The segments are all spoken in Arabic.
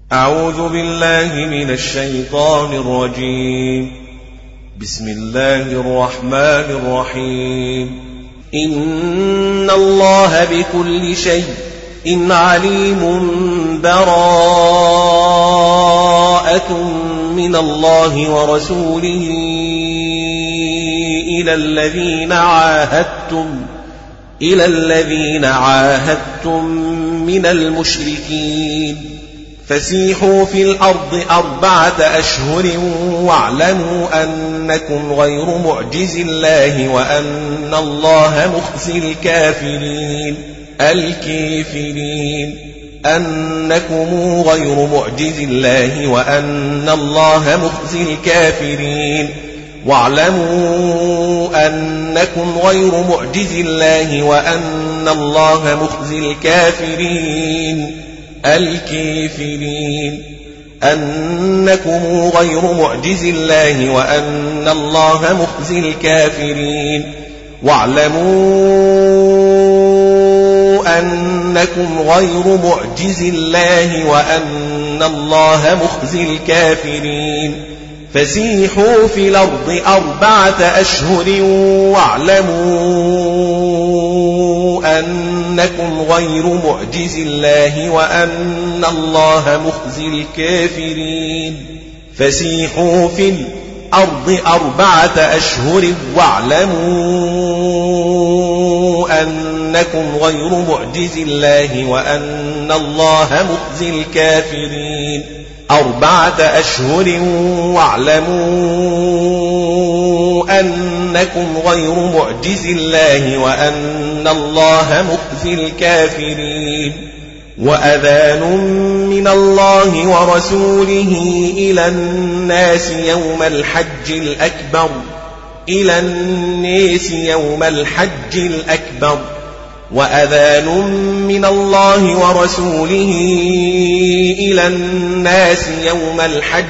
أعوذ بالله من الشيطان الرجيم. بسم الله الرحمن الرحيم. إن الله بكل شيء عليم. براءة من الله ورسوله إلى الذين عاهدتم من المشركين فسيحوا في الأرض 4 أشهر واعلموا أنكم غير معجز الله وأن الله مخزي الكافرين أنكم غير معجز الله وأن الله مخزي الكافرين واعلموا أنكم غير معجز الله وأن الله مخزي الكافرين أنكم غير معجز الله وأن الله مخزي الكافرين واعلموا أنكم غير معجز الله وأن الله مخزي الكافرين فسيحوا في الأرض 4 أشهر واعلموا أنكم غير معجز الله وأن الله مخزي الكافرين فسيحوا في الأرض 4 أشهر واعلموا أنكم غير معجز الله وأن الله مخزي الكافرين 4 أشهر واعلموا أنكم غير معجز الله وأن الله مخزي الكافرين وأذان من الله ورسوله إلى الناس يوم الحج الأكبر وأذان من الله ورسوله إلى الناس يوم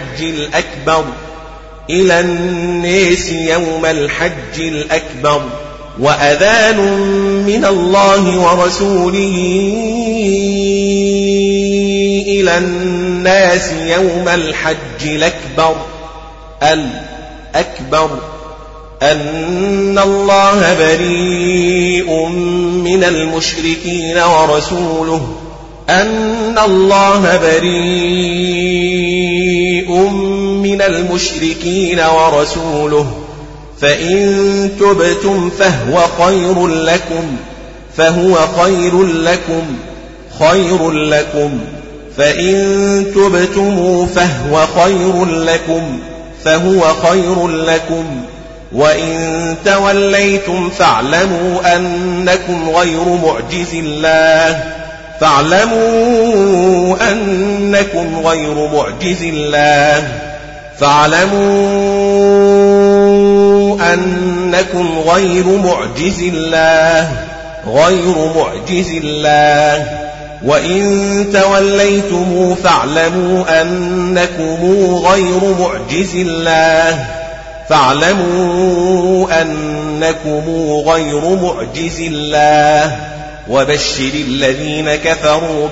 الحج الأكبر وأذان من الله ورسوله إلى الناس يوم الحج الأكبر أن الله بريء من المشركين ورسوله فإن تبتم فهو خير لكم فإن تبتم فهو خير لكم وإن توليتم فاعلموا أنكم غير معجز الله وإن توليتم فاعلموا أنكم غير معجز الله وبشر الذين كفروا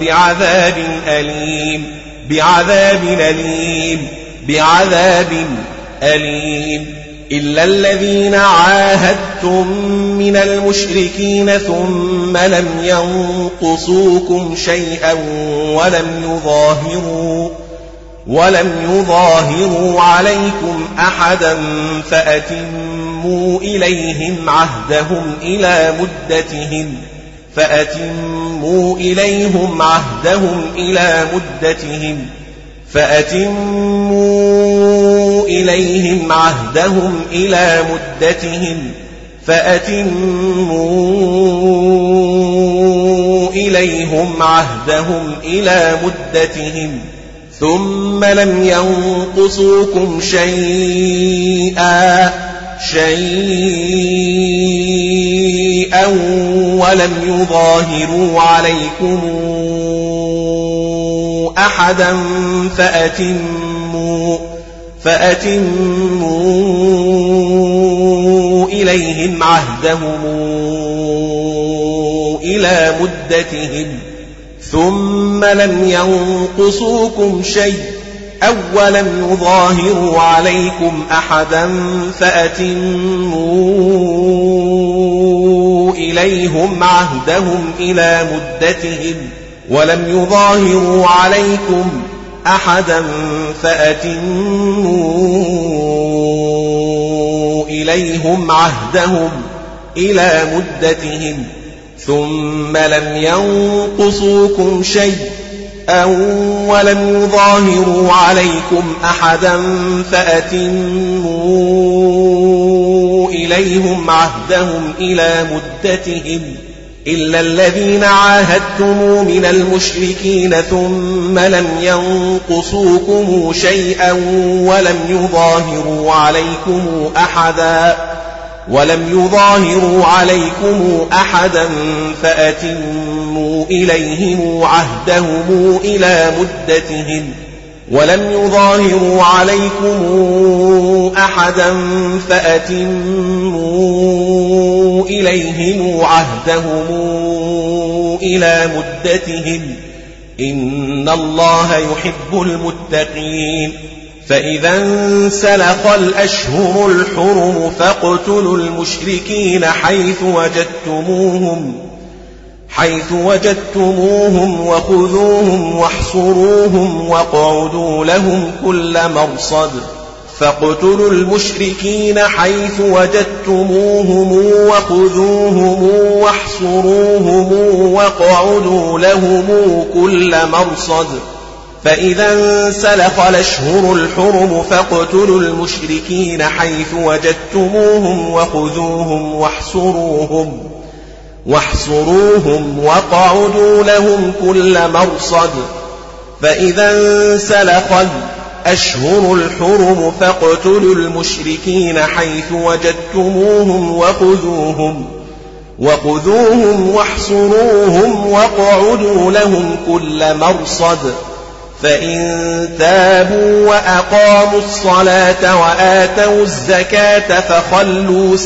بعذاب أليم إلا الذين عاهدتم من المشركين ثم لم ينقصوكم شيئا ولم يظاهروا عليكم أحدا فأتموا إليهم عهدهم إلى مدتهم ثم لم ينقصوكم شيئا ولم يظاهروا عليكم أحدا فأتموا إليهم عهدهم إلى مدتهم ثم لم ينقصوكم شيء أو ولم يظاهروا عليكم أحدا فأتموا إليهم عهدهم إلى مدتهم ولم يظاهروا عليكم أحدا فأتموا إليهم عهدهم إلى مدتهم ثم لم ينقصوكم شيء أو ولم يظاهروا عليكم أحدا فأتموا إليهم عهدهم إلى مدتهم إلا الذين عاهدتم من المشركين ثم لم ينقصوكم شيئا ولم يظاهروا عليكم أحدا فأتموا إليهم عهدهم إلى مدتهم ولم يظاهروا عليكم أحدا فأتموا إليهم عهدهم إلى مدتهم إن الله يحب المتقين فإذا انسلخ الأشهر الحرم فاقتلوا المشركين حيث وجدتموهم وخذوهم واحصروهم واقعدوا لهم كل مرصد فاقتلوا المشركين حيث وجدتموهم وخذوهم واحصروهم واقعدوا لهم كل مرصد فإذا انسلخ الأشهر الحرم فاقتلوا المشركين حيث وجدتموهم وخذوهم واحصروهم واقعدوا لهم كل مرصد فإذا انسلخ الأشهر الحرم فاقتلوا المشركين حيث وجدتموهم وخذوهم واحصروهم واقعدوا لهم كل مرصد فإن تابوا وأقاموا الصلاة وآتوا الزكاة فخلوا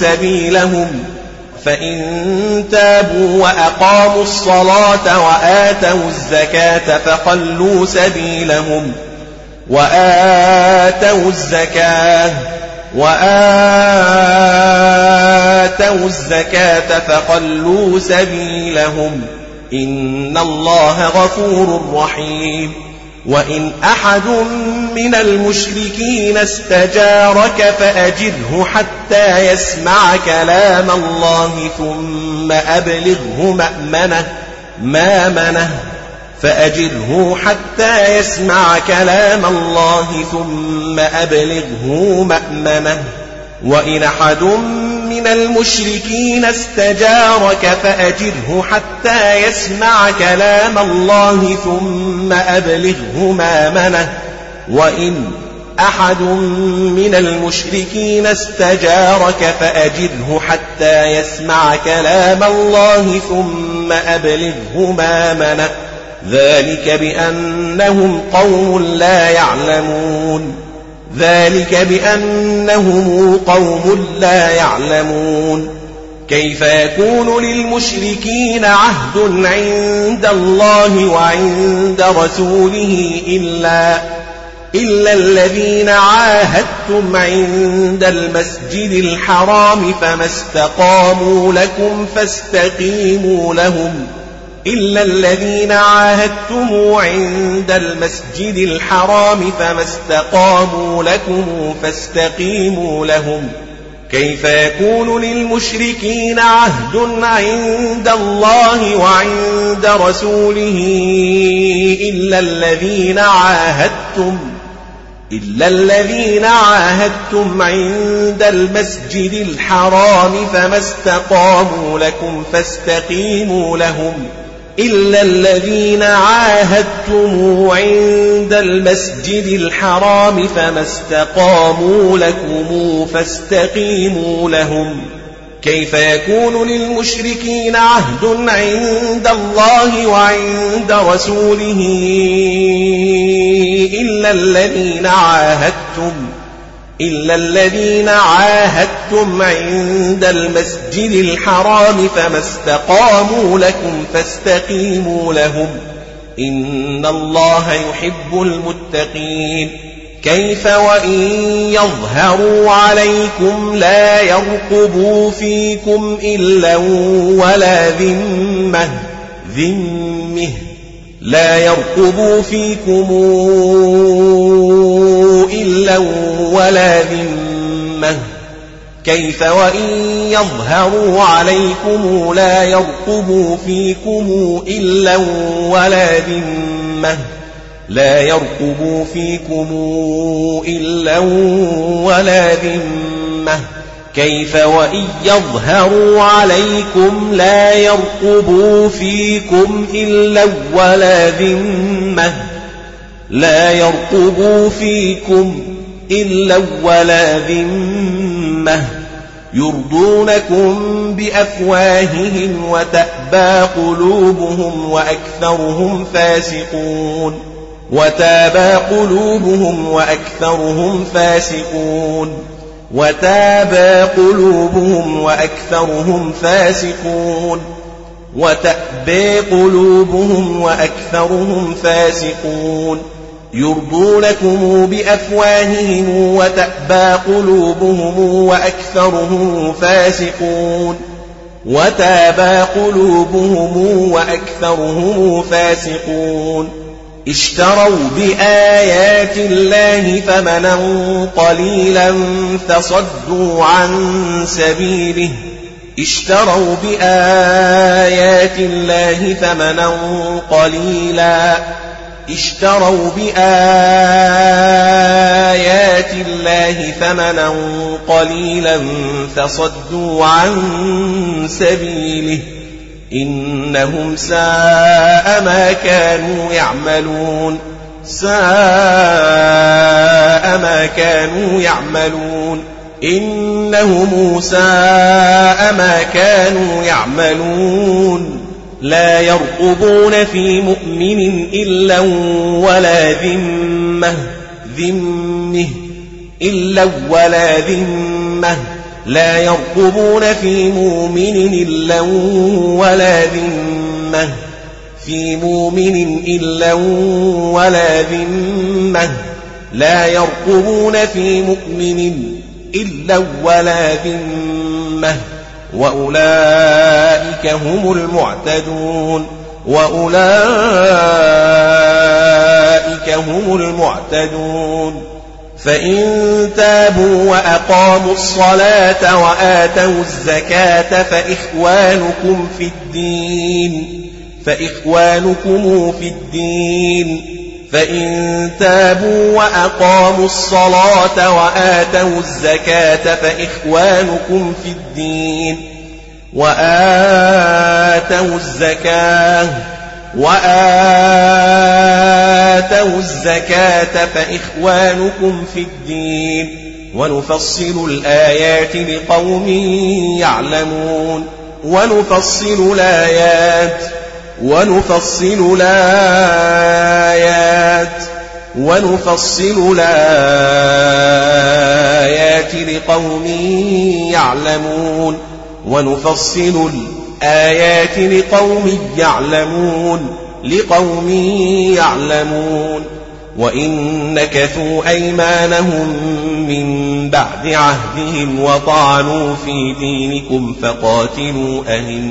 سبيلهم إن الله غفور رحيم وإن أحد من المشركين استجارك فأجره حتى يسمع كلام الله ثم أبلغه مأمنه وإن أحد من المشركين استجارك فأجره حتى يسمع كلام الله ثم أبلغه مأمنه وإن أحد من المشركين استجارك فأجره حتى يسمع كلام الله ثم أبلغه مأمنه ذلك بأنهم قوم لا يعلمون كيف يكون للمشركين عهد عند الله وعند رسوله إلا الذين عاهدتم عند المسجد الحرام فما استقاموا لكم فاستقيموا لهم كيف يكون للمشركين عهد عند الله وعند رسوله إلا الذين عاهدتم عند المسجد الحرام فما استقاموا لكم فاستقيموا لهم إلا الذين عاهدتم عند المسجد الحرام فما استقاموا لكم فاستقيموا لهم كيف يكون للمشركين عهد عند الله وعند رسوله إلا الذين عاهدتم عند المسجد الحرام فما استقاموا لكم فاستقيموا لهم إن الله يحب المتقين كيف وإن يظهروا عليكم لا يرقبوا فيكم إلا ولا ذمة لا يرقبوا فيكم إلا ولا ذمة كيف وإن يظهروا عليكم لا يرقبوا فيكم إلا ولا ذمة لا يرقبوا فيكم إلا ولا ذمة كيف وإن يظهروا عليكم لا يرقبوا فيكم إلا ولا ذمة لا يرقبوا فيكم إلا ولا ذمة يرضونكم بأفواههم وتأبى قلوبهم وأكثرهم فاسقون وتابى قلوبهم وأكثرهم فاسقون وتابى قلوبهم وأكثرهم فاسقون وتأبى قلوبهم وأكثرهم فاسقون يرضونكم بأفواههم وتأبى قلوبهم وأكثرهم فاسقون وتابى قلوبهم وأكثرهم فاسقون اشتروا بآيات الله ثمنا قليلا فصدوا عن سبيله اشتروا بآيات الله ثمنا قليلا اشتروا بآيات الله ثمنا قليلا فصدوا عن سبيله إنهم ساء ما كانوا يعملون ساء ما كانوا يعملون إنهم ساء ما كانوا يعملون لا يرقبون في مؤمن إلا ولا ذمة إلا ولا ذمة لا يرقبون في مؤمن إلا ولا ذمة في مؤمن إلا ولا ذمة لا يرقبون في مؤمن إلا ولا ذمة وأولئك هم المعتدون وأولئك هم المعتدون فإن تابوا وأقاموا الصلاة وآتوا الزكاة فإخوانكم في الدين فإن تابوا وأقاموا الصلاة وآتوا الزكاة فإخوانكم في الدين وآتوا الزكاة فإخوانكم في الدين ونفصل الآيات لقوم يعلمون ونفصل الآيات لقوم يعلمون ونفصل الآيات لقوم يعلمون وإن نكثوا أيمانهم من بعد عهدهم وطعنوا في دينكم فقاتلوا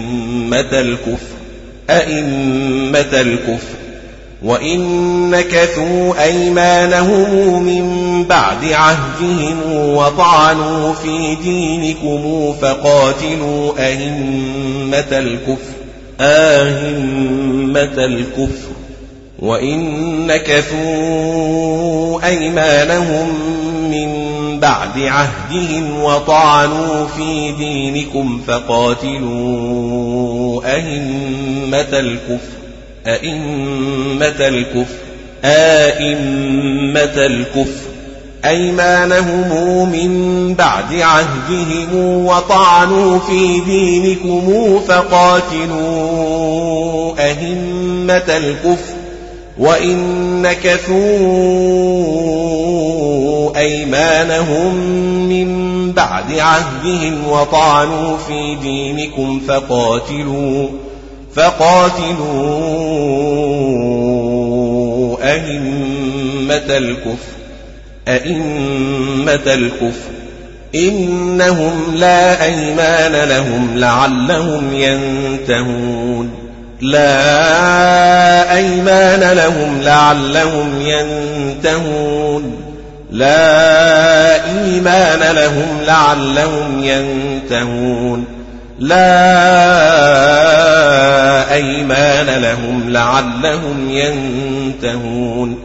أئمة الكفر وإن نكثوا أيمانهم من بعد عهدهم وطعنوا في دينكم فقاتلوا أئمة الكفر وإن نكثوا أيمانهم من بعد عهدهم وطعنوا في دينكم فقاتلوا أئمة الكفر أيمانهم من بعد عهدهم وطعنوا في دينكم فقاتلوا أئمة الكفر وإن نكثوا أيمانهم من بعد عهدهم وطعنوا في دينكم فقاتلوا أئمة الكفر إنهم لا أيمان لهم لعلهم ينتهون لا أيمان لهم لعلهم ينتهون لا إيمان لهم لعلهم ينتهون لا أيمان لهم لعلهم ينتهون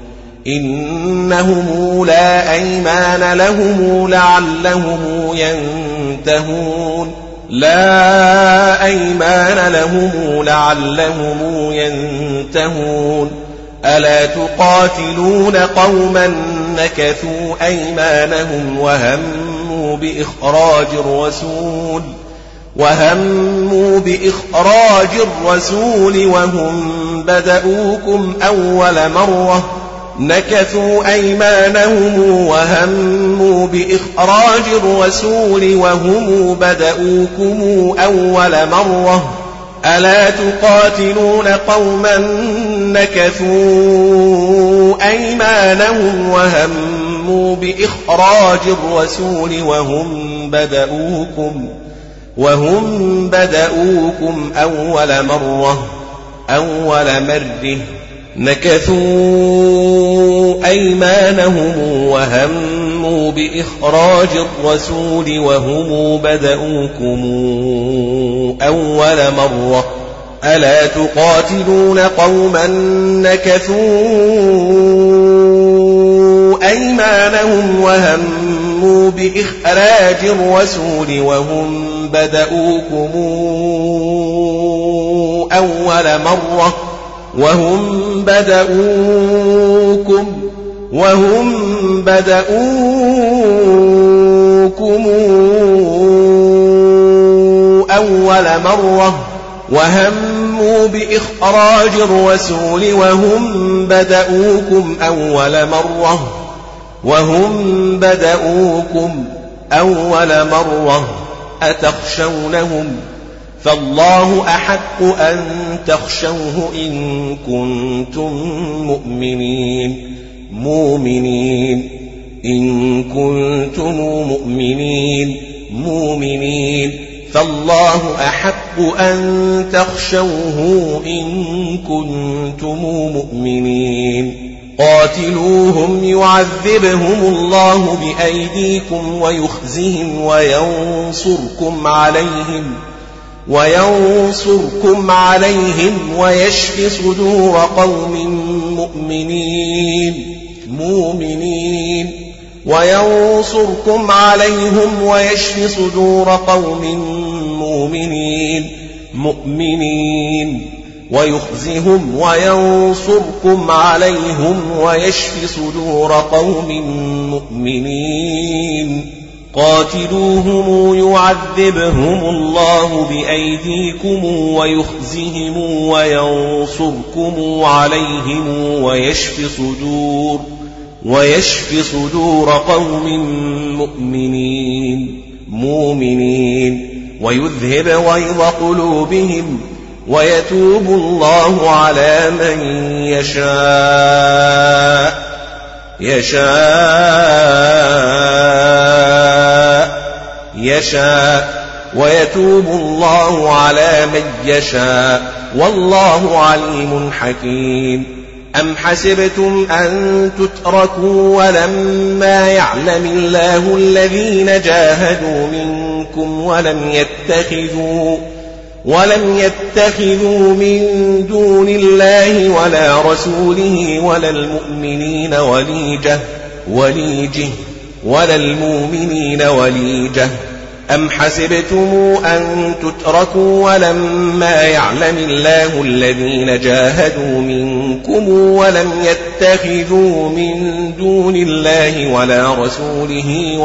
إنهم لا أيمان لهم لعلهم ينتهون لا أيمان لهم لعلهم ينتهون ألا تقاتلون قوما نكثوا أيمانهم وهموا بإخراج الرسول وهم بدؤوكم أول مرة نكثوا أيمانهم وهموا بإخراج الرسول وهم بدؤوكم أول مرة ألا تقاتلون قوما نكثوا أيمانهم وهموا بإخراج الرسول وهم بدؤوكم أول مرة نكثوا أيمانهم وهموا بإخراج الرسول وهم بدؤوكم أول مرة ألا تقاتلون قوما نكثوا أيمانهم وهموا بإخراج الرسول وهم بدؤوكم أول مرة وهموا بإخراج الرسول وهم بدؤوكم أول مرة أتخشونهم فالله أحق أن تخشوه إن كنتم مؤمنين فالله أحق أن تخشوه إن كنتم مؤمنين قاتلوهم يعذبهم الله بأيديكم ويخزهم وينصركم عليهم ويشف صدور قوم مؤمنين ويخزهم وينصركم عليهم ويشف صدور قوم مؤمنين قاتلوهم يعذبهم الله بأيديكم ويخزهم وينصركم عليهم ويشف صدور قوم مؤمنين ويذهب غيظ قلوبهم ويتوب الله على من يشاء ويتوب الله على من يشاء والله عليم حكيم أم حسبتم أن تتركوا ولما يعلم الله الذين جاهدوا منكم ولم يتخذوا من دون الله ولا رسوله ولا المؤمنين وليجة أم حسبتم أن تتركوا ولما يعلم الله الذين جاهدوا منكم ولم يتخذوا من دون الله ولا رسوله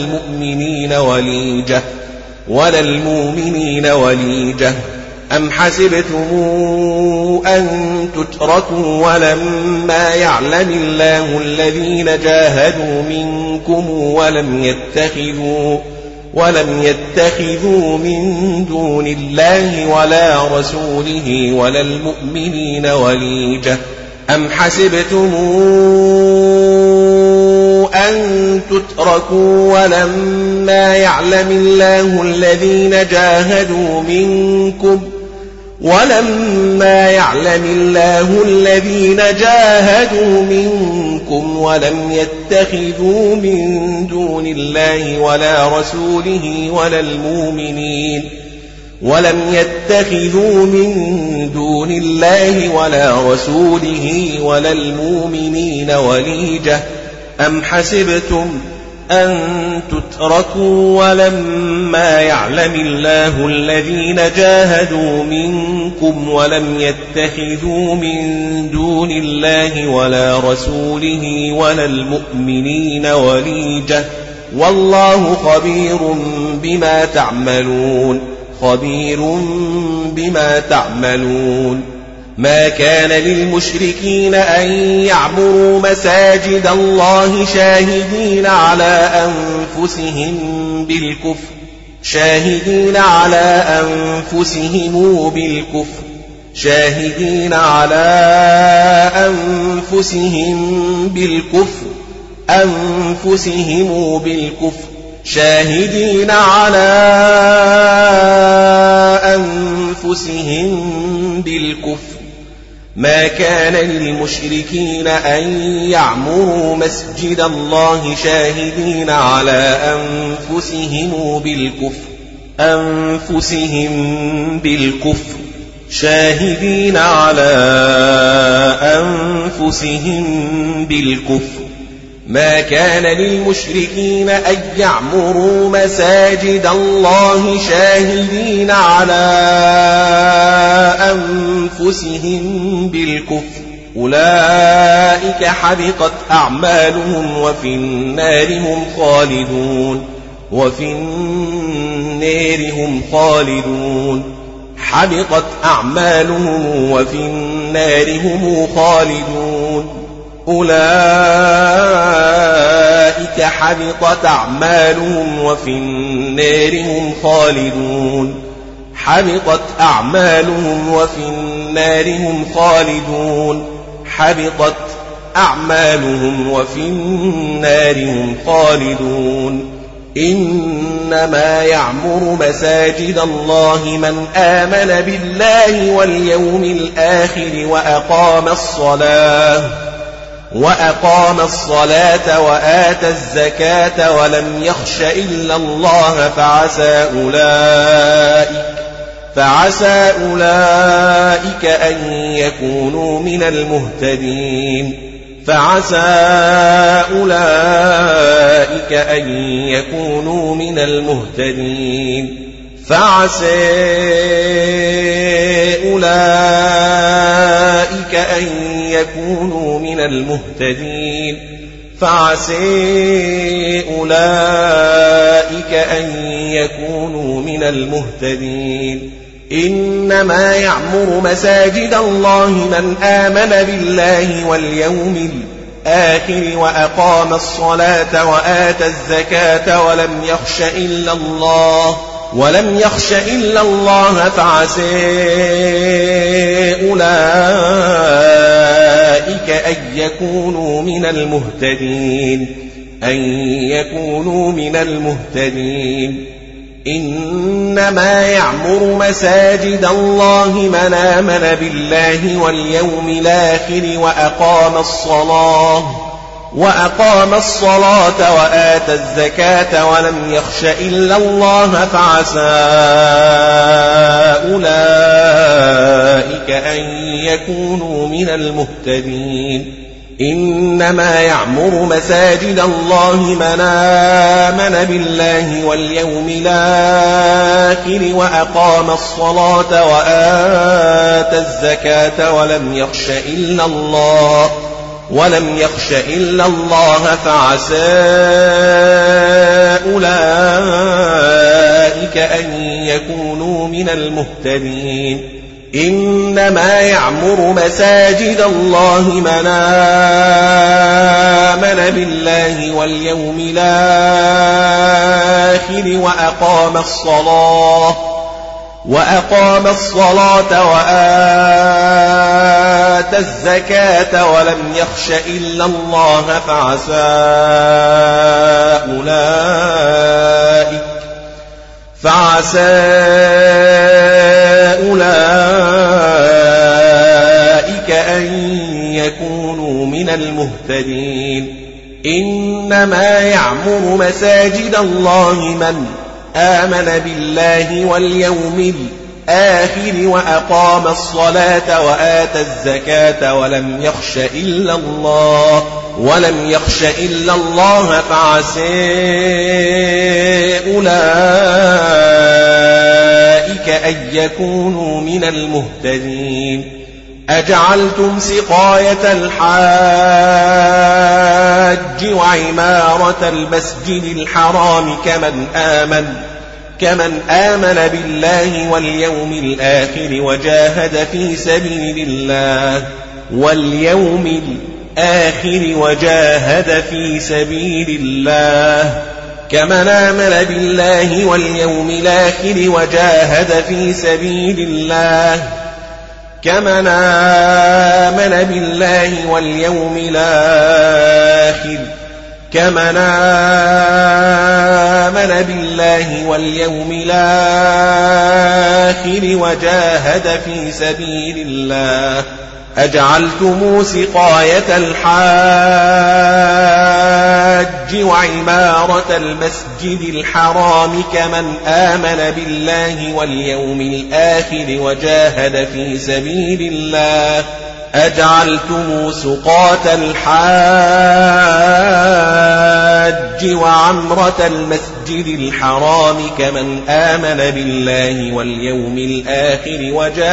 ولا المؤمنين وليجة أم حسبتم أن تتركوا ولما يعلم الله الذين جاهدوا منكم ولم يتخذوا من دون الله ولا رسوله ولا المؤمنين وليجة أم حسبتم أن تتركوا ولما يعلم الله الذين جاهدوا منكم ولم يتخذوا من دون الله ولا رسوله ولا المؤمنين وليجة أم حسبتم أن تتركوا ولما يعلم الله الذين جاهدوا منكم ولم يتخذوا من دون الله ولا رسوله ولا المؤمنين وليجة والله خبير بما تعملون ما كان للمشركين أن يعمروا مساجد الله شاهدين على أنفسهم بالكفر ما كان للمشركين أن يعمروا مسجد الله شاهدين على أنفسهم بالكفر ما كان للمشركين أن يعمروا مساجد الله شاهدين على أنفسهم بالكفر أولئك حبطت أعمالهم وفي النار هم خالدون حبطت أعمالهم وفي النار هم خالدون أولئك حبطت أعمالهم وفي النار هم خالدون حبطت أعمالهم وفي النار هم خالدون إنما يعمر مساجد الله من آمن بالله واليوم الآخر وأقام الصلاة وآتى الزكاة ولم يخش إلا الله فعسى أولئك أن يكونوا من المهتدين إنما يعمر مساجد الله من آمن بالله واليوم الآخر وأقام الصلاة وآتى الزكاة ولم يخش إلا الله فعسى أولئك أن يكونوا من المهتدين إنما يعمر مساجد الله من آمن بالله واليوم الآخر وأقام الصلاة وآتى الزكاة ولم يخش إلا الله فعسى أولئك أن يكونوا من المهتدين إنما يعمر مساجد الله من آمن بالله واليوم الآخر وأقام الصلاة وآتى الزكاة ولم يخش إلا الله فعسى أولئك أن يكونوا من المهتدين إنما يعمر مساجد الله من آمن بالله واليوم الآخر وأقام الصلاة وآتى الزكاة ولم يخش إلا الله فعسى أولئك أن يكونوا من المهتدين. إنما يعمر مساجد الله من آمن بالله واليوم الآخر وأقام الصلاة وآتى الزكاة ولم يخش إلا الله فعسى أولئك أن يكونوا من المهتدين. أجعلتم سقاية الحاج وعمارة المسجد الحرام كمن آمن بالله واليوم الآخر وجاهد في سبيل الله كمن آمن بالله واليوم الآخر وجاهد في سبيل الله كمن آمن بالله واليوم الآخر وجاهد في سبيل الله. أجعلتم سقاية الحاج وعمارة المسجد الحرام كمن آمن بالله واليوم الآخر وجاهد في سبيل الله. أجعلتم سقاة الحاج وعمرة المسجد الحرام كمن آمن بالله واليوم الآخر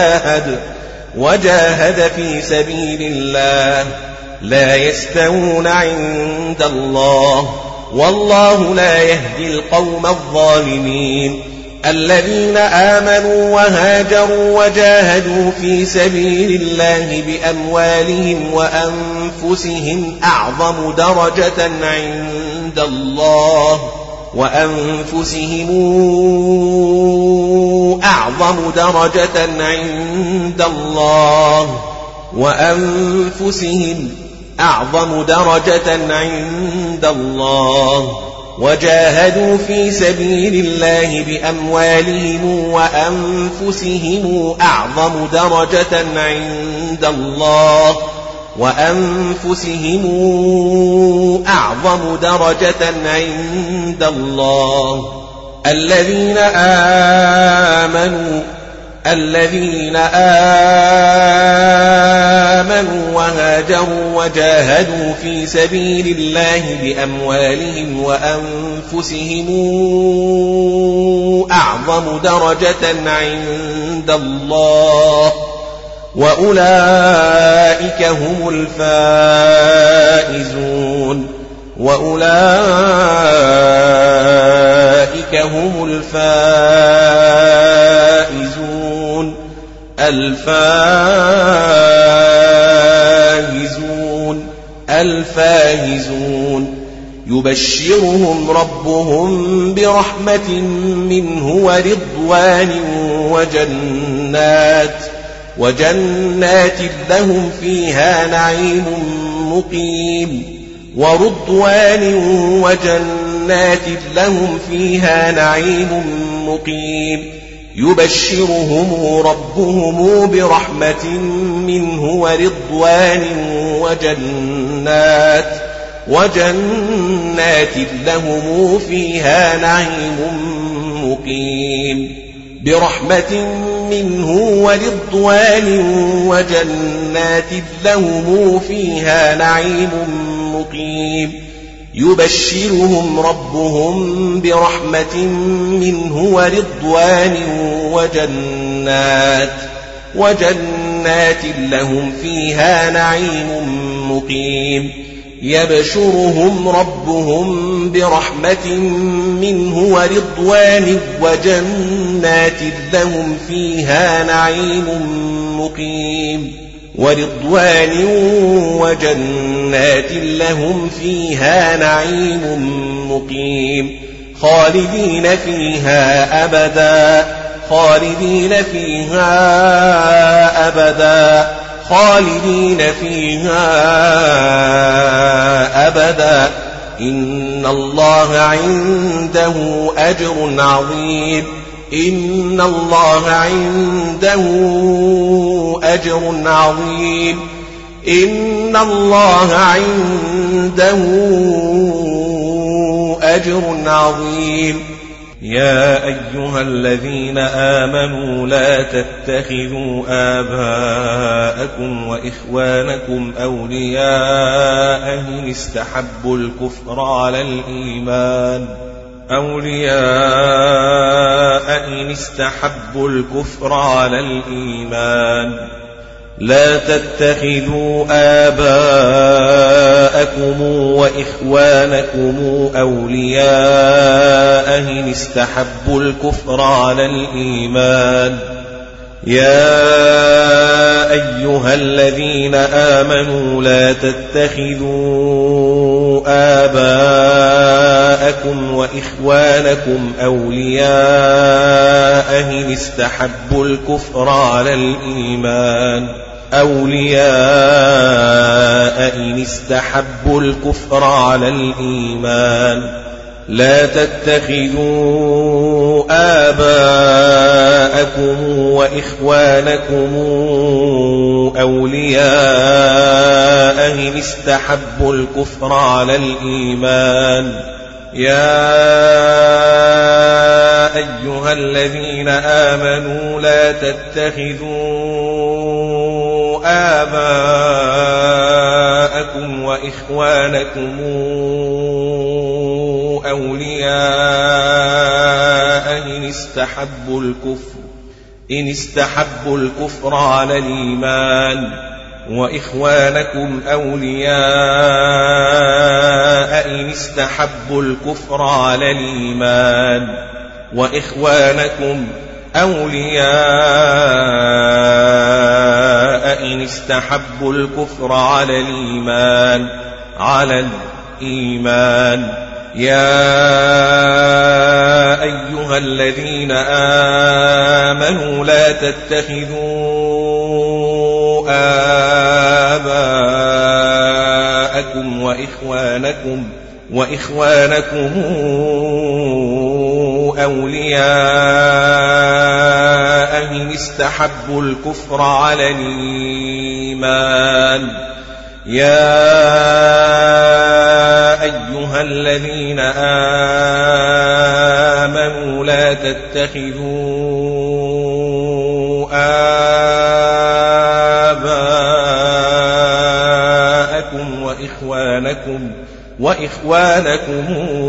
وجاهد في سبيل الله لا يستوون عند الله والله لا يهدي القوم الظالمين. الذين آمنوا وهاجروا وجاهدوا في سبيل الله بأموالهم وأنفسهم أعظم درجة عند الله وجاهدوا في سبيل الله بأموالهم وأنفسهم أعظم درجة عند الله. الذين آمنوا وهاجروا وجاهدوا في سبيل الله بأموالهم وأنفسهم أعظم درجة عند الله وأولئك هم الفائزون. الفائزون يبشرهم ربهم برحمة منه وجنات لهم فيها نعيم مقيم يبشرهم ربهم برحمة منه ورضوان وجنات لهم فيها نعيم مقيم. برحمة منه ورضوان وجنات لهم فيها نعيم مقيم. يبشرهم ربهم برحمة منه ورضوان وجنات لهم فيها نعيم مقيم. يبشرهم ربهم برحمة منه ورضوان وجنات لهم فيها نعيم مقيم خالدين فيها أبدا إن الله عنده أجر عظيم يا أيها الذين آمنوا لا تتخذوا آباءكم وإخوانكم أولياء إن استحبوا الكفر على الإيمان لا تتخذوا آباءكم وإخوانكم أولياء إن استحبوا الكفر على الإيمان يا أيها الذين آمنوا لا تتخذوا آباءكم وإخوانكم أولياء إن استحبوا الكفر على الإيمان لا تتخذوا آباءكم وإخوانكم أولياء إن استحبوا الكفر على الإيمان يا أيها الذين آمنوا لا تتخذوا آباءكم وإخوانكم أولياء إن استحبوا الكفر على الإيمان وإخوانكم أولياء إن استحبوا الكفر على الإيمان على الإيمان يا أيها الذين آمنوا لا تتخذوا آباءكم وإخوانكم أولياء إن استحبوا الكفر على الإيمان يا أيها الذين آمنوا لا تتخذوا آباءكم وإخوانكم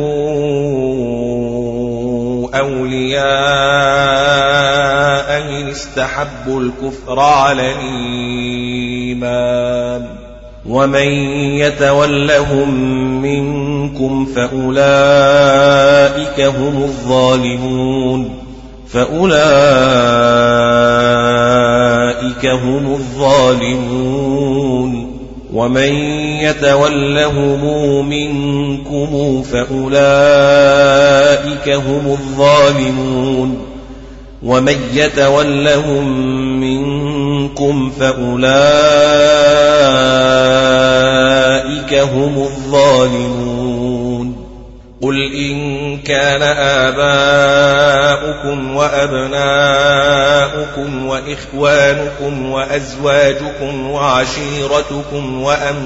أولياء إن استحبوا الكفر على الإيمان ومن يتولهم منكم فأولئك هم الظالمون ومن يتولهم منكم فأولئك هم الظالمون ومن يتولهم منكم فأولئك هم الظالمون قل إن كان آباؤكم وأبناؤكم وإخوانكم وأزواجكم وعشيرتكم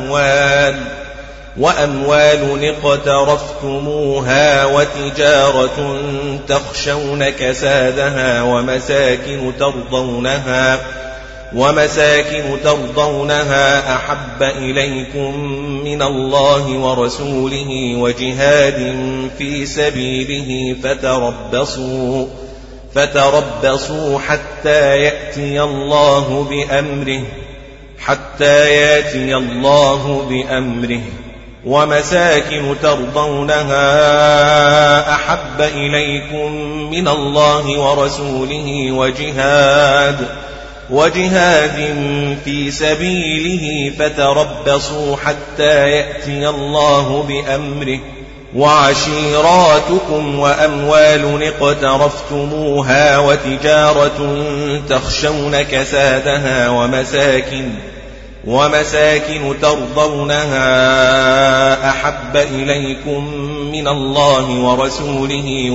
وأموال اقترفتموها وتجارة تخشون كسادها ومساكن ترضونها أحب إليكم من الله ورسوله وجهاد في سبيله فتربصوا حتى يأتي الله بأمره ومساكن ترضونها أحب إليكم من الله ورسوله وجهاد في سبيله فتربصوا حتى يأتي الله بأمره وعشيراتكم وأموال اقترفتموها وتجارة تخشون كسادها ومساكن ترضونها أحب إليكم من الله ورسوله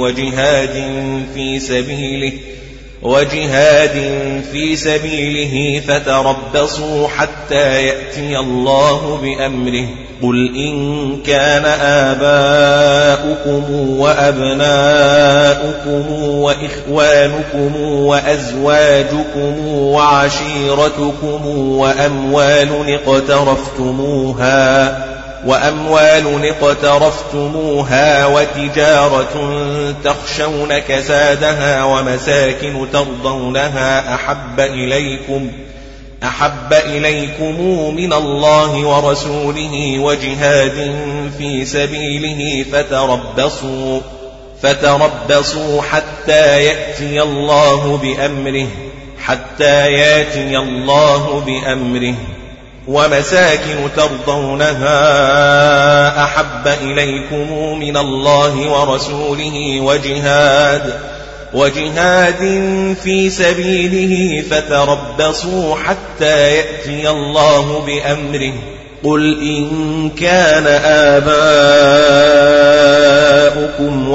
وجهاد في سبيله فتربصوا حتى يأتي الله بأمره قل إن كان آباؤكم وأبناؤكم وإخوانكم وأزواجكم وعشيرتكم وأموال اقترفتموها وتجارة تخشون كسادها ومساكن ترضونها أحب إليكم من الله ورسوله وجهاد في سبيله فتربصوا حتى يأتي الله بأمره ومساكن ترضونها أحب إليكم من الله ورسوله وجهاد في سبيله فتربصوا حتى يأتي الله بأمره قل إن كان آباؤكم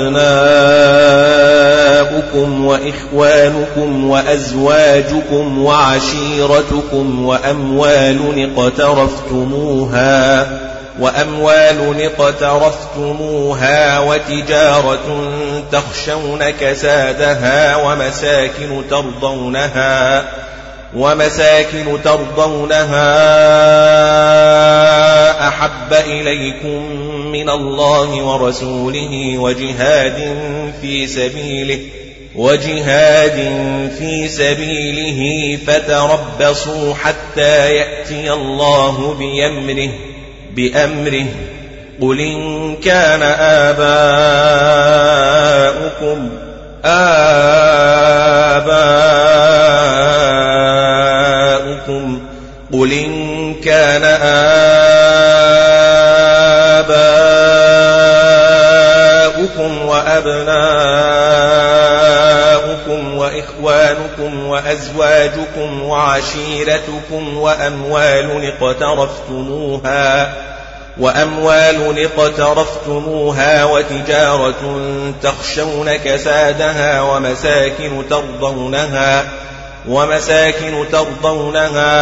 وأبناؤكم وإخوانكم وأزواجكم وعشيرتكم وأموال اقترفتموها وتجارة تخشون كسادها ومساكن ترضونها أحب إليكم من الله ورسوله وجهاد في سبيله فتربصوا حتى يأتي الله بأمره قل إن كان آباؤكم وأبناؤكم وإخوانكم وأزواجكم وعشيرتكم وأموال اقترفتموها وتجارة تخشون كسادها ومساكن ترضونها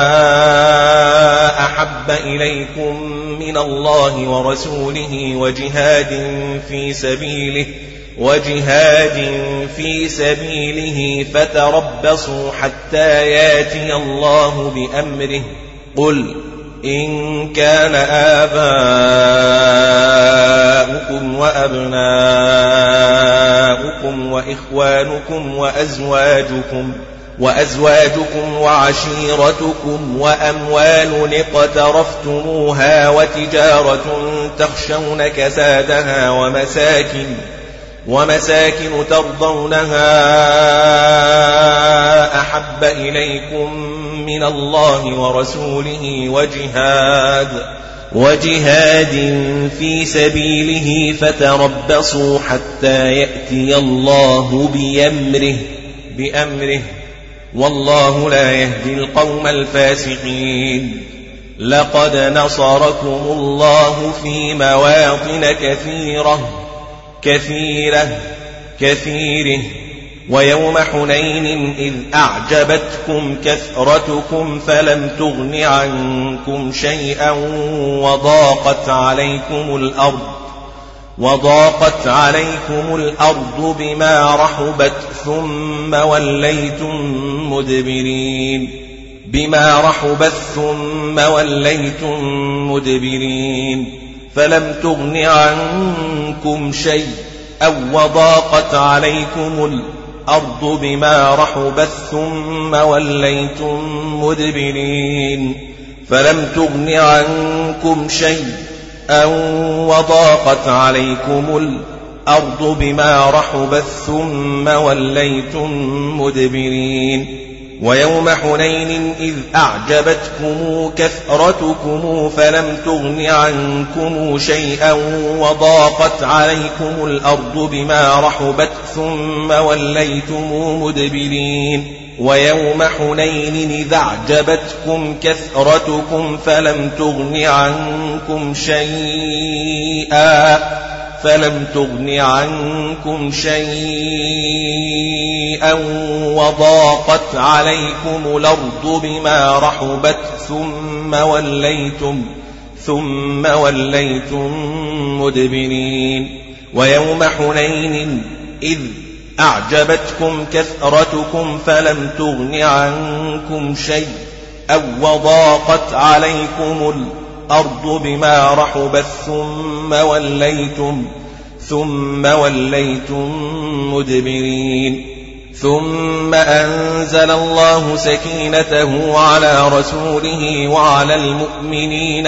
أحب إليكم من الله ورسوله وجهاد في سبيله فتربصوا حتى يأتي الله بأمره قل إن كان آباؤكم وأبناؤكم وإخوانكم وأزواجكم وعشيرتكم وأموال اقترفتموها وتجارة تخشون كسادها ومساكن ترضونها أحب إليكم من الله ورسوله وجهاد في سبيله فتربصوا حتى يأتي الله بأمره والله لا يهدي القوم الفاسقين لقد نصركم الله في مواطن كثيرة ويوم حنين إذ أعجبتكم كثرتكم فلم تغن عنكم شيئا وضاقت عليكم الأرض بما رحبت ثم وليتم مدبرين فلم تغن عنكم شيء أو وضاقت عليكم الأرض بما رحبت ثم وليتم مدبرين فلم تغن عنكم شيء وضاقت عليكم الأرض بما رحبت ثم وليتم مدبرين ويوم حنين إذ أعجبتكم كثرتكم فلم تغن عنكم شيئا وضاقت عليكم الأرض بما رحبت ثم وليتم مدبرين ويوم حنين إذ أعجبتكم كثرتكم فلم تغن عنكم شيئا وضاقت عليكم الأرض بما رحبت ثم وليتم مدبرين ويوم حنين إذ أعجبتكم كثرتكم فلم تغن عنكم شيئا وضاقت عليكم الأرض بما رحبت ثم وليتم مدبرين ثم أنزل الله سكينته على رسوله وعلى المؤمنين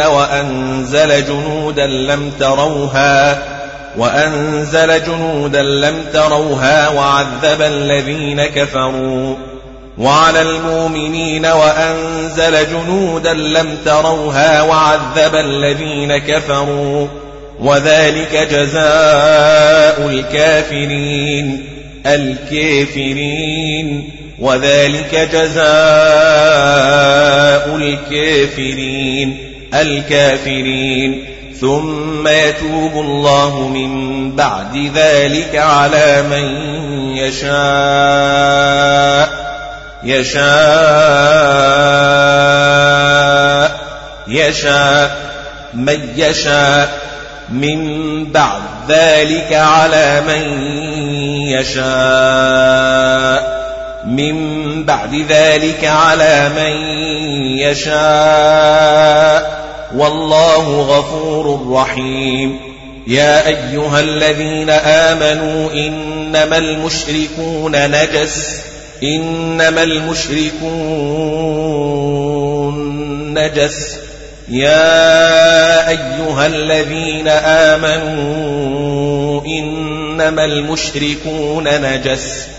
وأنزل جنودا لم تروها وعذب الذين كفروا وعلى المؤمنين وأنزل جنودا لم تروها وعذب الذين كفروا وذلك جزاء الكافرين ثم يتوب الله من بعد ذلك على من يشاء من بعد ذلك على من يشاء والله غفور رحيم يا أيها الذين آمنوا إنما المشركون نجس يا أيها الذين آمنوا إنما المشركون نجس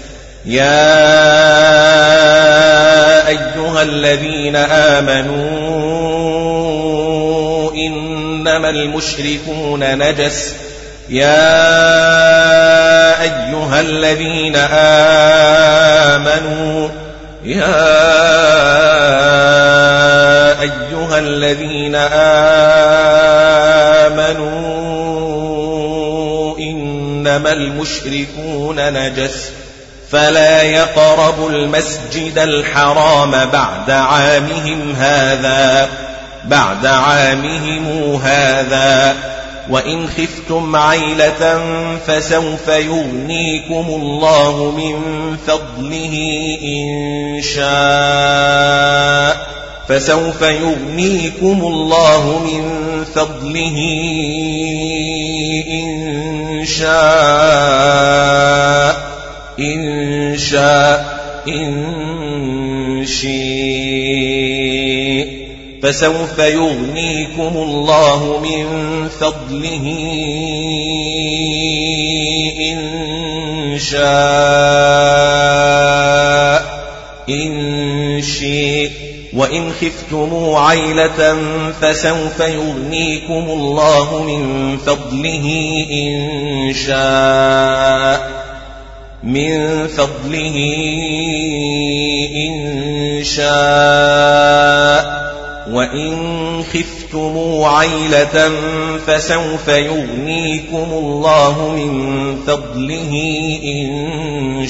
فلا يقربوا المسجد الحرام بعد عامهم هذا وإن خفتم عيلة فسوف يغنيكم الله من فضله إن شاء فسوف يغنيكم الله من فضله إن شاء وإن خفتم عيلة فسوف يغنيكم الله من فضله إن شاء وإن خفتم عيلة فسوف يغنيكم الله من فضله إن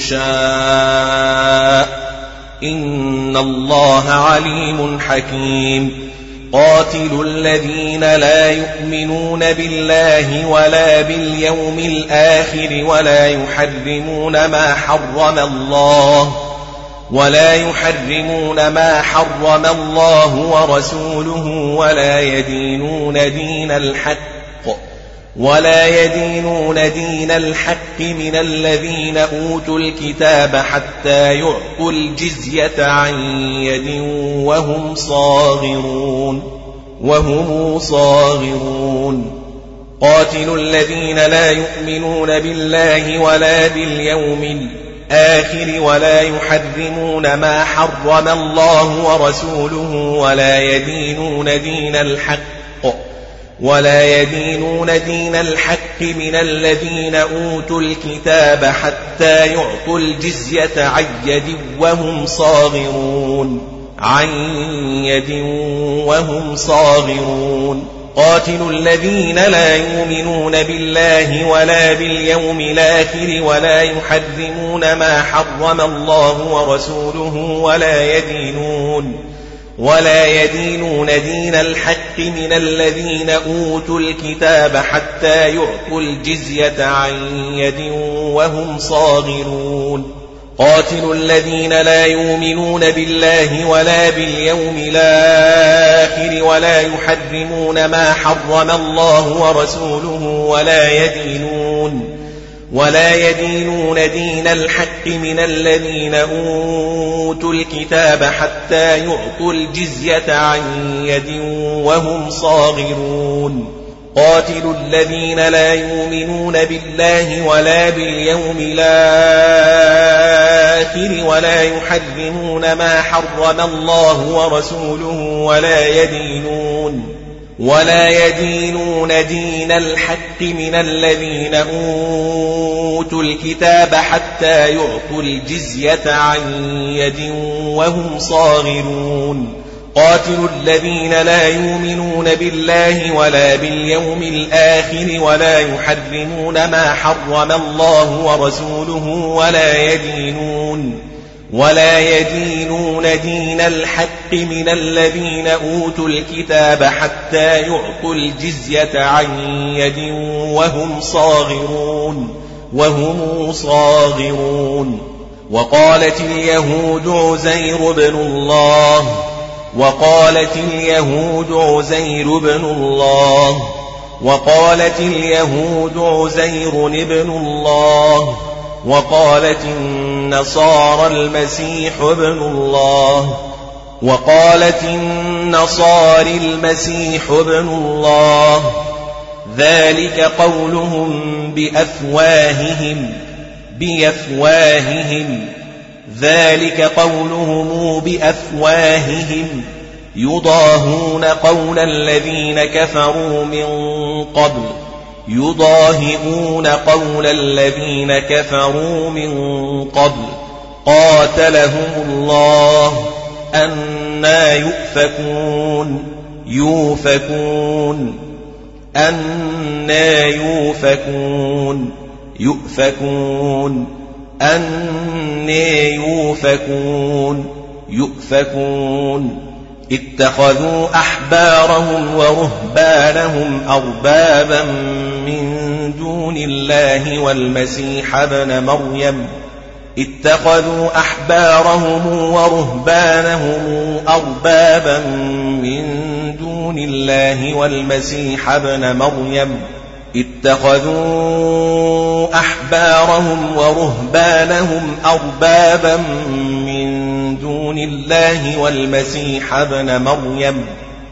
شاء إن الله عليم حكيم قاتلوا الذين لا يؤمنون بالله ولا باليوم الآخر ولا يحرمون ما حرم الله ورسوله ولا يدينون دين الحق من الذين أوتوا الكتاب حتى يعطوا الجزية عن يد وهم صاغرون قاتلوا الذين لا يؤمنون بالله ولا باليوم الآخر ولا يحرمون ما حرم الله ورسوله ولا يدينون دين الحق من الذين أوتوا الكتاب حتى يعطوا الجزية عن يد وهم صاغرون قاتلوا الذين لا يؤمنون بالله ولا باليوم الآخر ولا يحرمون ما حرم الله ورسوله ولا يدينون دين الحق من الذين أوتوا الكتاب حتى يعطوا الجزية عن يد وهم صاغرون قاتلوا الذين لا يؤمنون بالله ولا باليوم الآخر ولا يحرمون ما حرم الله ورسوله ولا يدينون دين الحق من الذين أوتوا الكتاب حتى يعطوا الجزية عن يد وهم صاغرون قاتلوا الذين لا يؤمنون بالله ولا باليوم الآخر ولا يحرمون ما حرم الله ورسوله ولا يدينون دين الحق من الذين أوتوا الكتاب حتى يعطوا الجزية عن يد وهم صاغرون قاتلوا الذين لا يؤمنون بالله ولا باليوم الآخر ولا يحرمون ما حرم الله ورسوله ولا يدينون دين الحق من الذين أوتوا الكتاب حتى يعطوا الجزية عن يد وهم صاغرون وقالت اليهود عزير بن الله وقالت اليهود عزير ابن الله وقالت النصارى المسيح ابن الله وقالت النصارى المسيح ابن الله ذلك قولهم بأفواههم يضاهئون قول الذين كفروا من قبل قاتلهم الله أنى يؤفكون اتخذوا أحبارهم ورهبانهم أربابا من دون الله والمسيح ابن مريم اتخذوا أحبارهم ورهبانهم أربابا من دون الله والمسيح ابن مريم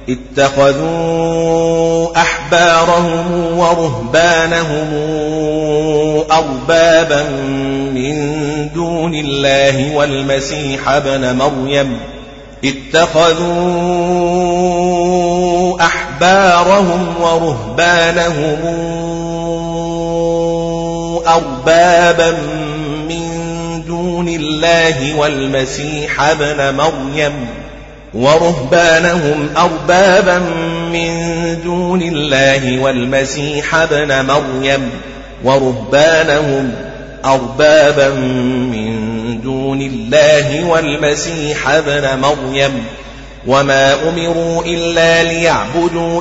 اتخذوا أحبارهم ورهبانهم أربابا من دون الله والمسيح ابن مريم اتخذوا أحبارهم ورهبانهم أربابا من دون الله والمسيح ابن مريم ورهبانهم أربابا من دون الله والمسيح ابن مريم ورهبانهم أربابا من دون الله والمسيح ابن مريم وما أمروا إلا ليعبدوا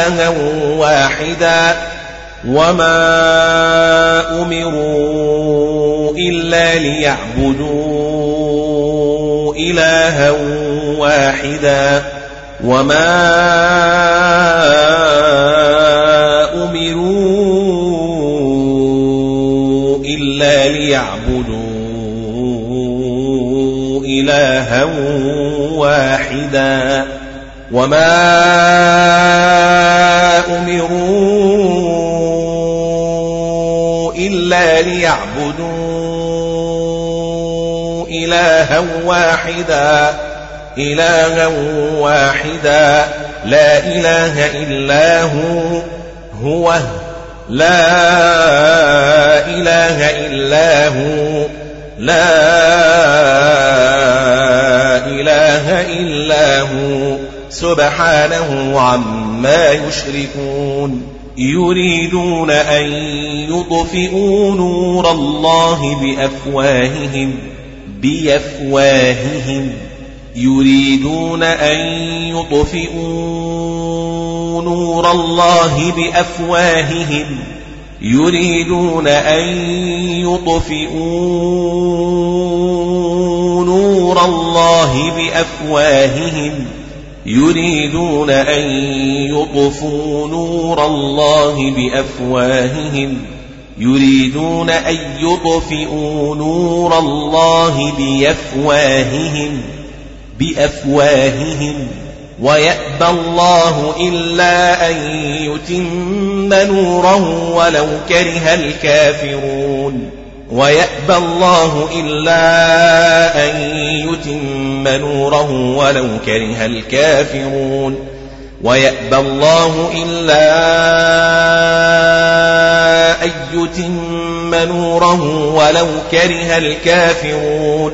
إلها واحدا وما أمروا إلا ليعبدوا إلها واحدا لا إله إلا هو لا إله إلا هو لا إله إلا هو سبحانه عما يشركون يريدون أن يطفئوا نور الله بأفواههم يريدون أن يطفئوا نور الله بأفواههم يريدون أن يطفئوا نور الله بأفواههم يريدون أن يطفئوا نور الله بأفواههم ويأبى الله إلا أن يتم نوره ولو كره الكافرون ويأبى الله إلا أن يتم نوره ولو كره الكافرون ويأبى الله إلا أن يتم نوره ولو كره الكافرون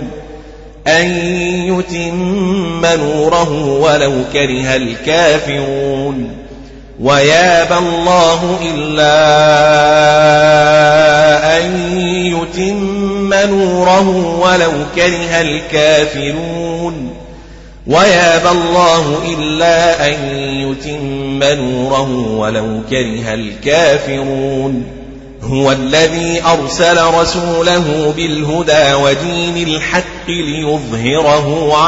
ويأبى الله إلا أن يتم نوره ولو كره الكافرون ويأبى الله إلا أن يتم نوره ولو كره الكافرون هو الذي أرسل رسوله بالهدى ودين الحق ليظهره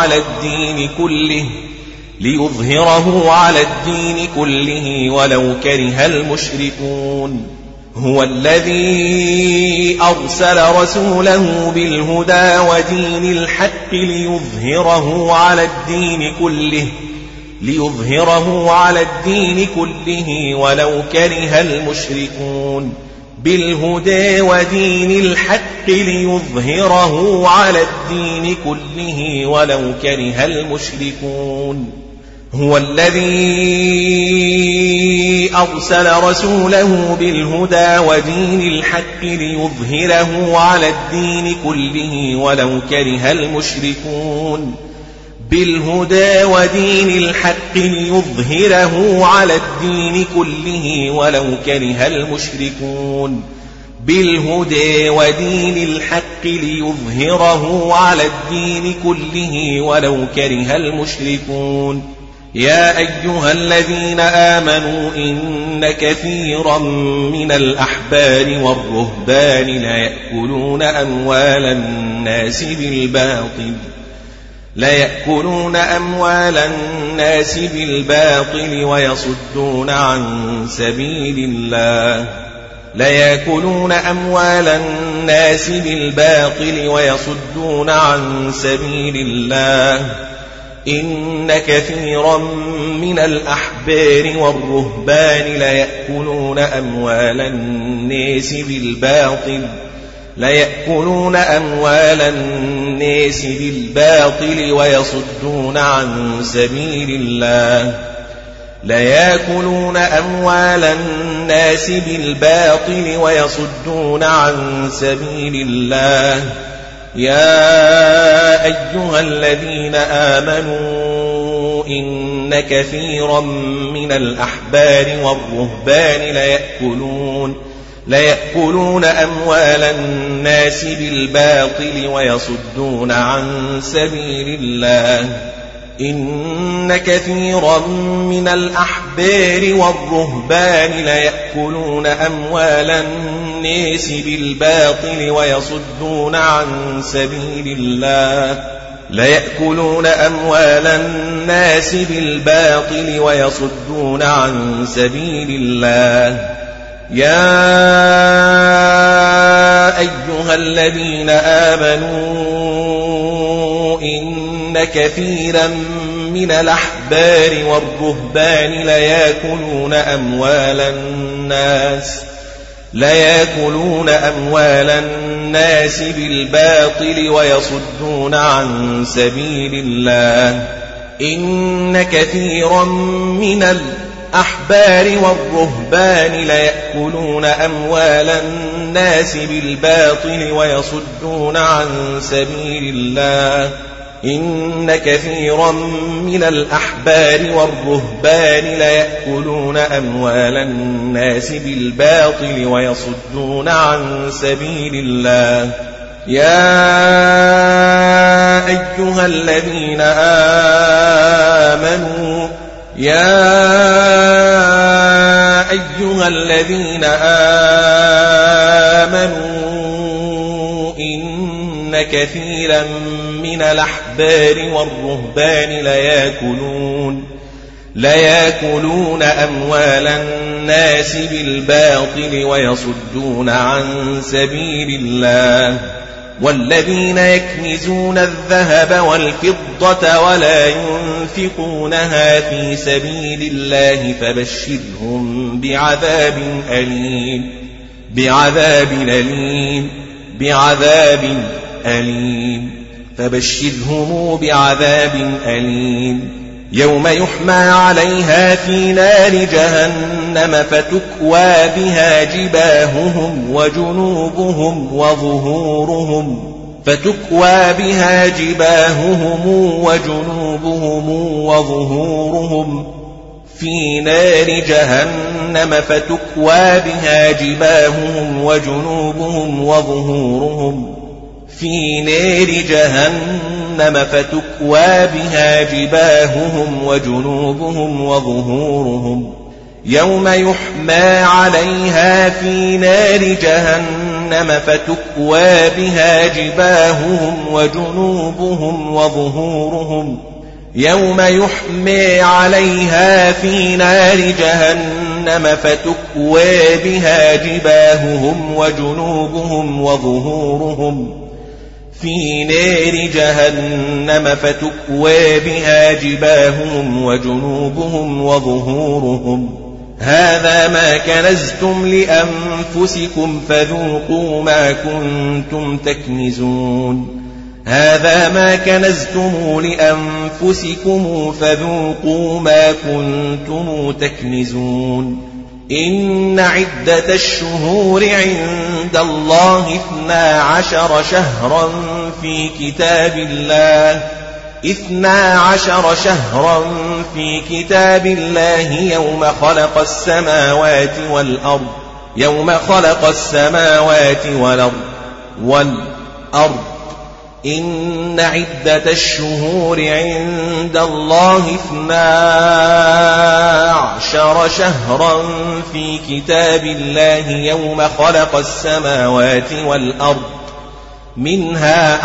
على الدين كله ولو كره المشركون هو الذي أرسل رسوله بالهدى ودين الحق ليظهره على الدين كله ولو كره المشركون بالهدى ودين الحق ليظهره على الدين كله ولو كره المشركون هو الذي أرسل رسوله بالهدى ودين الحق ليظهره على الدين كله ولو كره المشركون بالهدى ودين الحق ليظهره على الدين كله ولو كره المشركون بالهدى ودين الحق ليظهره على الدين كله ولو كره المشركون يا أيها الذين آمنوا إن كثيرا من الأحبار والرهبان ليأكلون أموال الناس بالباطل ويصدون عن سبيل الله إن كثيرا من الأحبار والرهبان ليأكلون أموال الناس بالباطل ويصدون عن سبيل الله يا أيها الذين آمنوا إن كثيرا من الأحبار والرهبان ليأكلون أموال الناس بالباطل ويصدون عن سبيل الله إن كثيرا من الأحبار والرهبان ليأكلون أموال الناس بالباطل ويصدون عن سبيل الله يا أيها الذين آمنوا إن كثيرا من الأحبار ليأكلون أموال الناس بالباطل ويصدون عن سبيل الله إن كثيرا من الأحبار والرهبان ليأكلون أموال الناس بالباطل ويصدون عن سبيل الله إن كثيرا من الأحبار والرهبان ليأكلون أموال الناس بالباطل ويصدون عن سبيل الله يا أيها الذين آمنوا إن كثيرا من الأحبار والرهبان ليأكلون أموال الناس بالباطل ويصدون عن سبيل الله والذين يكنزون الذهب والفضة ولا ينفقونها في سبيل الله فبشرهم بعذاب أليم يوم يحمى عليها في نار جهنم فتكوى بها جباههم وظهورهم في نار جهنم فتكوى بها جباههم وجنوبهم وظهورهم في نار جهنم فتكوى بها جباههم وجنوبهم وظهورهم يوم يحمى عليها في نار جهنم فتكوى بها جباههم وجنوبهم وظهورهم يوم يحمى عليها في نار جهنم فتكوى بها جباههم وجنوبهم وظهورهم في نار جهنم فتكوى بها جباههم وجنوبهم وظهورهم هذا ما كنزتم لأنفسكم فذوقوا ما كنتم تكنزون هذا ما كنزتم لأنفسكم فذوقوا ما كنتم تكنزون إن عدة الشهور عند الله 12 شهرا في كتاب الله يوم خلق السماوات والأرض إن عدة الشهور عند الله 12 شهرا في كتاب الله يوم خلق السماوات والأرض منها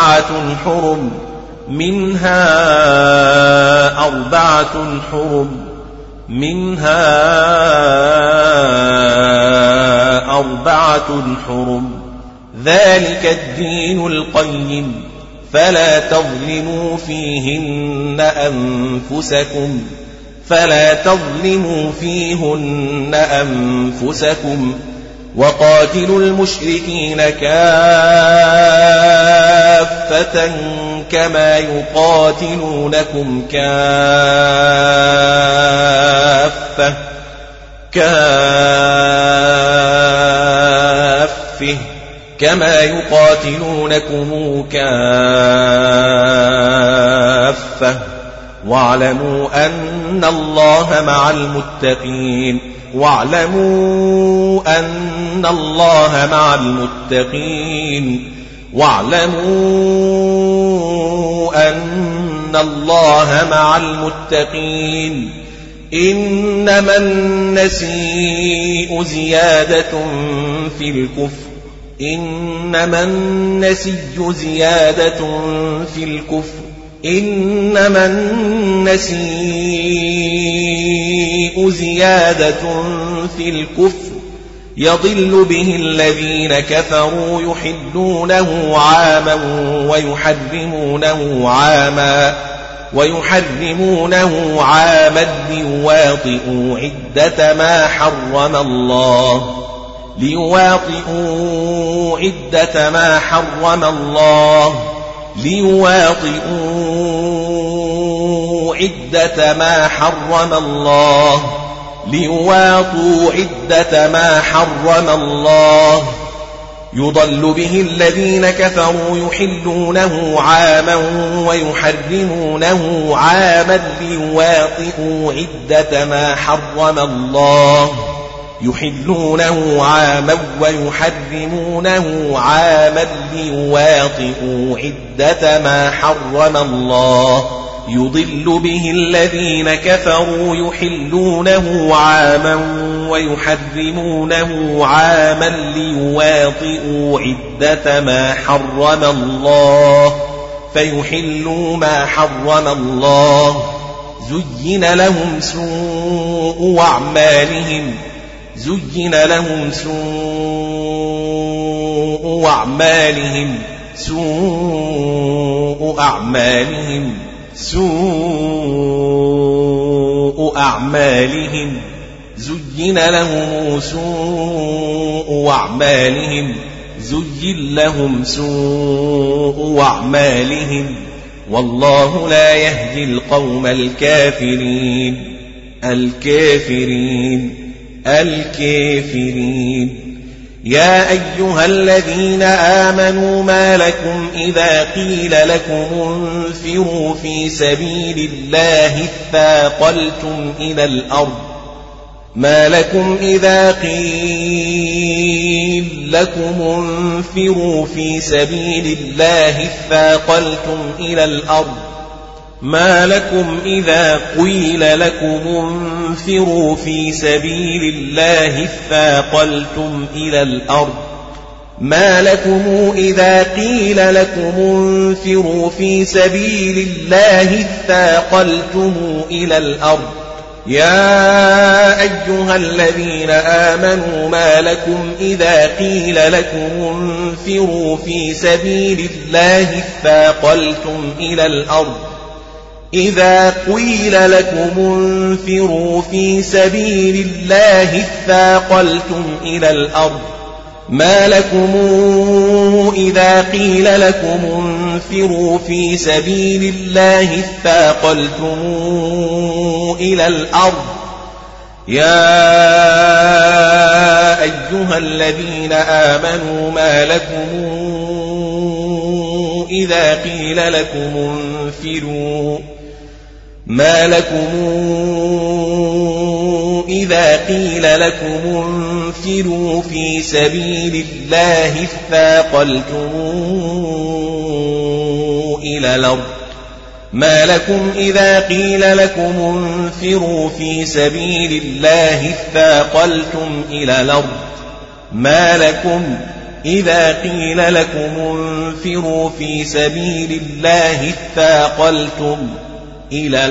أربعة حرم ذلك الدين القيم فلا تظلموا فيهن أنفسكم وقاتلوا المشركين كافة كما يقاتلونكم كافة واعلموا أن الله مع المتقين إنما النسيء زيادة في الكفر يضل به الذين كفروا يحلونه عاما ويحرمونه عاما ليواطئوا عدة ما حرم الله ليواطئوا عدة ما حرم الله يضل به الذين كفروا يحلونه عاما ويحرمونه عاما ليواطئوا عدة ما حرم الله يحلونه عاما ويحرمونه عاما ليواطئوا عدة ما حرم الله يضل به الذين كفروا يحلونه عاما ويحرمونه عاما ليواطئوا عدة ما حرم الله فيحلوا ما حرم الله زين لهم سوء أعمالهم والله لا يهدي القوم الكافرين يا أيها الذين آمنوا ما لكم إذا قيل لكم انفروا في سبيل الله اثاقلتم إلى الأرض ما لكم إذا قيل لكم انفروا في سبيل الله اثاقلتم إلى الأرض ما لكم إذا قيل لكم انفروا في سبيل الله اثاقلتم إلى الأرض يا أيها الذين آمنوا ما لكم إذا قيل لكم انفروا في سبيل الله اثاقلتم إلى الأرض إذا قيل لكم انفروا في سبيل الله اثاقلتم إلى الأرض ما لكم إذا قيل لكم انفروا في سبيل الله اثاقلتم إلى الأرض يا أيها الذين آمنوا ما لكم إذا قيل لكم انفروا في سبيل الله اثاقلتم إلى الأرض ما لكم إذا قيل لكم انفروا في سبيل الله اثاقلتم إلى الأرض ما لكم إذا قيل لكم انفروا في سبيل الله اثاقلتم إلى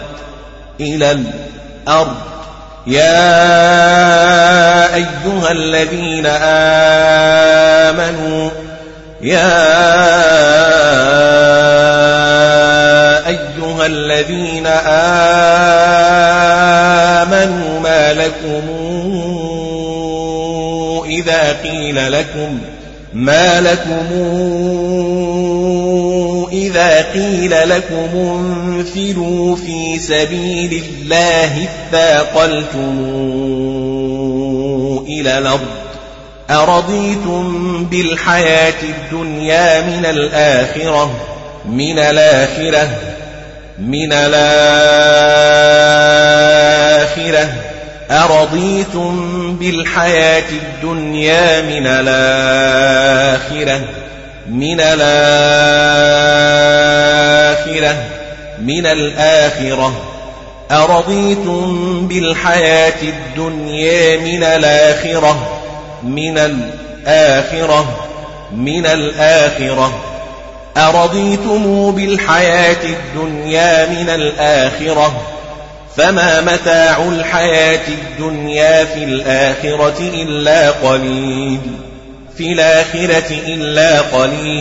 الأرض يا أيها الذين آمنوا ما لكم إذا قيل لكم انفروا في سبيل الله اثاقلتم إلى الأرض أرضيتم بالحياة الدنيا أرضيتم بالحياة الدنيا من الآخرة أرضيتم بالحياة الدنيا من الآخرة أرضيتم بالحياة الدنيا من الآخرة فما متاع الحياة الدنيا في الآخرة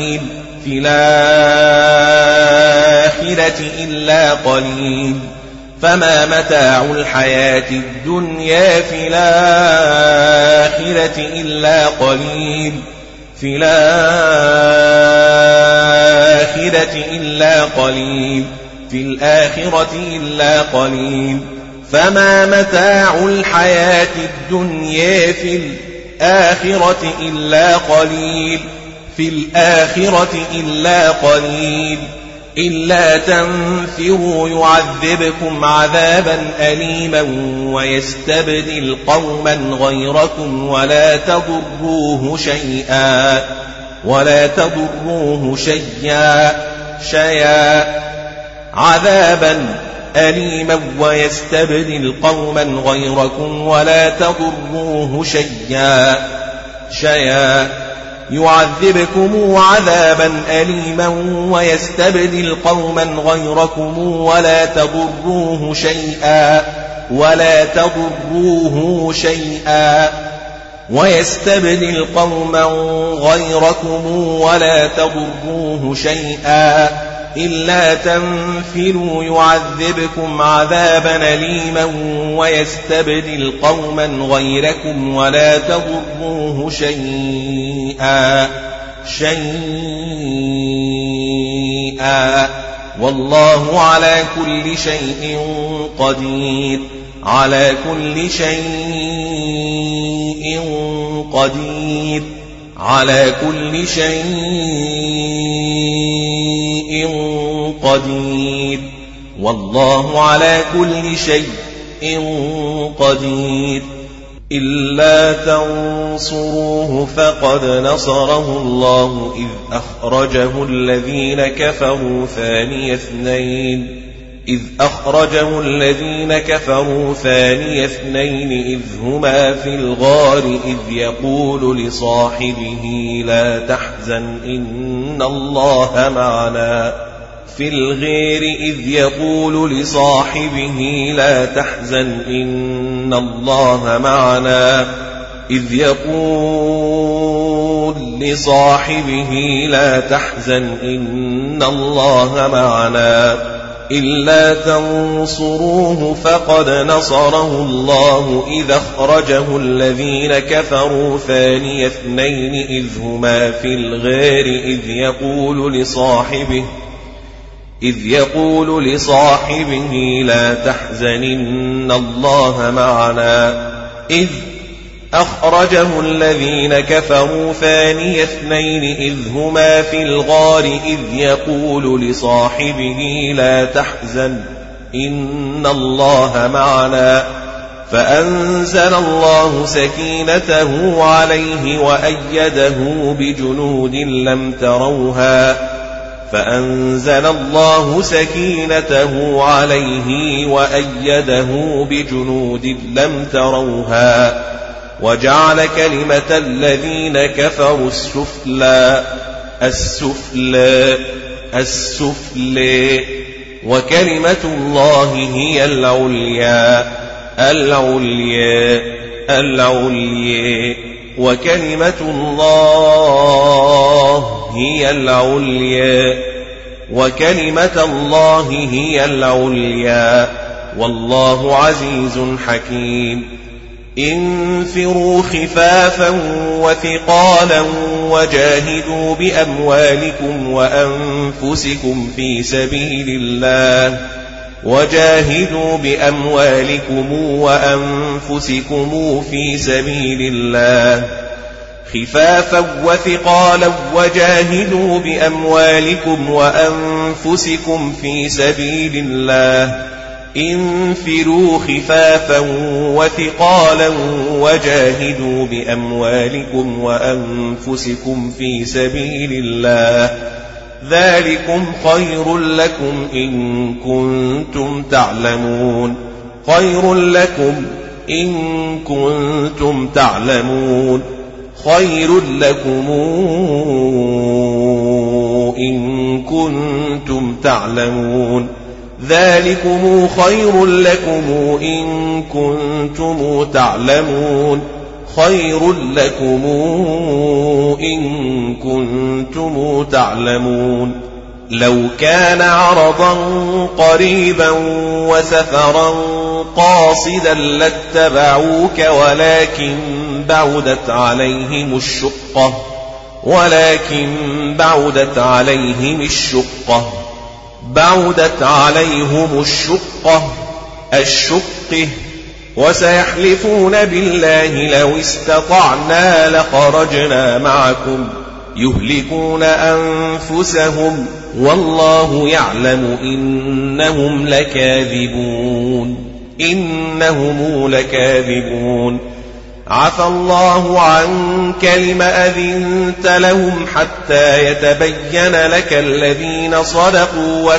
إلا قليل فما متاع الحياة الدنيا في الآخرة إلا قليل في الآخرة إلا قليل في الآخرة إلا قليل فما متاع الحياة الدنيا في الآخرة إلا قليل في الآخرة إلا قليل إلا تنفروا يعذبكم عذابا أليما ويستبدل قوما غيركم ولا تضروه شيئا عذابا أليما ويستبدل قوما غيركم ولا تضروه شيئا يعذبكم عذابا أليما ويستبدل قوما غيركم ولا تضروه شيئا ويستبدل قوما غيركم ولا تضروه شيئا إلا تنفروا يعذبكم عذابا أليما ويستبدل قوما غيركم ولا تضروه شيئا والله على كل شيء قدير على كل شيء قدير على كل شيء قدير والله على كل شيء قدير إلا تنصروه فقد نصره الله إذ أخرجه الذين كفروا ثاني اثنين إذ هما في الغار إذ يقول لصاحبه لا تحزن إن الله معنا في الغير إذ يقول لصاحبه لا تحزن إن الله معنا إذ يقول لصاحبه لا تحزن إن الله معنا إلا تنصروه فقد نصره الله إذ أخرجه الذين كفروا ثاني اثنين إذ هما في الغار إذ يقول لصاحبه لا تحزن إن الله معنا إذ أخرجه الذين كفروا ثاني اثنين إذ هما في الغار إذ يقول لصاحبه لا تحزن إن الله معنا فأنزل الله سكينته عليه وأيده بجنود لم تروها فأنزل الله سكينته عليه وأيده بجنود لم تروها وجعل كلمة الذين كفروا السفلى وكلمة الله هي العليا وكلمة الله هي العليا والله عزيز حكيم انفروا خفافا وثقالا وجاهدوا بأموالكم وأنفسكم في سبيل الله خفافا وثقالا وجاهدوا بأموالكم وأنفسكم في سبيل الله انفروا خفافا وثقالا وجاهدوا بأموالكم وأنفسكم في سبيل الله ذلكم خير لكم إن كنتم تعلمون خير لكم إن كنتم تعلمون ذلكم خير لكم إن كنتم تعلمون خير لكم إن كنتم تعلمون لو كان عرضا قريبا وسفرا قاصدا لاتبعوك ولكن بعدت عليهم الشقة وسيحلفون بالله لو استطعنا لخرجنا معكم يهلكون أنفسهم والله يعلم إنهم لكاذبون عفى الله عنك لم أذنت لهم حتى يتبين لك الذين صدقوا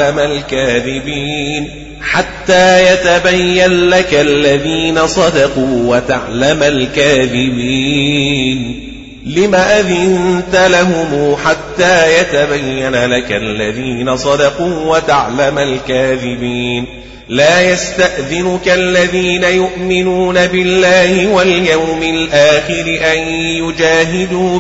وتعلم الكاذبين لم أذنت لهم حتى يتبين لك الذين صدقوا وتعلم الكاذبين لا يستأذنك الذين يؤمنون بالله واليوم الآخر أن يجاهدوا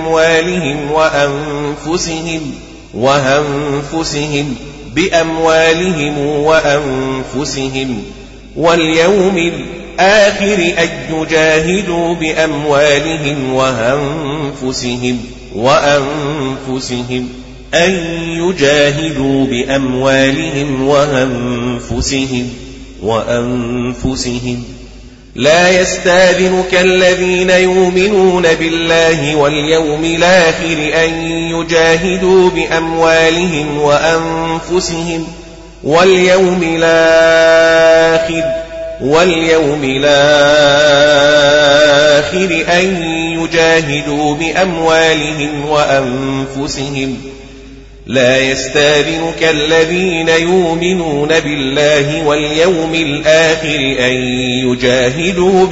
بأموالهم وأنفسهم واليوم الآخر أن يجاهدوا بأموالهم وأنفسهم لا يستأذنك الذين يؤمنون بالله واليوم الآخر أن يجاهدوا بأموالهم وأنفسهم واليوم الآخر أن يجاهدوا بأموالهم وأنفسهم لا يستأذنك الذين يؤمنون بالله واليوم الآخر أن يجاهدوا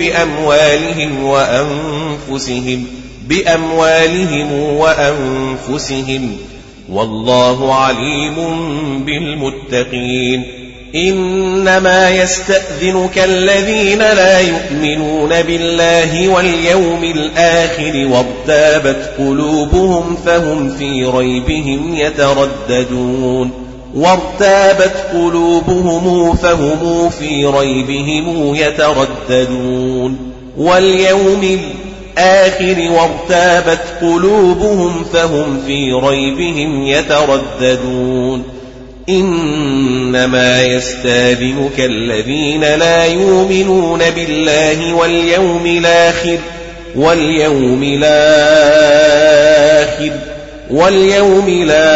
بأموالهم وأنفسهم والله عليم بالمتقين إنما يستأذنك الذين لا يؤمنون بالله واليوم الآخر وارتابت قلوبهم فهم في ريبهم يترددون واليوم الآخر وارتابت قلوبهم فهم في ريبهم يترددون إنما يستأذنك الذين لا يؤمنون بالله واليوم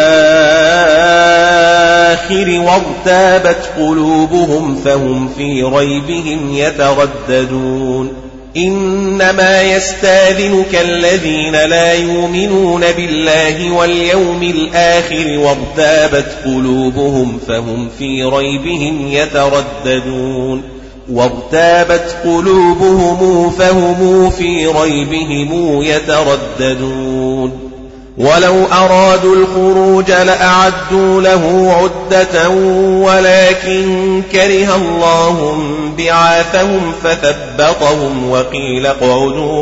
الآخر وارتابت قلوبهم فهم في ريبهم يترددون إنما يستأذنك الذين لا يؤمنون بالله واليوم الآخر وارتابت قلوبهم فهم في ريبهم يترددون ولو أرادوا الخروج لأعدوا له عدة ولكن كره الله بعاثهم فثبطهم وقيل اقعدوا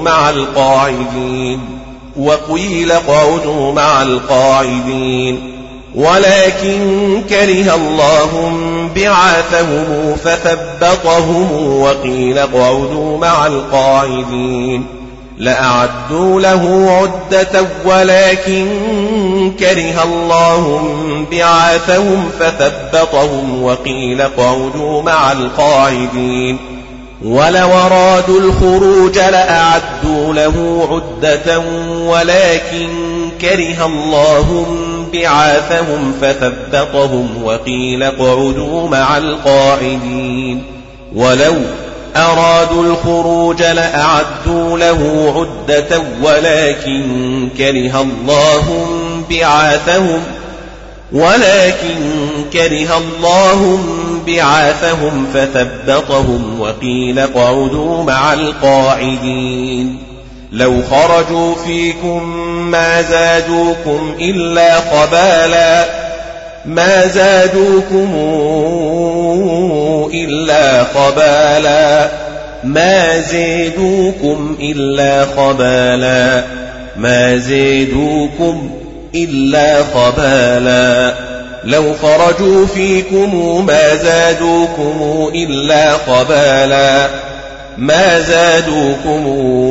مع القاعدين ولكن كره الله بعاثهم فثبطهم وقيل اقعدوا مع القاعدين لأعدوا له عدة ولكن كره الله بعاثهم فثبطهم وقيل اقعدوا مع القاعدين ولو أرادوا الخروج لأعدوا له عدة ولكن كره الله بعاثهم فثبطهم وقيل اقعدوا مع القاعدين ولو أرادوا الخروج لأعدوا له عدة ولكن كره الله بعاثهم فثبطهم وقيل اقعدوا مع القاعدين لو خرجوا فيكم ما زادوكم إلا خبالا ما زادوكم إلا خبالا لو خرجوا فيكم ما زادوكم إلا خبالا ما زادوكم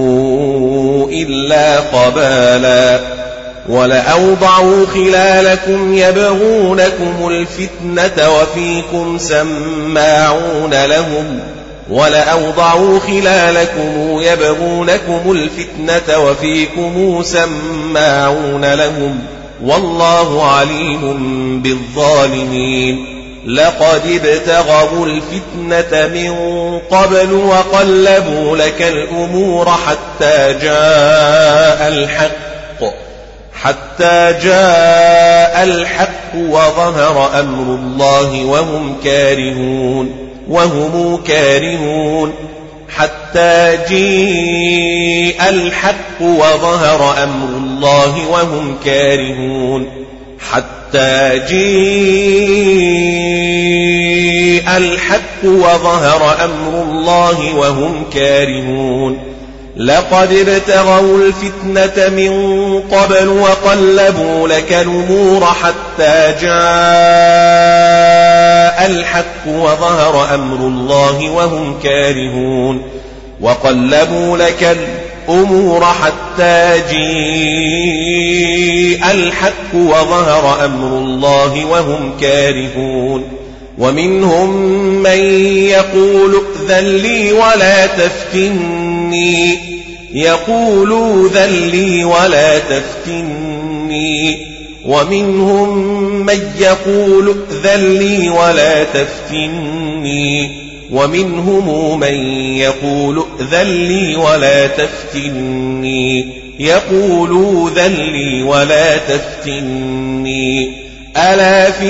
إلا خبالا ولأوضعوا خلالكم يبغونكم الفتنة وفيكم سماعون لهم ولأوضعوا خلالكم يبغونكم الفتنة وفيكم سماعون لهم والله عليم بالظالمين لقد ابتغوا الفتنة من قبل وقلبوا لك الأمور حتى جاء الحق وظهر أمر الله وهم كارهون حتى جاء الحق وظهر أمر الله وهم كارهون حتى جاء الحق وظهر أمر الله وهم كارهون لقد ابتغوا الفتنة من قبل وقلبوا لك الأمور حتى جاء الحق وظهر أمر الله وهم كارهون وقلبوا لك الأمور حتى جاء الحق وظهر أمر الله وهم كارهون ومنهم من يقول ائذن لي ولا تفتني ومنهم من يقول ائذن لي ولا تفتني ومنهم من يقول ائذن لي ولا تفتني يقول ائذن لي ولا تفتني ألا في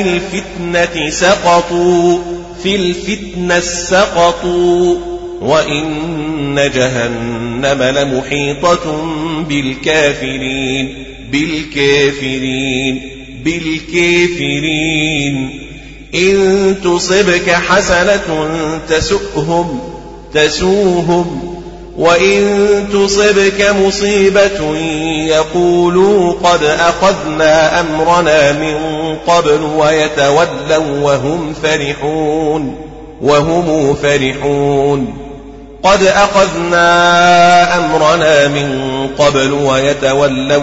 الفتنة سقطوا وإن جهنم لمحيطة بالكافرين إن تصبك حسنة تسوهم وإن تصبك مصيبة يقولوا قد أخذنا أمرنا من قبل ويتولوا وهم فرحون قد أخذنا أمرنا من قبل ويتولوا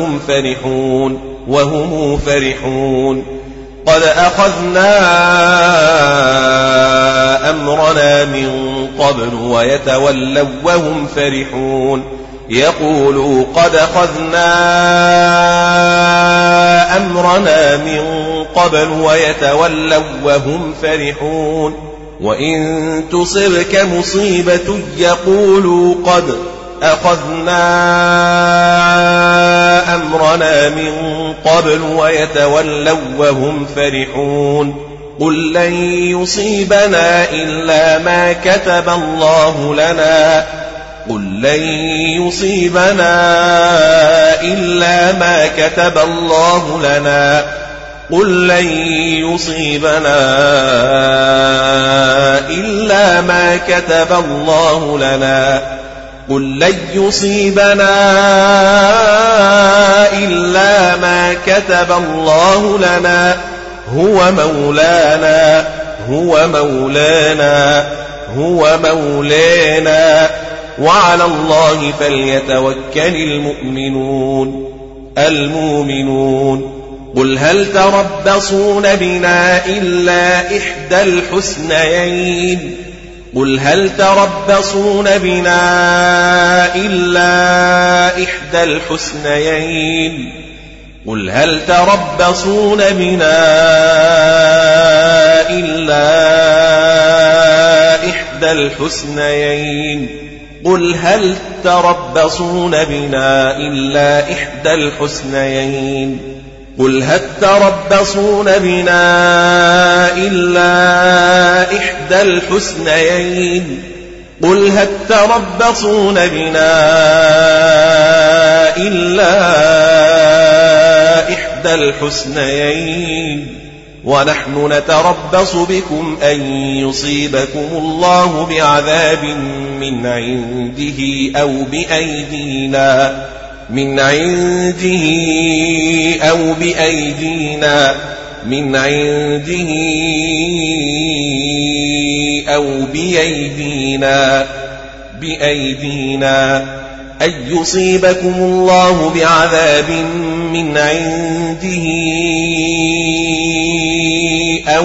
وهم فرحون قد أخذنا أمرنا من قبل ويتولوا وهم فرحون يقولوا قد أخذنا أمرنا من قبل ويتولوا وهم فرحون وإن تصبك مصيبة يقولوا قد أخذنا أمرنا من قبل ويتولوا وهم فرحون قل لن يصيبنا إلا ما كتب الله لنا هو مولانا وعلى الله فليتوكل المؤمنون قل هل تربصون بنا إلا إحدى الحسنيين قل هل تربصون بنا إلا إحدى الحسنيين ونحن نتربص بكم أن يصيبكم الله بعذاب من عنده أو بأيدينا من عنده أو بأيدينا من عنده أو بأيدينا أن يصيبكم الله بعذاب من عنده أو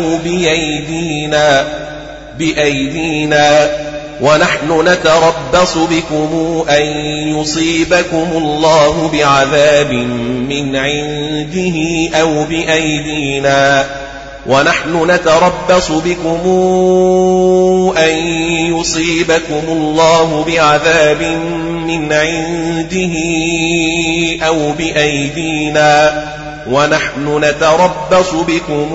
بأيدينا ونحن نتربص بكم أن يصيبكم الله بعذاب من عنده أو بأيدينا ونحن نتربص بكم أن يصيبكم الله بعذاب من عنده أو بأيدينا ونحن نتربص بكم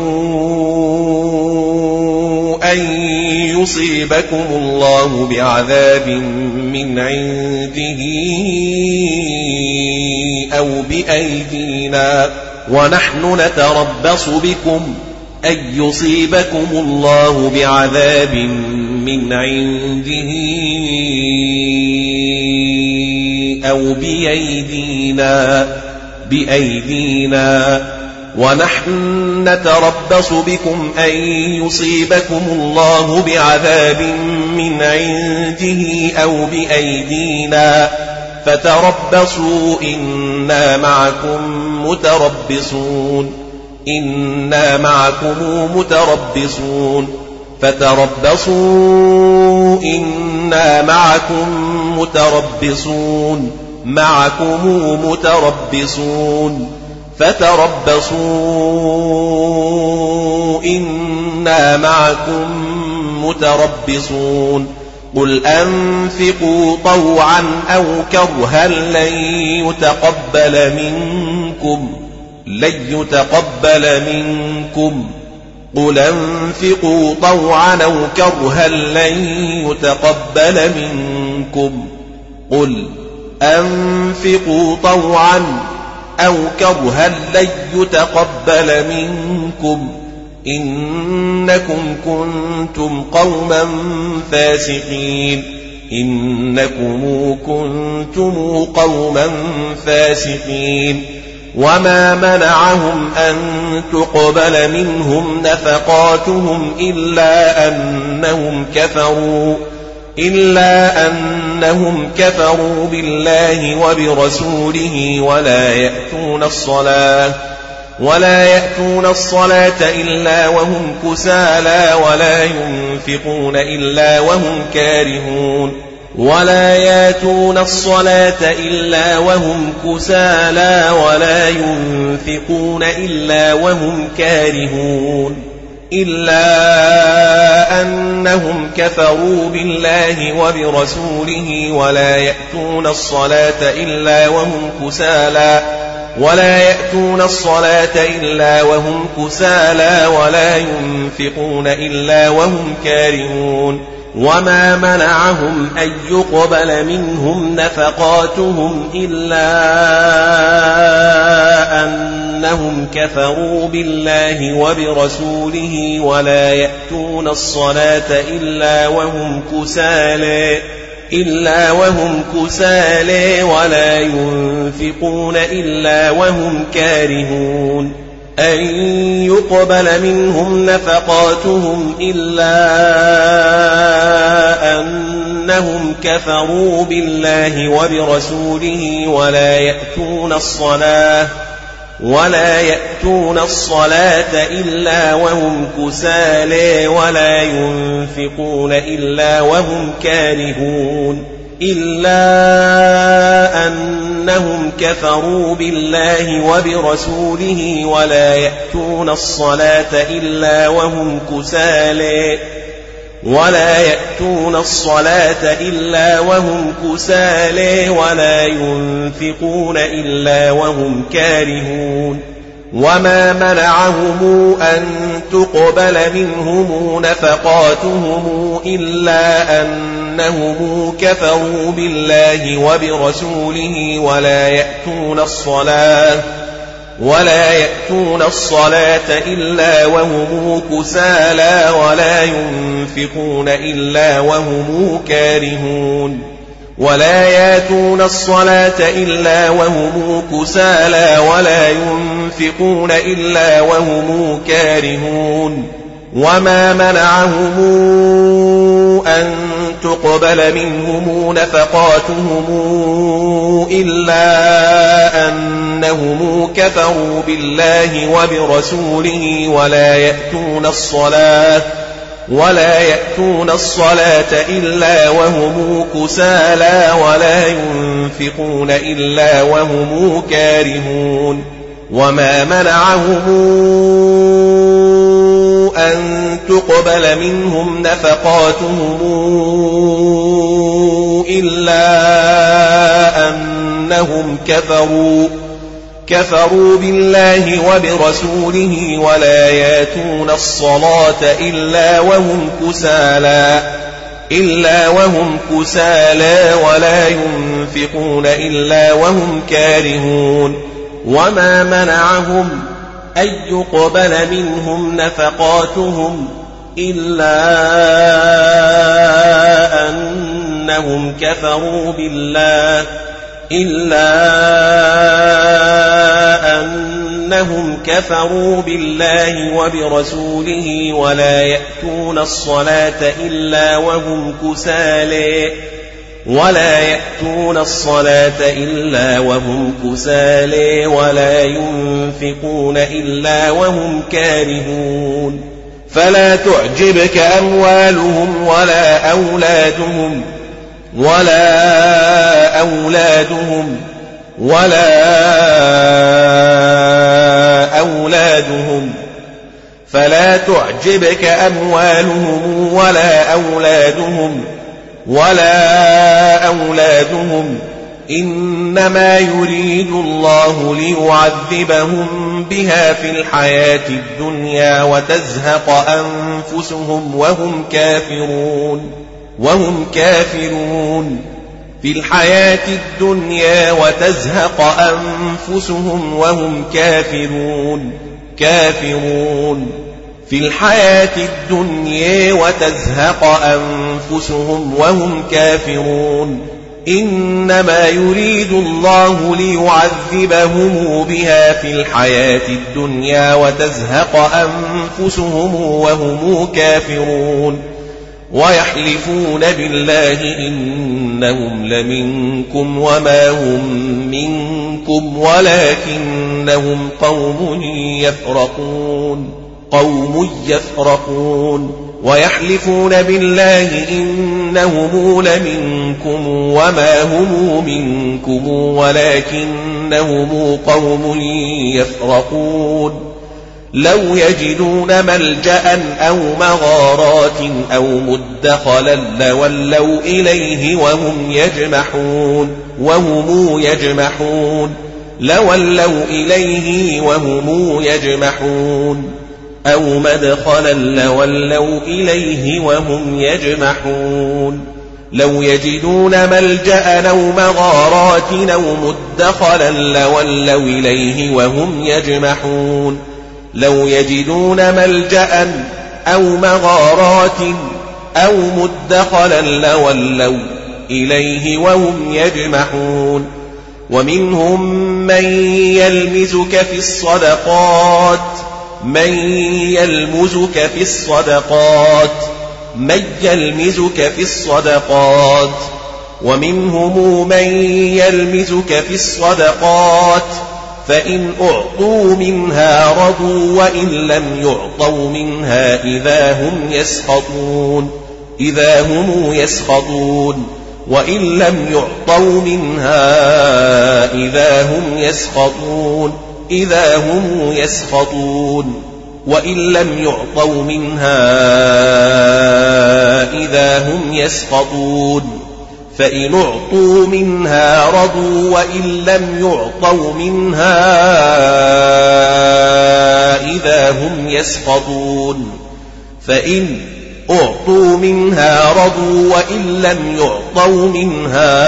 أن يصيبكم الله بعذاب من عنده أو بأيدينا ونحن نتربص بكم أن يصيبكم الله بعذاب من عنده أو بأيدينا ونحن نتربص بكم أن يصيبكم الله بعذاب من عنده أو بأيدينا فتربصوا إنا معكم متربصون فتربصوا إنا معكم متربصون فتربصوا إنا معكم متربصون قل أنفقوا طوعا أو كرها لن يتقبل منكم قل أنفقوا طوعا أو كرها لن يتقبل منكم قل أنفقوا طوعا أو كرها لن يتقبل منكم إنكم كنتم قوما فاسقين وما منعهم أن تقبل منهم نفقاتهم إلا أنهم كفروا بالله وبرسوله ولا يأتون الصلاة إلا وهم كسالى ولا ينفقون إلا وهم كارهون إلا أنهم كفروا بالله وبرسوله ولا يأتون الصلاة إلا وهم كسالى ولا ينفقون إلا وهم كارهون وما منعهم أن يقبل منهم نفقاتهم إلا أنهم كفروا بالله وبرسوله ولا يأتون الصلاة إلا وهم كسالى ولا ينفقون إلا وهم كارهون أن يقبل منهم نفقاتهم إلا أنهم كفروا بالله وبرسوله ولا يأتون الصلاة إلا وهم كسالى ولا ينفقون إلا وهم كارهون إلا أنهم كفروا بالله وبرسوله ولا يأتون الصلاة إلا وهم كسالى ولا ينفقون إلا وهم كارهون وما منعهم أن تقبل منهم نفقاتهم إلا أنهم كفروا بالله وبرسوله ولا يأتون الصلاة إلا وهم كسالى ولا ينفقون إلا وهم كارهون ولا ياتون الصلاة إلا وهم كسالى ولا ينفقون إلا وهم كارهون وما منعهم أن تقبل منهم نفقاتهم إلا أنهم كفروا بالله وبرسوله ولا يأتون الصلاة إلا وهم كسالى ولا ينفقون إلا وهم كارهون وما منعهم أن تقبل منهم نفقاتهم إلا أنهم كفروا بالله وبرسوله ولا ياتون الصلاة إلا وهم كسالى ولا ينفقون إلا وهم كارهون وما منعهم أن يقبل منهم نفقاتهم إلا أنهم كفروا بالله وبرسوله ولا يأتون الصلاة إلا وهم كسالى ولا ينفقون إلا وهم كارهون فلا تعجبك أموالهم ولا أولادهم فلا تعجبك أموالهم ولا أولادهم إنما يريد الله ليعذبهم بها في الحياة الدنيا وتزهق أنفسهم وهم كافرون في الحياة الدنيا وتزهق أنفسهم وهم كافرون في الحياة الدنيا وتزهق أنفسهم وهم كافرون إنما يريد الله ليعذبهم بها في الحياة الدنيا وتزهق أنفسهم وهم كافرون ويحلفون بالله إنهم لمنكم وما هم منكم ولكنهم قوم يفرقون ويحلفون بالله إنهم لمنكم وما هم منكم ولكنهم قوم يفرقون لو يجدون ملجأ أو مغارات أو مدخلا لولوا إليه وهم يجمحون أو مدخلا لولوا إليه وهم يجمحون لو يجدون ملجأ أو مغارات أو مدخلا لولوا إليه وهم يجمحون لو يجدون ملجأ أو مغارات أو مدخلا لولوا إليه وهم يجمحون ومنهم من يلمزك في الصدقات ومنهم من يلمزك في الصدقات فإن أعطوا منها رضوا وإن لم يعطوا منها إذا هم يسخطون وإن لم يعطوا منها إذا هم يسخطون وإن لم يعطوا منها إذا هم يسخطون فإن أعطوا منها رضوا وإن لم يعطوا منها إذا هم يسخطون فإن أعطوا منها رضوا وإن لم يعطوا منها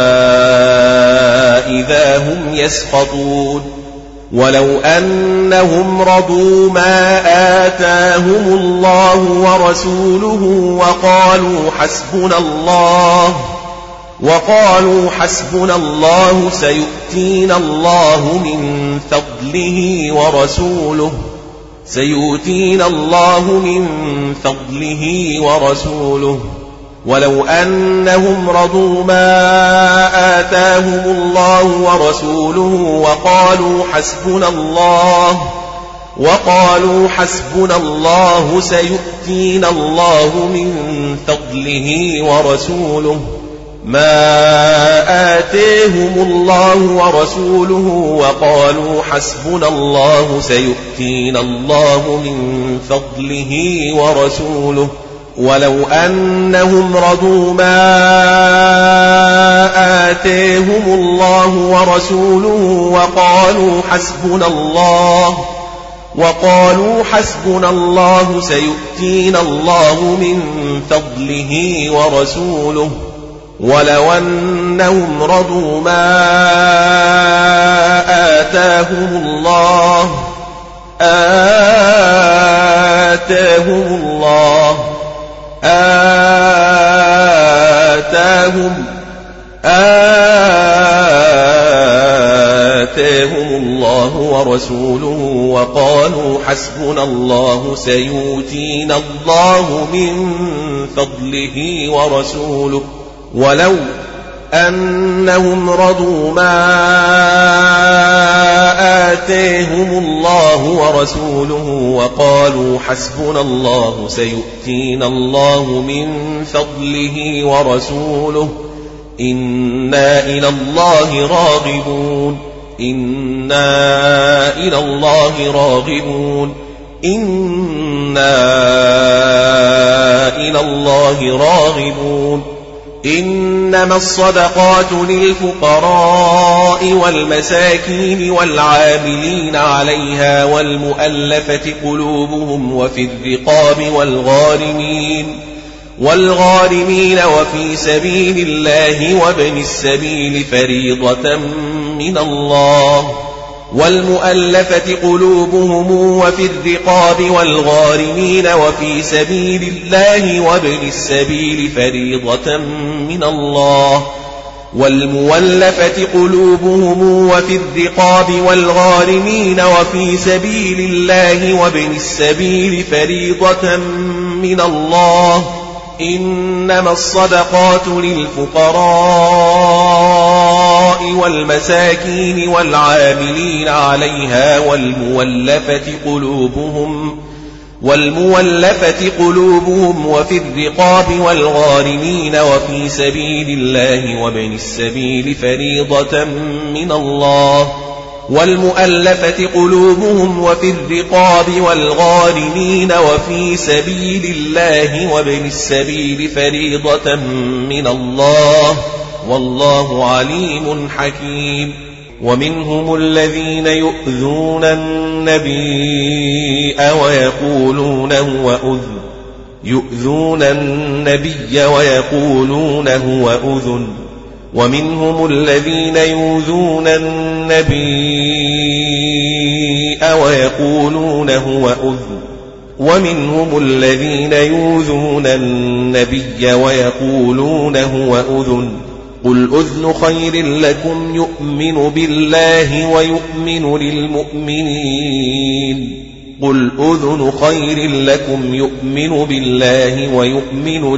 إذا هم يسخطون ولو أنهم رضوا ما آتاهم الله ورسوله وقالوا حسبنا الله سيؤتينا الله من فضله ورسوله ولو أنهم رضوا ما آتاهم الله ورسوله وقالوا حسبنا الله سيؤتينا الله من فضله ورسوله ما آتاهم الله ورسوله وقالوا حسبنا الله سيؤتينا الله من فضله ورسوله ولو أنهم رضوا ما آتاهم الله ورسوله وقالوا حسبنا الله سيؤتينا الله من فضله ورسوله ولو أنهم رضوا ما آتاهم الله ورسوله وقالوا حسبنا الله سيؤتينا الله من فضله ورسوله ولو أنهم رضوا ما آتاهم الله ورسوله وقالوا حسبنا الله سيؤتينا الله من فضله ورسوله إنا إلى الله راغبون إنما الصدقات للفقراء والمساكين والعاملين عليها والمؤلفة قلوبهم وفي الرقاب والغارمين وفي سبيل الله وابن السبيل فريضة من الله والمؤلفة قلوبهم وفي الرقاب والغارمين وفي سبيل الله وابن السبيل فريضة من الله والمؤلفة قلوبهم وفي الرقاب والغارمين وفي سبيل الله وابن السبيل فريضة من الله إنما الصدقات للفقراء والمساكين والعاملين عليها والمؤلفة قلوبهم وفي الرقاب والغارمين وفي سبيل الله وابن السبيل فريضة من الله والمؤلفة قلوبهم وفي الرقاب والغارمين وفي سبيل الله وابن السبيل فريضة من الله والله عليم حكيم ومنهم الذين يؤذون النبي ويقولون هو أذن ومنهم الذين يؤذون النبي ويقولون هو أذن ومنهم الذين يؤذون النبي ويقولون هو أذن قل أذن خير لكم يؤمن بالله ويؤمن للمؤمنين قل أذن خير لكم يؤمن بالله ويؤمن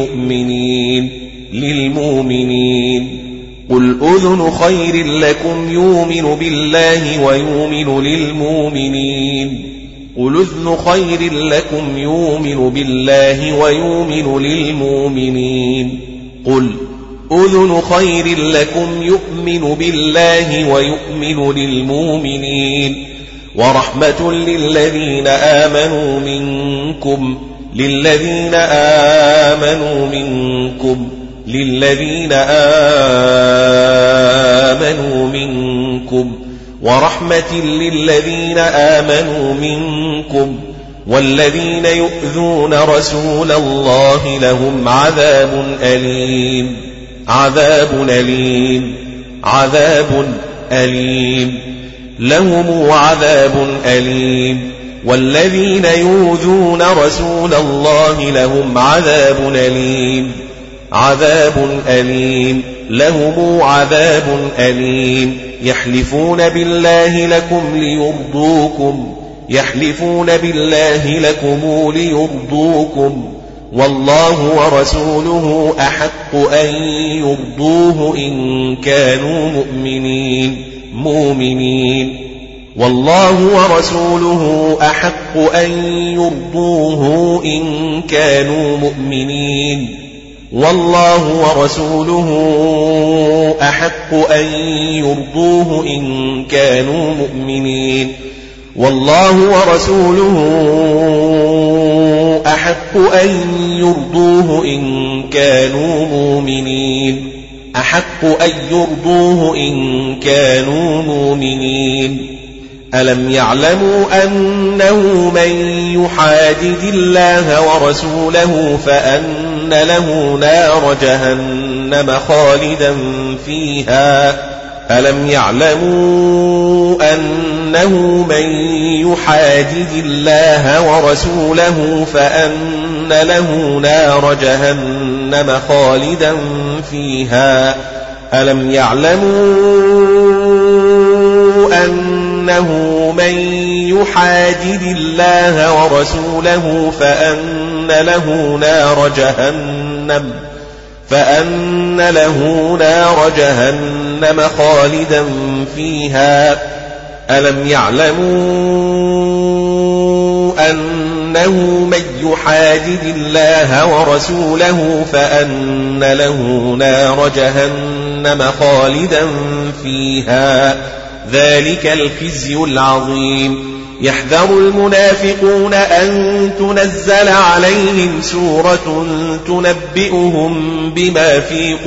للمؤمنين قل أذن خير لكم يؤمن بالله ويؤمن للمؤمنين قل أذن خير لكم يؤمن بالله ويؤمن للمؤمنين قل أذن خير لكم يؤمن بالله ويؤمن للمؤمنين ورحمة للذين آمنوا منكم ورحمة للذين آمنوا منكم والذين يؤذون رسول الله لهم عذاب أليم والذين يؤذون رسول الله لهم عذاب أليم عذاب أليم لهم عذاب أليم يحلفون بالله لكم ليرضوكم والله ورسوله أحق أن يرضوه إن كانوا مؤمنين والله ورسوله أحق أن يرضوه إن كانوا مؤمنين والله ورسوله أحق أن يرضوه إن كانوا مؤمنين والله ورسوله أحق أن يرضوه إن كانوا مؤمنين ألم يعلموا أنه من يحادد الله ورسوله فأن له نار جهنم خالدا فيها ألم يعلموا أنه من يحادد الله ورسوله فأن له نار جهنم خالدا فيها ألم يعلموا أنه من يحادد الله ورسوله فأن له نار جهنم خالدا فيها ألم يعلموا أنه من يحادد الله ورسوله فأن له نار جهنم خالدا فيها ذلك الخزي العظيم يحذر المنافقون أن تنزل عليهم سورة تنبئهم بما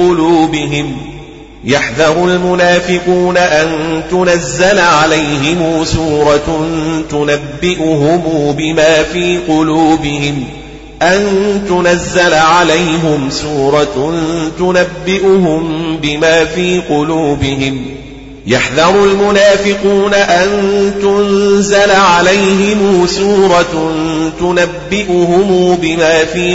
في قلوبهم يحذر المنافقون أن تنزل عليهم سورة تنبئهم بما في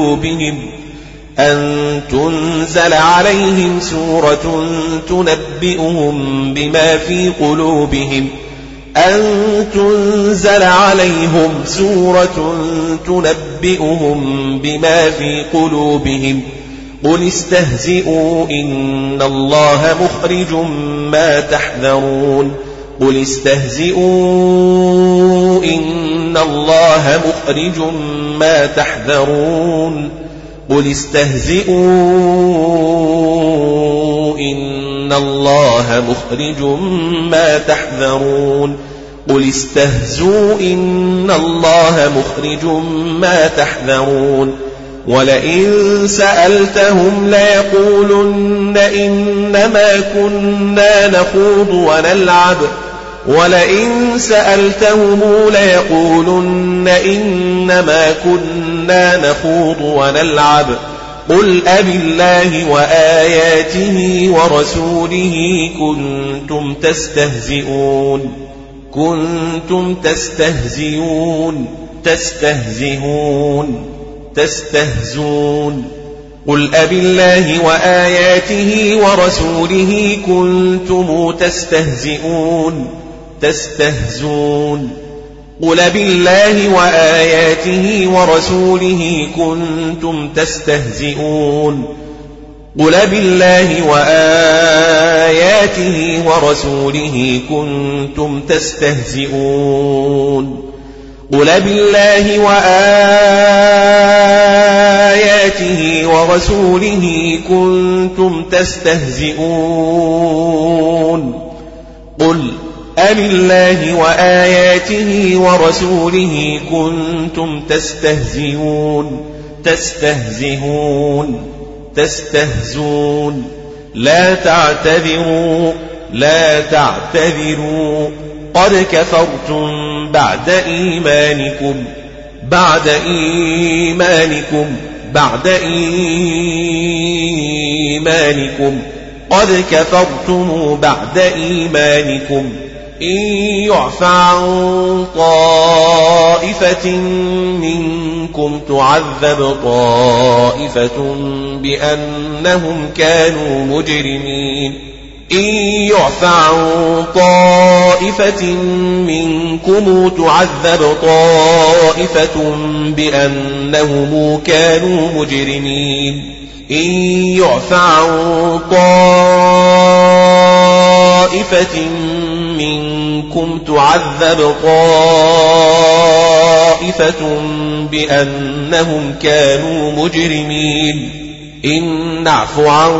قلوبهم قل استهزئوا إن الله مخرج ما تحذرون ولئن سألتهم ليقولن إنما كنا نخوض ونلعب قل أبالله وآياته ورسوله كنتم تستهزئون قل أبالله وآياته ورسوله كنتم تستهزئون قل بالله وآياته ورسوله كنتم تستهزئون قل بالله وآياته ورسوله كنتم تستهزئون قل بالله وآياته ورسوله كنتم تستهزئون قل أبالله وآياته ورسوله كنتم تستهزئون لا تعتذروا قد كفرتم بعد إيمانكم قد كفرتم بعد إيمانكم إن يعفى عن طائفة منكم تعذب طائفة بأنهم كانوا مجرمين إن يعف عن طائفة منكم تعذب طائفة بأنهم كانوا مجرمين إن يعف عن طائفة منكم تعذب طائفة بأنهم كانوا مجرمين إن نعف عن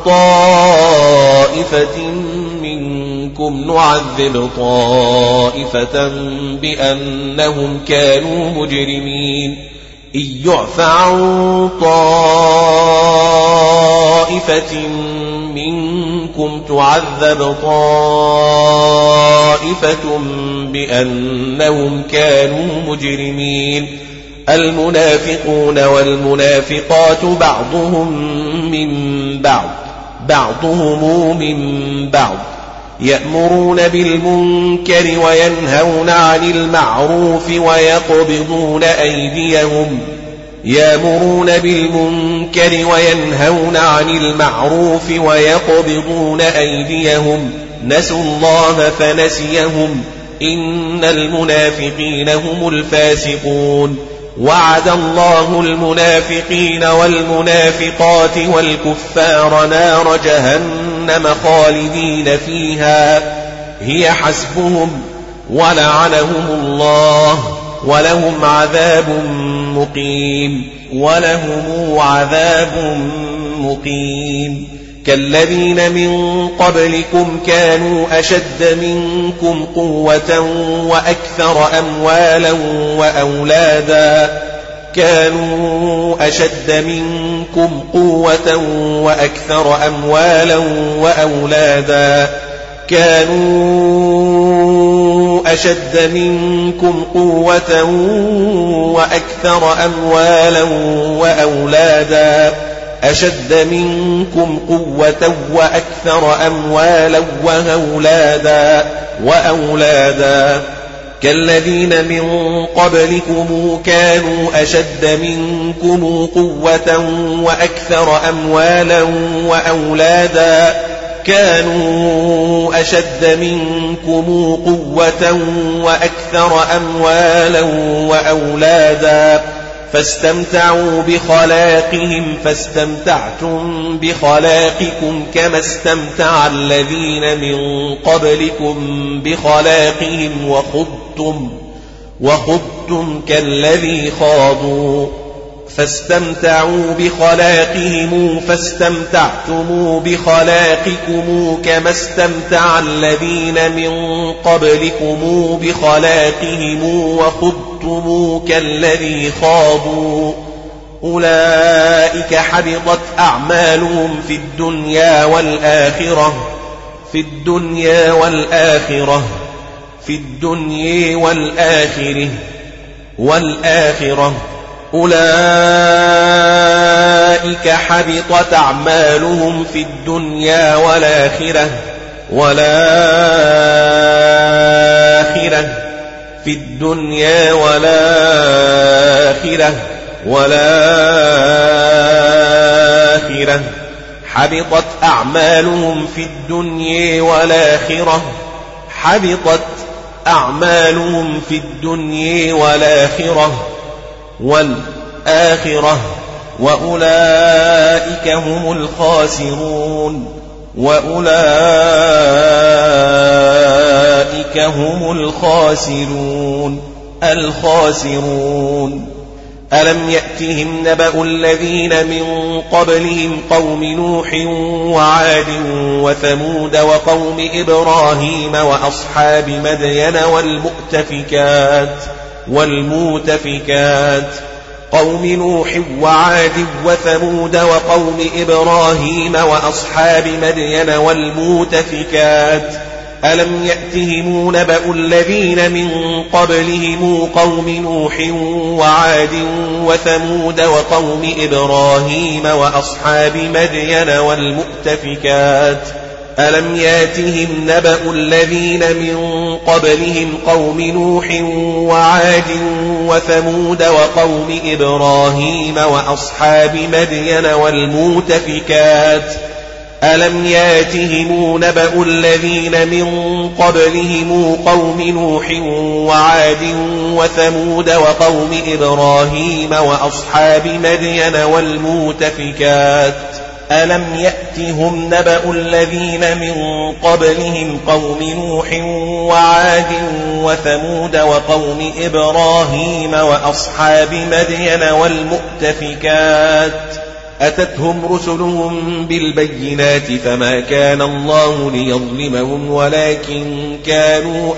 طائفة منكم نعذب طائفة بأنهم كانوا مجرمين إن يعف عن طائفة منكم تعذب طائفة بأنهم كانوا مجرمين المنافقون والمنافقات بعضهم من بعض يأمرون بالمنكر وينهون عن المعروف ويقبضون أيديهم نسوا الله فنسيهم إن المنافقين هم الفاسقون وعد الله المنافقين والمنافقات والكفار نار جهنم خالدين فيها هي حسبهم ولعنهم الله ولهم عذاب مقيم كالذين من قبلكم كانوا أشد منكم قوة وأكثر أموالا وأولادا أشد منكم قوة وأكثر أموالا وأولادا كالذين من قبلكم كانوا أشد منكم قوة وأكثر أموالا وأولادا فاستمتعوا بخلاقهم فاستمتعتم بخلاقكم كما استمتع الذين من قبلكم بخلاقهم وخضتم كالذي خاضوا فاستمتعوا بخلاقهم فاستمتعتم بخلاقكم كما استمتع الذين من قبلكم بخلاقهم وخضتم كالذي خاضوا أولئك حبطت أعمالهم في الدنيا والآخرة أولئك حبطت أعمالهم في الدنيا والآخرة حبطت أعمالهم في الدنيا والآخرة وأولئك هم الخاسرون ألم يأتهم نبأ الذين من قبلهم قوم نوح وعاد وثمود وقوم إبراهيم وأصحاب مدين والمؤتفكات قوم نوح وعاد وثمود وقوم إبراهيم وأصحاب مدين والمؤتفكات ألم يأتهم نبأ الذين من قبلهم قوم نوح وعاد وثمود وقوم إبراهيم وأصحاب مدين ألم ياتهم نبأ الذين من قبلهم قوم نوح وعاد وثمود وقوم إبراهيم وأصحاب مدين والمؤتفكات ألم ياتهم نبأ الذين من قبلهم قوم نوح وعاد وثمود وقوم إبراهيم وأصحاب مدين والمؤتفكات ألم يأتهم نبأ الذين من قبلهم قوم نوح وعاد وثمود وقوم إبراهيم وأصحاب مدين والمؤتفكات أتتهم رسلهم بالبينات فما كان الله ليظلمهم ولكن كانوا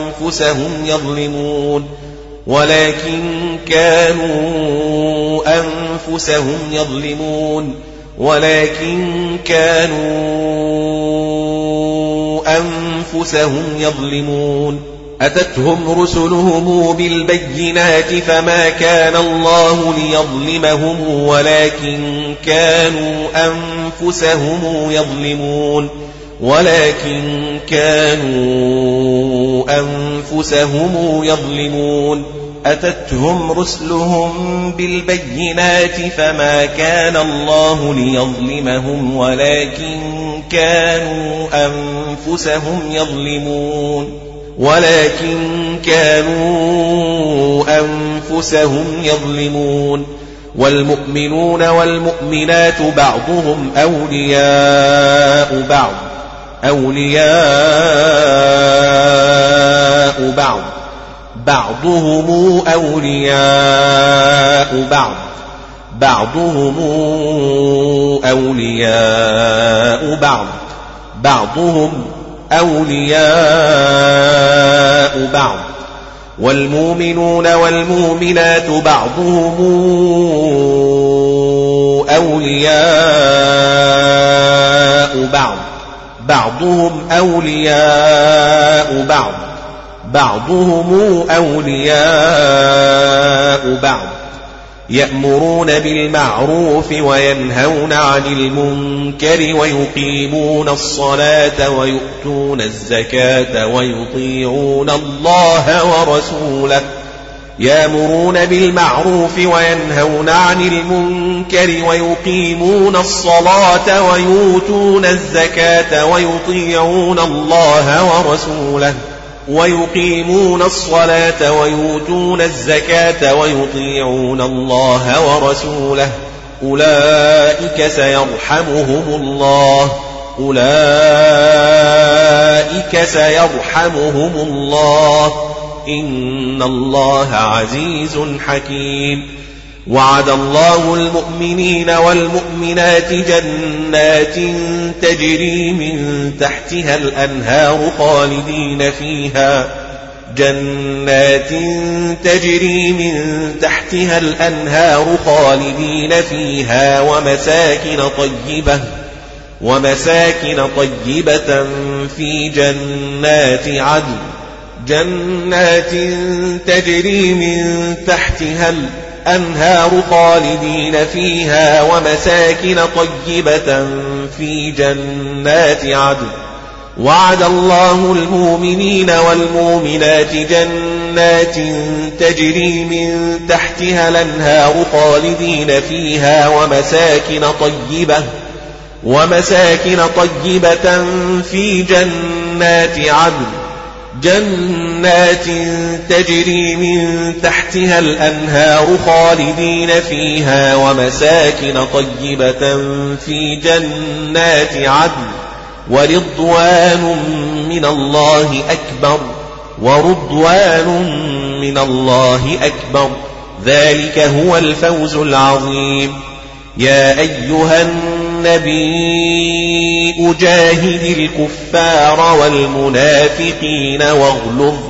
أنفسهم يظلمون أتتهم رسلهم بالبينات فما كان الله ليظلمهم ولكن كانوا أنفسهم يظلمون أتتهم رسلهم بالبينات فما كان الله ليظلمهم ولكن كانوا أنفسهم يظلمون والمؤمنون والمؤمنات بعضهم أولياء بعض بعضهم أولياء بعض والمؤمنون والمؤمنات بعضهم أولياء بعض يأمرون بالمعروف وينهون عن المنكر ويقيمون الصلاة ويؤتون الزكاة ويطيعون الله ورسوله يأمرون بالمعروف وينهون عن المنكر ويقيمون الصلاة ويؤتون الزكاة ويطيعون الله ورسوله أولئك سيرحمهم الله إن الله عزيز حكيم وعد الله المؤمنين والمؤمنات جنات تجري من تحتها الأنهار خالدين فيها ومساكن طيبة في جنات عدن جنات تجري من تحتها الأنهار خالدين فيها ومساكن طيبة في جنات عدن وعد الله المؤمنين والمؤمنات جنات تجري من تحتها الأنهار خالدين فيها ومساكن طيبة في جنات عدن جنات تجري من تحتها الأنهار خالدين فيها ومساكن طيبة في جنات عدن ورضوان من الله أكبر ذلك هو الفوز العظيم يا أيها النبي جاهد الكفار والمنافقين واغلظ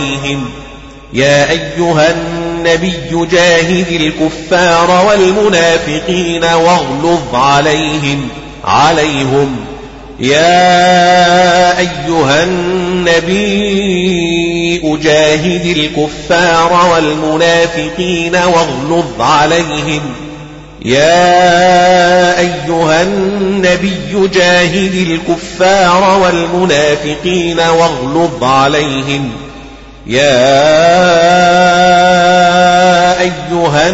عليهم يا أيها النبي جاهد الكفار والمنافقين واغلظ عليهم يا أيها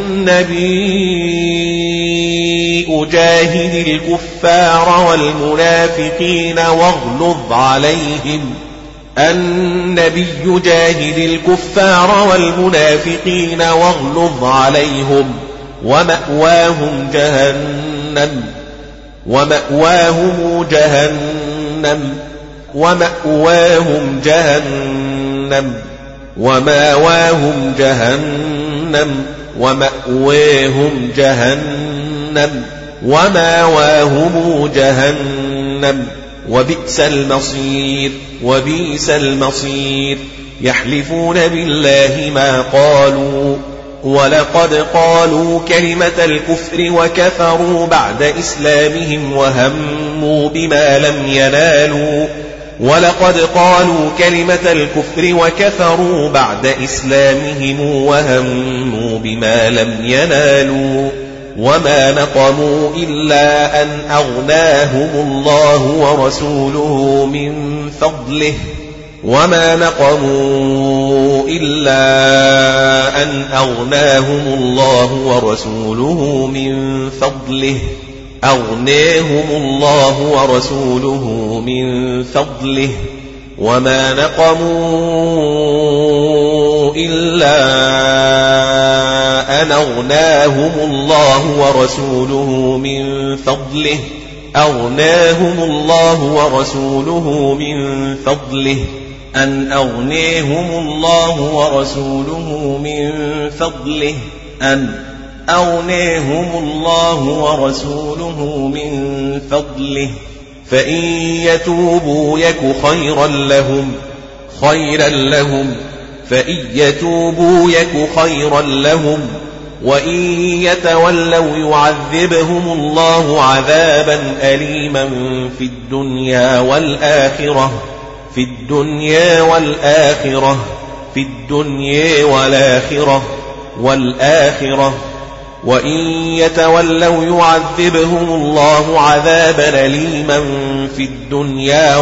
النبي جاهد الكفار والمنافقين واغلظ عليهم النبي جاهد الكفار والمنافقين واغلظ عليهم ومأواهم جهنم ومأواهم جهنم ومأواهم جهنم ومأواهم جهنم ومأواهم جهنم ومأواهم جهنم وبئس المصير وبئس المصير يحلفون بالله ما قالوا ولقد قالوا كلمة الكفر وكفروا بعد إسلامهم وهموا بما لم ينالوا ولقد قالوا كلمة الكفر وكفروا بعد إسلامهم وهموا بما لم ينالوا وما نقموا إلا أن أغناهم الله ورسوله من فضله وما نقموا إلا أن أغناهم الله ورسوله من فضله أغناهم الله ورسوله من فضله وما نقموا إلا أن أغناهم الله ورسوله من فضله أغناهم الله ورسوله من فضله أن أغنيهم الله ورسوله من فضله أن أغنيهم الله ورسوله من فضله فإن يتوبوا يك خيرا لهم فإن يتوبوا يك خيرا لهم وإن يتولوا يعذبهم الله عذابا أليما في الدنيا والآخرة وإن يتولوا يعذبهم الله عذابا أليما في الدنيا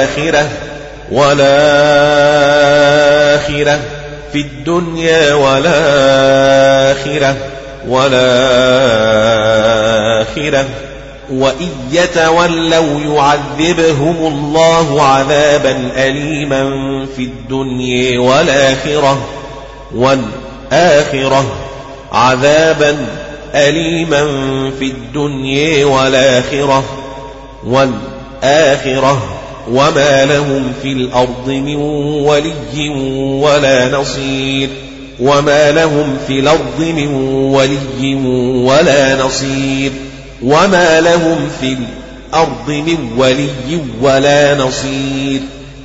والآخرة وإن يتولوا يعذبهم الله عذابا أليما في الدنيا والآخرة عذابا أليما في الدنيا والآخرة وما لهم في الأرض من ولي ولا نصير وما لهم في الأرض من ولي ولا نصير وما لهم في الأرض من ولي ولا نصير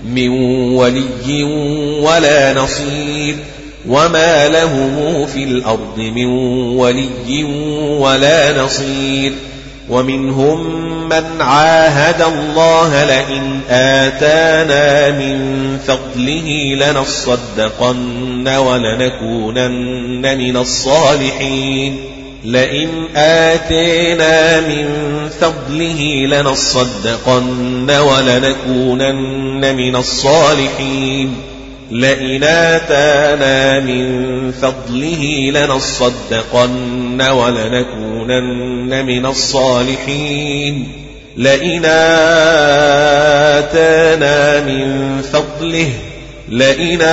وما لهم في الأرض من ولي ولا نصير ومنهم من عاهد الله لئن آتانا من فضله لنصدقن ولنكونن من الصالحين لئن آتينا من فضله لنصدقن ولنكونن من الصالحين لئن آتانا من فضله لنصدقن ولنكونن من الصالحين لئن آتانا من فضله لئن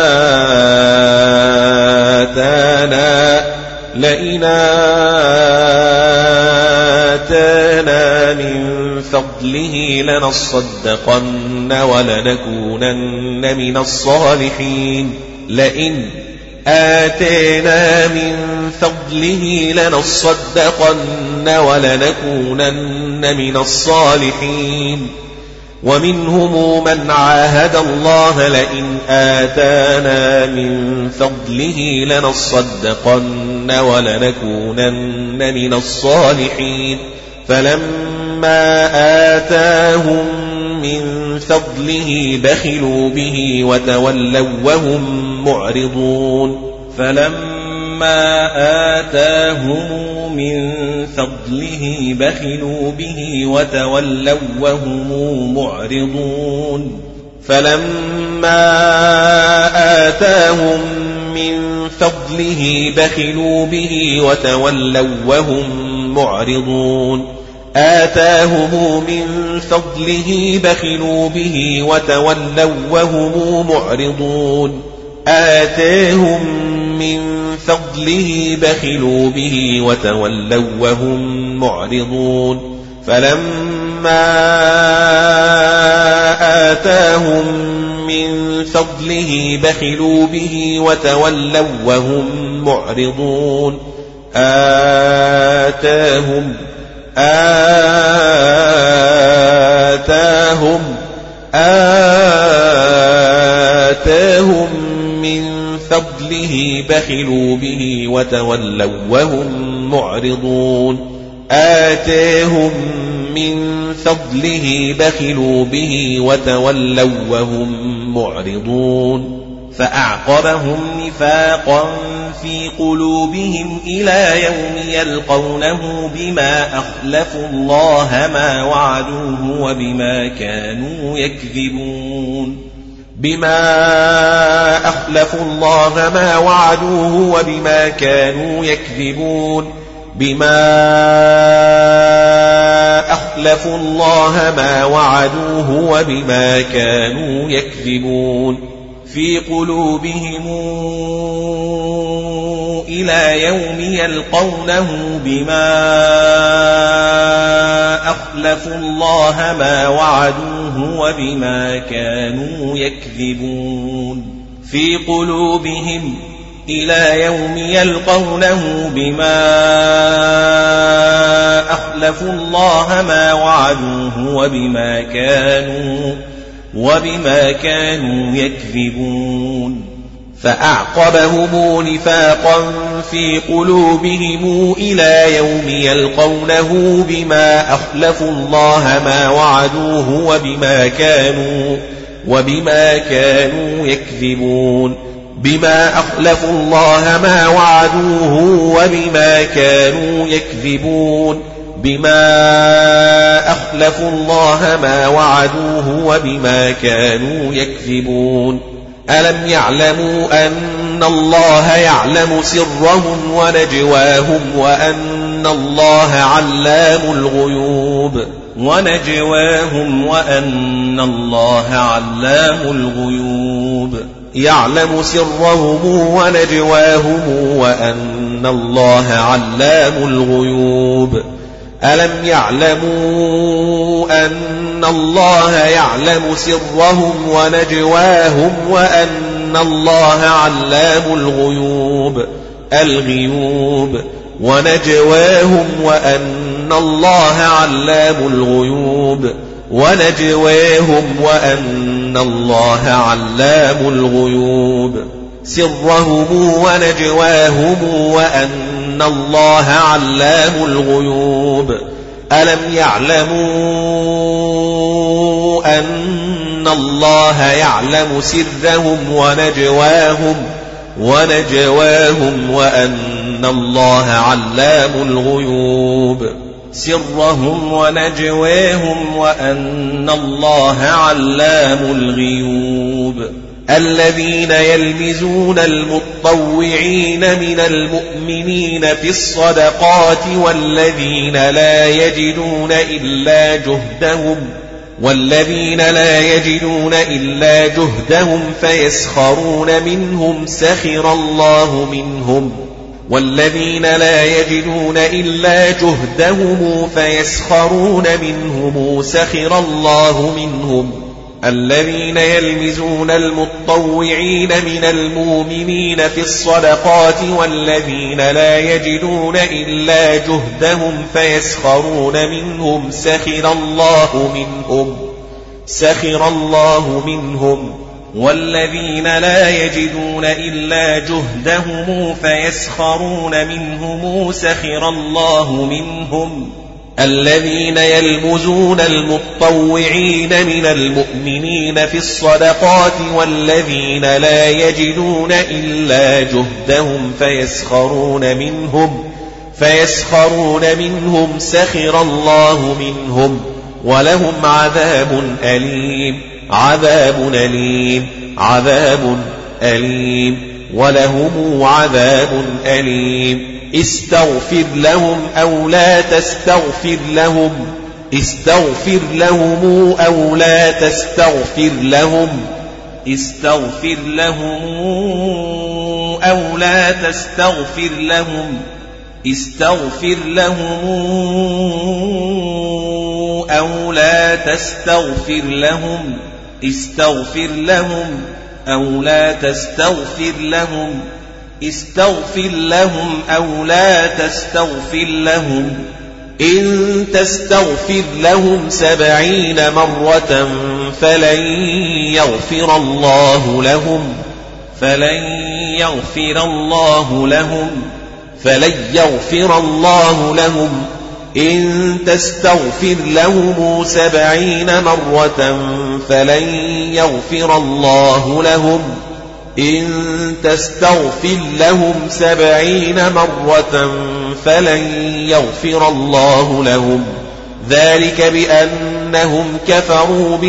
آتانا من فضله لنصدقن ولنكونن من الصالحين لئن آتينا من فضله لنصدقن ولنكونن من الصالحين ومنهم من عاهد الله لئن آتانا من فضله لنصدقن ولنكونن من الصالحين فلما آتاهم من فضله بخلوا به وتولوا وهم معرضون فلما آتاهم من فضله بخلوا به وتولوا وهم معرضون فلما آتاهم من فضله بخلوا به وتولوا وهم معرضون آتاهم من فضله بخلوا به وتولوا وهم معرضون آتاهم من فضله بخلوا به وتولوا وهم معرضون فلما آتاهم من فضله بخلوا به وتولوا وهم معرضون آتاهم من فضله بخلوا به وتولوا وهم معرضون آتاهم من فضله بخلوا به وتولوا وهم معرضون فأعقبهم نفاقا في قلوبهم إلى يوم يلقونه بما أخلفوا الله ما وعدوه وبما كانوا يكذبون بما أخلفوا الله ما وعدوه وبما كانوا يكذبون بما أخلفوا الله ما وعدوه وبما كانوا يكذبون في قلوبهم إلى يوم يلقونه بما أخلفوا الله ما وعدوه وبما كانوا يكذبون في قلوبهم إلى يوم يلقونه بما أخلفوا الله ما وعدوه وبما كانوا يكذبون فأعقبهم نفاقا في قلوبهم إلى يوم يلقونه بما أخلفوا الله ما وعدوه وبما كانوا يكذبون بما أخلفوا الله ما وعدوه وبما كانوا يكذبون بما أخلفوا الله ما وعدوه وبما كانوا يكذبون ألم يعلموا أن الله يعلم سرهم ونجواهم وأن الله علام الغيوب يعلم سرهم ونجواهم وأن الله علام الغيوب ألم يعلموا أن الله يعلم سرهم ونجواهم وأن الله علام الغيوب ونجواهم وأن الله علام الغيوب سرهم ونجواهم وأن الله علام الغيوب ألم يعلموا أن الله يعلم سرهم ونجواهم وأن الله علام الغيوب سرهم ونجواهم وأن الله علام الغيوب الذين يلمزون المطوعين من المؤمنين في الصدقات والذين لا يجدون إلا جهدهم فيسخرون منهم سخر الله منهم الذين يلمزون المطوعين من المؤمنين في الصدقات والذين لا يجدون إلا جهدهم فيسخرون منهم سخر الله منهم والذين لا يجدون إلا جهدهم فيسخرون منهم سخر الله منهم الذين يلمزون المطوعين من المؤمنين في الصدقات والذين لا يجدون إلا جهدهم فيسخرون منهم سخر الله منهم ولهم عذاب أليم ولهم عذاب أليم استغفر لهم أو لا تستغفر لهم أو لا تستغفر لهم أو لا تستغفر لهم استغفر لهم أو لا تستغفر لهم استغفر لهم أو لا تستغفر لهم استغفر لهم أو لا تستغفر لهم إن تستغفر لهم 70 مرة فلن يغفر الله لهم إن تستغفر لهم 70 مرة فلن يغفر الله لهم إن تستغفر لهم 70 مرة فلن يغفر الله لهم ذلك بأنهم كفروا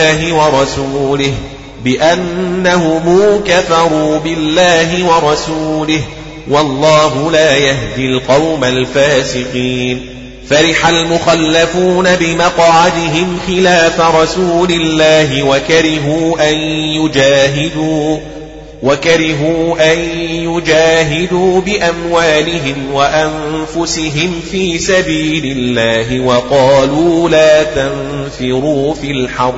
بالله ورسوله والله لا يهدي القوم الفاسقين فرح المخلفون بمقعدهم خلاف رسول الله وكرهوا أن يجاهدوا بأموالهم وأنفسهم في سبيل الله وقالوا لا تنفروا في الحرب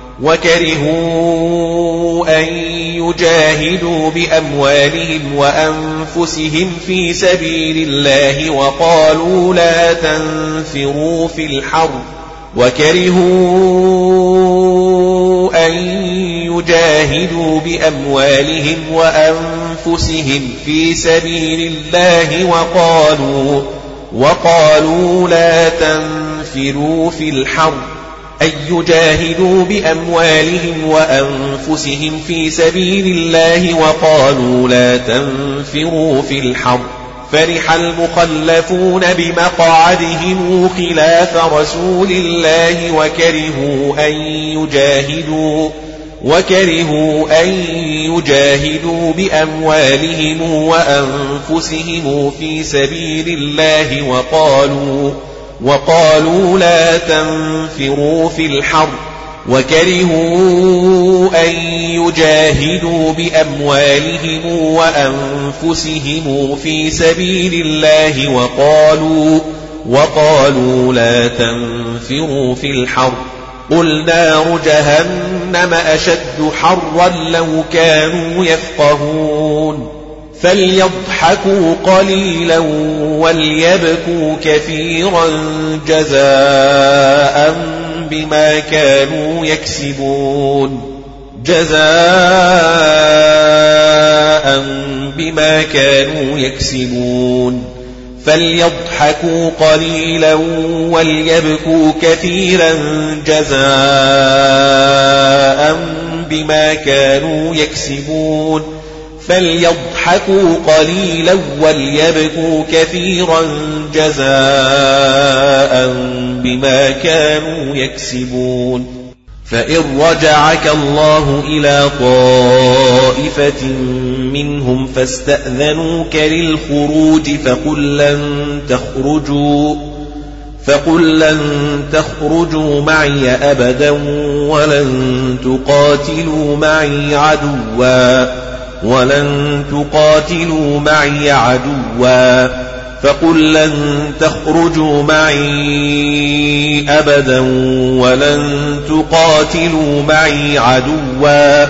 أن يجاهدوا بأموالهم وأنفسهم في سبيل الله وقالوا لا تنفروا في الحرب فرح المخلفون بمقعدهم خلاف رسول الله وكرهوا أن يجاهدوا بأموالهم وأنفسهم في سبيل الله وقالوا لا تنفروا في الحرب وكرهوا أن يجاهدوا بأموالهم وأنفسهم في سبيل الله وقالوا لا تنفروا في الحرب قل نار جهنم أشد حرا لو كانوا يفقهون فليضحكوا قليلا وليبكوا كثيرا جزاء بما كانوا يكسبون فليضحكوا قليلا وليبكوا كثيرا جزاء بما كانوا يكسبون فليضحكوا قليلا وليبكوا كثيرا جزاء بما كانوا يكسبون فإن رجعك الله إلى طائفة منهم فاستأذنوك للخروج فقل لن تخرجوا معي أبدا ولن تقاتلوا معي عدوا فقل لن تخرجوا معي أبدا ولن تقاتلوا معي عدوا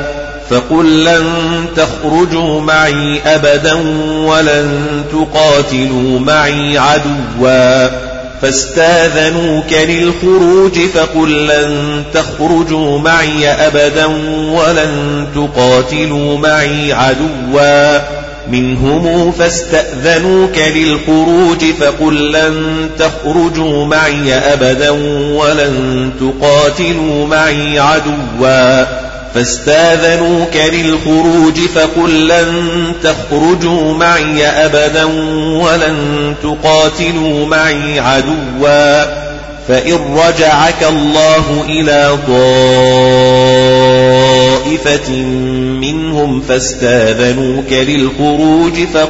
فاستاذنوك للخروج فقل لن تخرجوا معي أبدا ولن تقاتلوا معي عدوا منهم فاستأذنوك للخروج فقل لن تخرجوا معي أبدا ولن تقاتلوا معي عدوا فاستأذنوك للخروج فقل لن تخرجوا معي أبدا ولن تقاتلوا معي عدوا فإن رجعك الله إلى طائفة منهم فاستأذنوك للخروج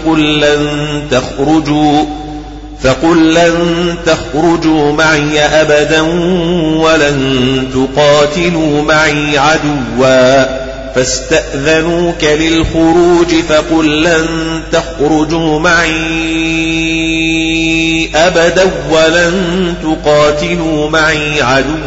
فقل لن تخرجوا معي أبدا ولن تقاتلوا معي عدوا فاستأذنوك للخروج فقل لن تخرجوا معي أبدا ولن تقاتلوا معي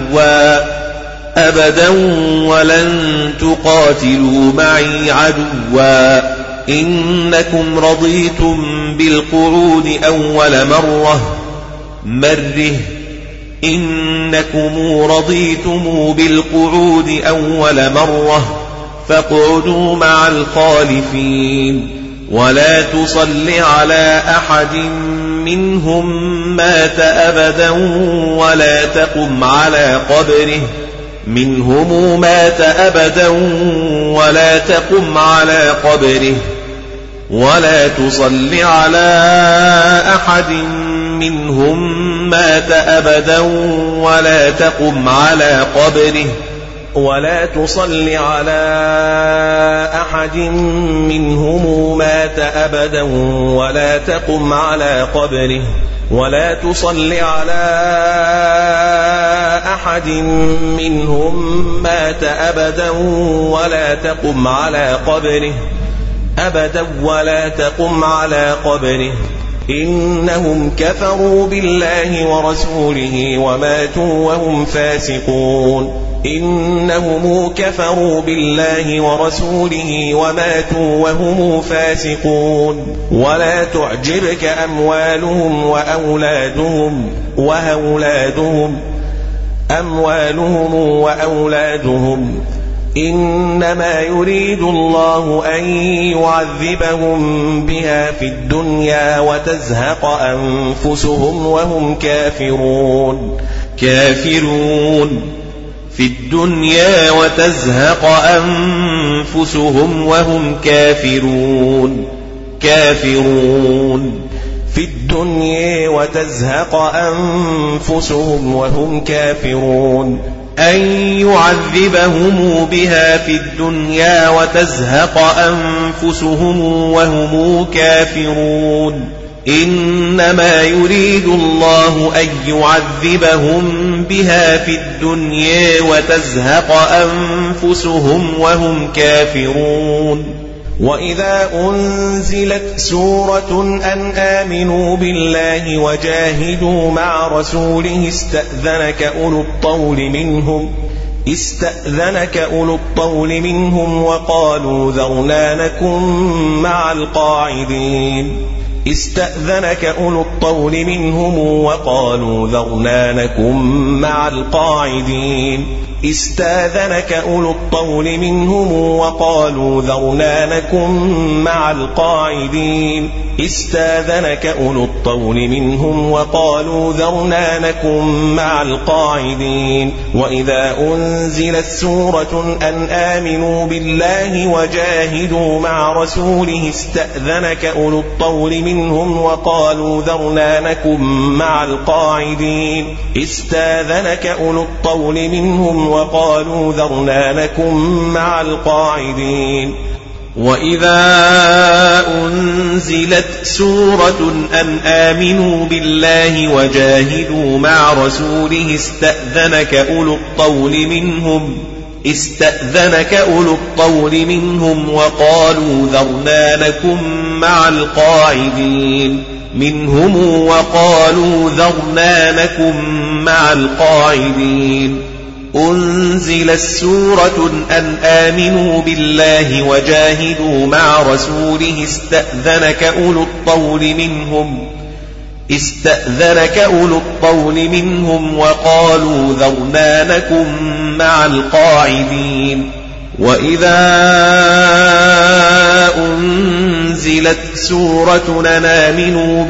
عدوا إنكم رضيتم بالقعود أول مرة فاقعدوا مع الخالفين ولا تصل على أحد منهم مات أبدا ولا تقم على قبره ولا تصل على أحد منهم مات أبدا ولا تقم على قبره ولا تصل على أحد منهم مات أبدا ولا تقم على قبره ولا تصل على أحد منهم مات أبدا ولا تقم على قبره إنهم كفروا بالله ورسوله وماتوا وهم فاسقون ولا تعجبك أموالهم وأولادهم إنما يريد الله أن يعذبهم بها في الدنيا وتزهق أنفسهم وهم كافرون أن يعذبهم بها في الدنيا وتزهق أنفسهم وهم كافرون إنما يريد الله أن يعذبهم بها في الدنيا وتزهق أنفسهم وهم كافرون وإذا أنزلت سورة أن آمنوا بالله وجاهدوا مع رسوله استأذنك أولو الطول منهم وقالوا ذرنا نكن مع القاعدين استأذنك أولو الطول منهم وقالوا ذرنا نكن مع القاعدين وإذا أنزلت سورة أن آمنوا بالله وجاهدوا مع رسوله استأذنك أولو الطول منهم وقالوا ذرنا نكن مع القاعدين وإذا أنزلت سورة أن آمنوا بالله وجاهدوا مع رسوله استأذنك أولو الطول منهم وقالوا ذرنا نكن مع القاعدين أنزلت سورة أن آمنوا بالله وجاهدوا مع رسوله استأذنك أولو الطول منهم وقالوا ذرنا نكن مع القاعدين وإذا أنزلت سورة أن آمنوا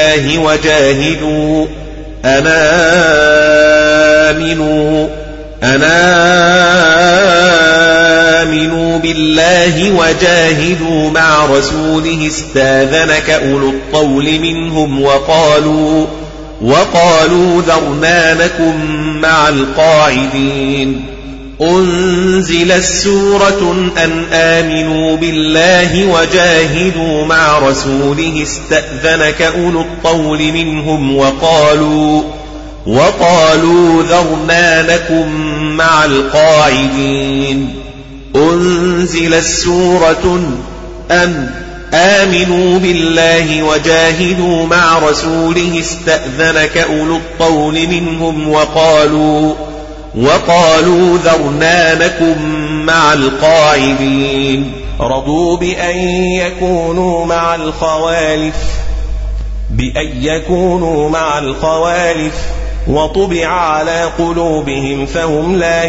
بالله وجاهدوا مع رسوله استاذنك أولو الطول منهم وقالوا ذرنا نكن مع القاعدين. أنزلت سورة أن آمنوا بالله وجاهدوا مع رسوله استأذنك أولو الطول منهم وقالوا ذرنا نكن مع القاعدين. أنزلت سورة أن آمنوا بالله وجاهدوا مع رسوله استأذنك أولو الطول منهم وقالوا ذرنا نكن مع القاعدين. رضوا بأن يكونوا مع الخوالف وطبع على قلوبهم فهم لا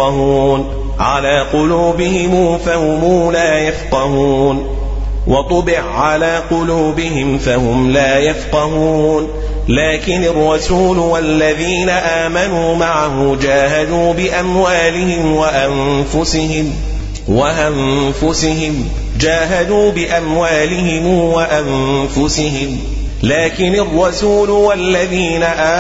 يفقهون وطبع على قلوبهم فهم لا يفقهون. لكن الرسول والذين آمنوا معه جاهدوا بأموالهم وأنفسهم لكن الرسول والذين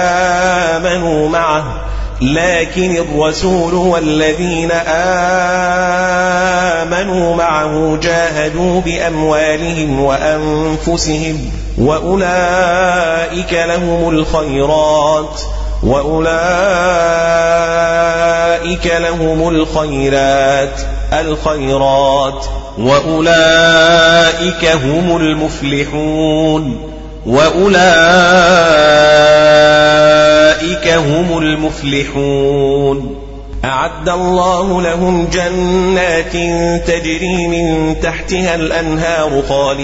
آمنوا معه جاهدوا بأموالهم وأنفسهم وأولئك لهم الخيرات وأولئك هم المفلحون. أعد الله لهم جنات تجري من تحتها الأنهار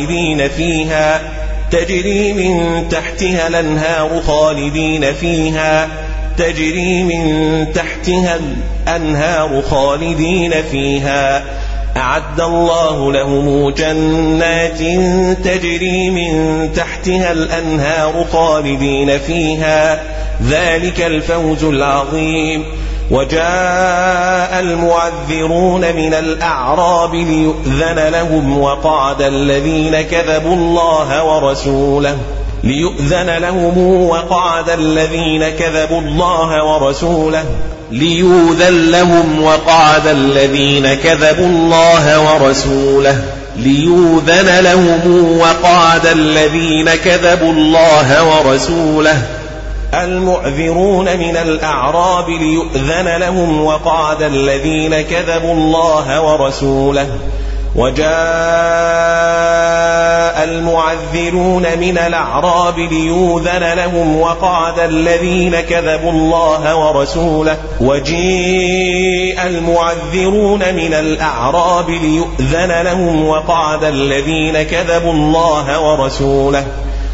خالدين فيها أعد الله لهم جنات تجري من تحتها الأنهار خالدين فيها ذلك الفوز العظيم. وجاء المعذرون من الأعراب ليؤذن لهم وقعد الذين كذبوا الله ورسوله ليؤذن لهم وقعد الذين كذبوا الله ورسوله. المعذرون من الأعراب ليؤذن لهم وقعد الذين كذبوا الله ورسوله. وجاء المعذرون من الأعراب ليؤذن لهم وقعد الذين كذبوا الله ورسوله. وجيء المعذرون من الأعراب ليؤذن لهم وقعد الذين كذبوا الله ورسوله.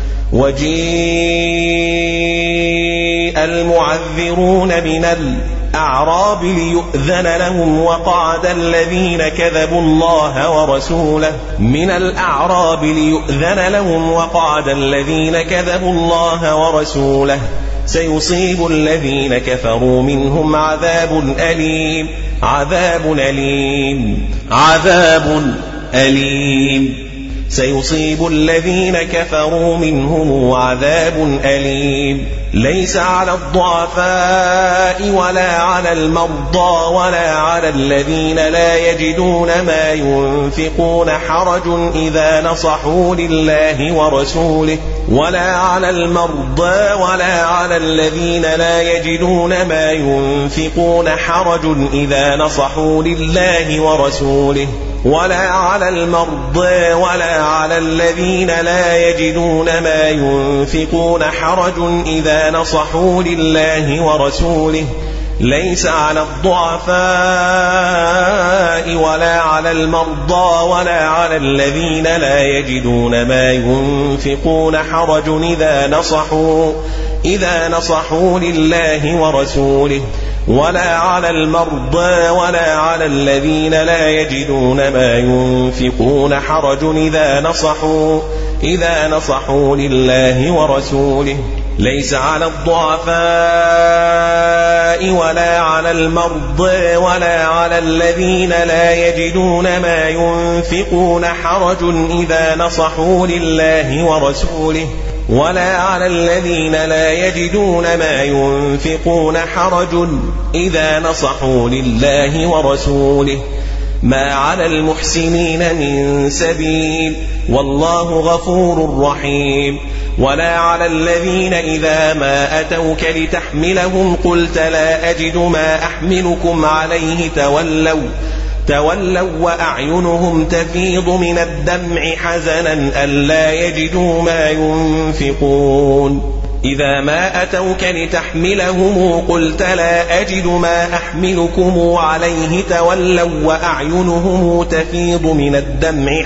وجيء المعذرون من الأعراب ليؤذن لهم وقعد الذين كذبوا الله ورسوله. من الأعراب ليؤذن لهم وقعد الذين كذبوا الله ورسوله. سيصيب الذين كفروا منهم عذاب أليم. سيصيب الذين كفروا منهم عذاب أليم. ليس على الضعفاء ولا على المرضى ولا على الذين لا يجدون ما ينفقون حرج إذا نصحوا لله ورسوله ولا على المرضى ولا على الذين لا يجدون ما ينفقون حرج إذا نصحوا لله ورسوله ولا على المرضى ولا على الذين لا يجدون ما ينفقون حرج إذا نصحوا لله ورسوله. ليس على الضعفاء ولا على المرضى ولا على الذين لا يجدون ما ينفقون حرج إذا نصحوا لله ورسوله ولا على المرضى ولا على الذين لا يجدون ما ينفقون حرج إذا نصحوا لله ورسوله. ليس على الضعفاء ولا على المرضى ولا على الذين لا يجدون ما ينفقون حرج إذا نصحوا لله ورسوله ولا على الذين لا يجدون ما ينفقون حرج إذا نصحوا لله ورسوله ما على المحسنين من سبيل والله غفور رحيم. ولا على الذين إذا ما أتوك لتحملهم قلت لا أجد ما أحملكم عليه تولوا وأعينهم تفيض من الدمع حزنا ألا يجدوا ما ينفقون. إذا ما أتوك لتحملهم قلت لا أجد ما أحملكم عليه تولوا وأعينهم تفيض من الدمع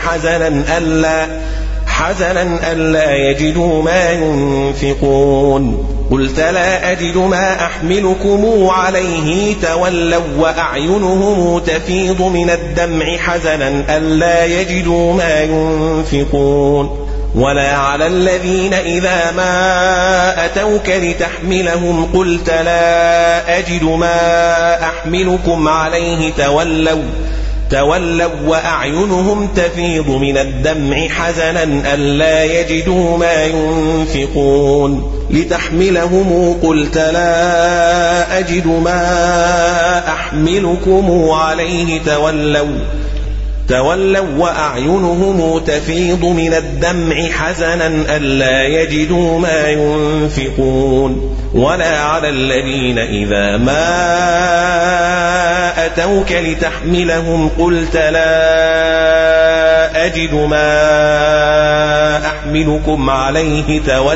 حزنا ألا يجدوا ما ينفقون. قلت لا أجد ما أحملكم عليه تولوا وأعينهم تفيض من الدمع حزنا ألا يجدوا ما ينفقون. ولا على الذين إذا ما أتوك لتحملهم قلت لا أجد ما أحملكم عليه تولوا وأعينهم تفيض من الدمع حزنا ألا يجدوا ما ينفقون. لتحملهم قلت لا أجد ما أحملكم عليه تولوا وأعينهم تفيض من الدمع حزنا ألا يجدوا ما ينفقون. ولا على الذين إذا ما أتوك لتحملهم قلت لا أجد ما أحملكم عليه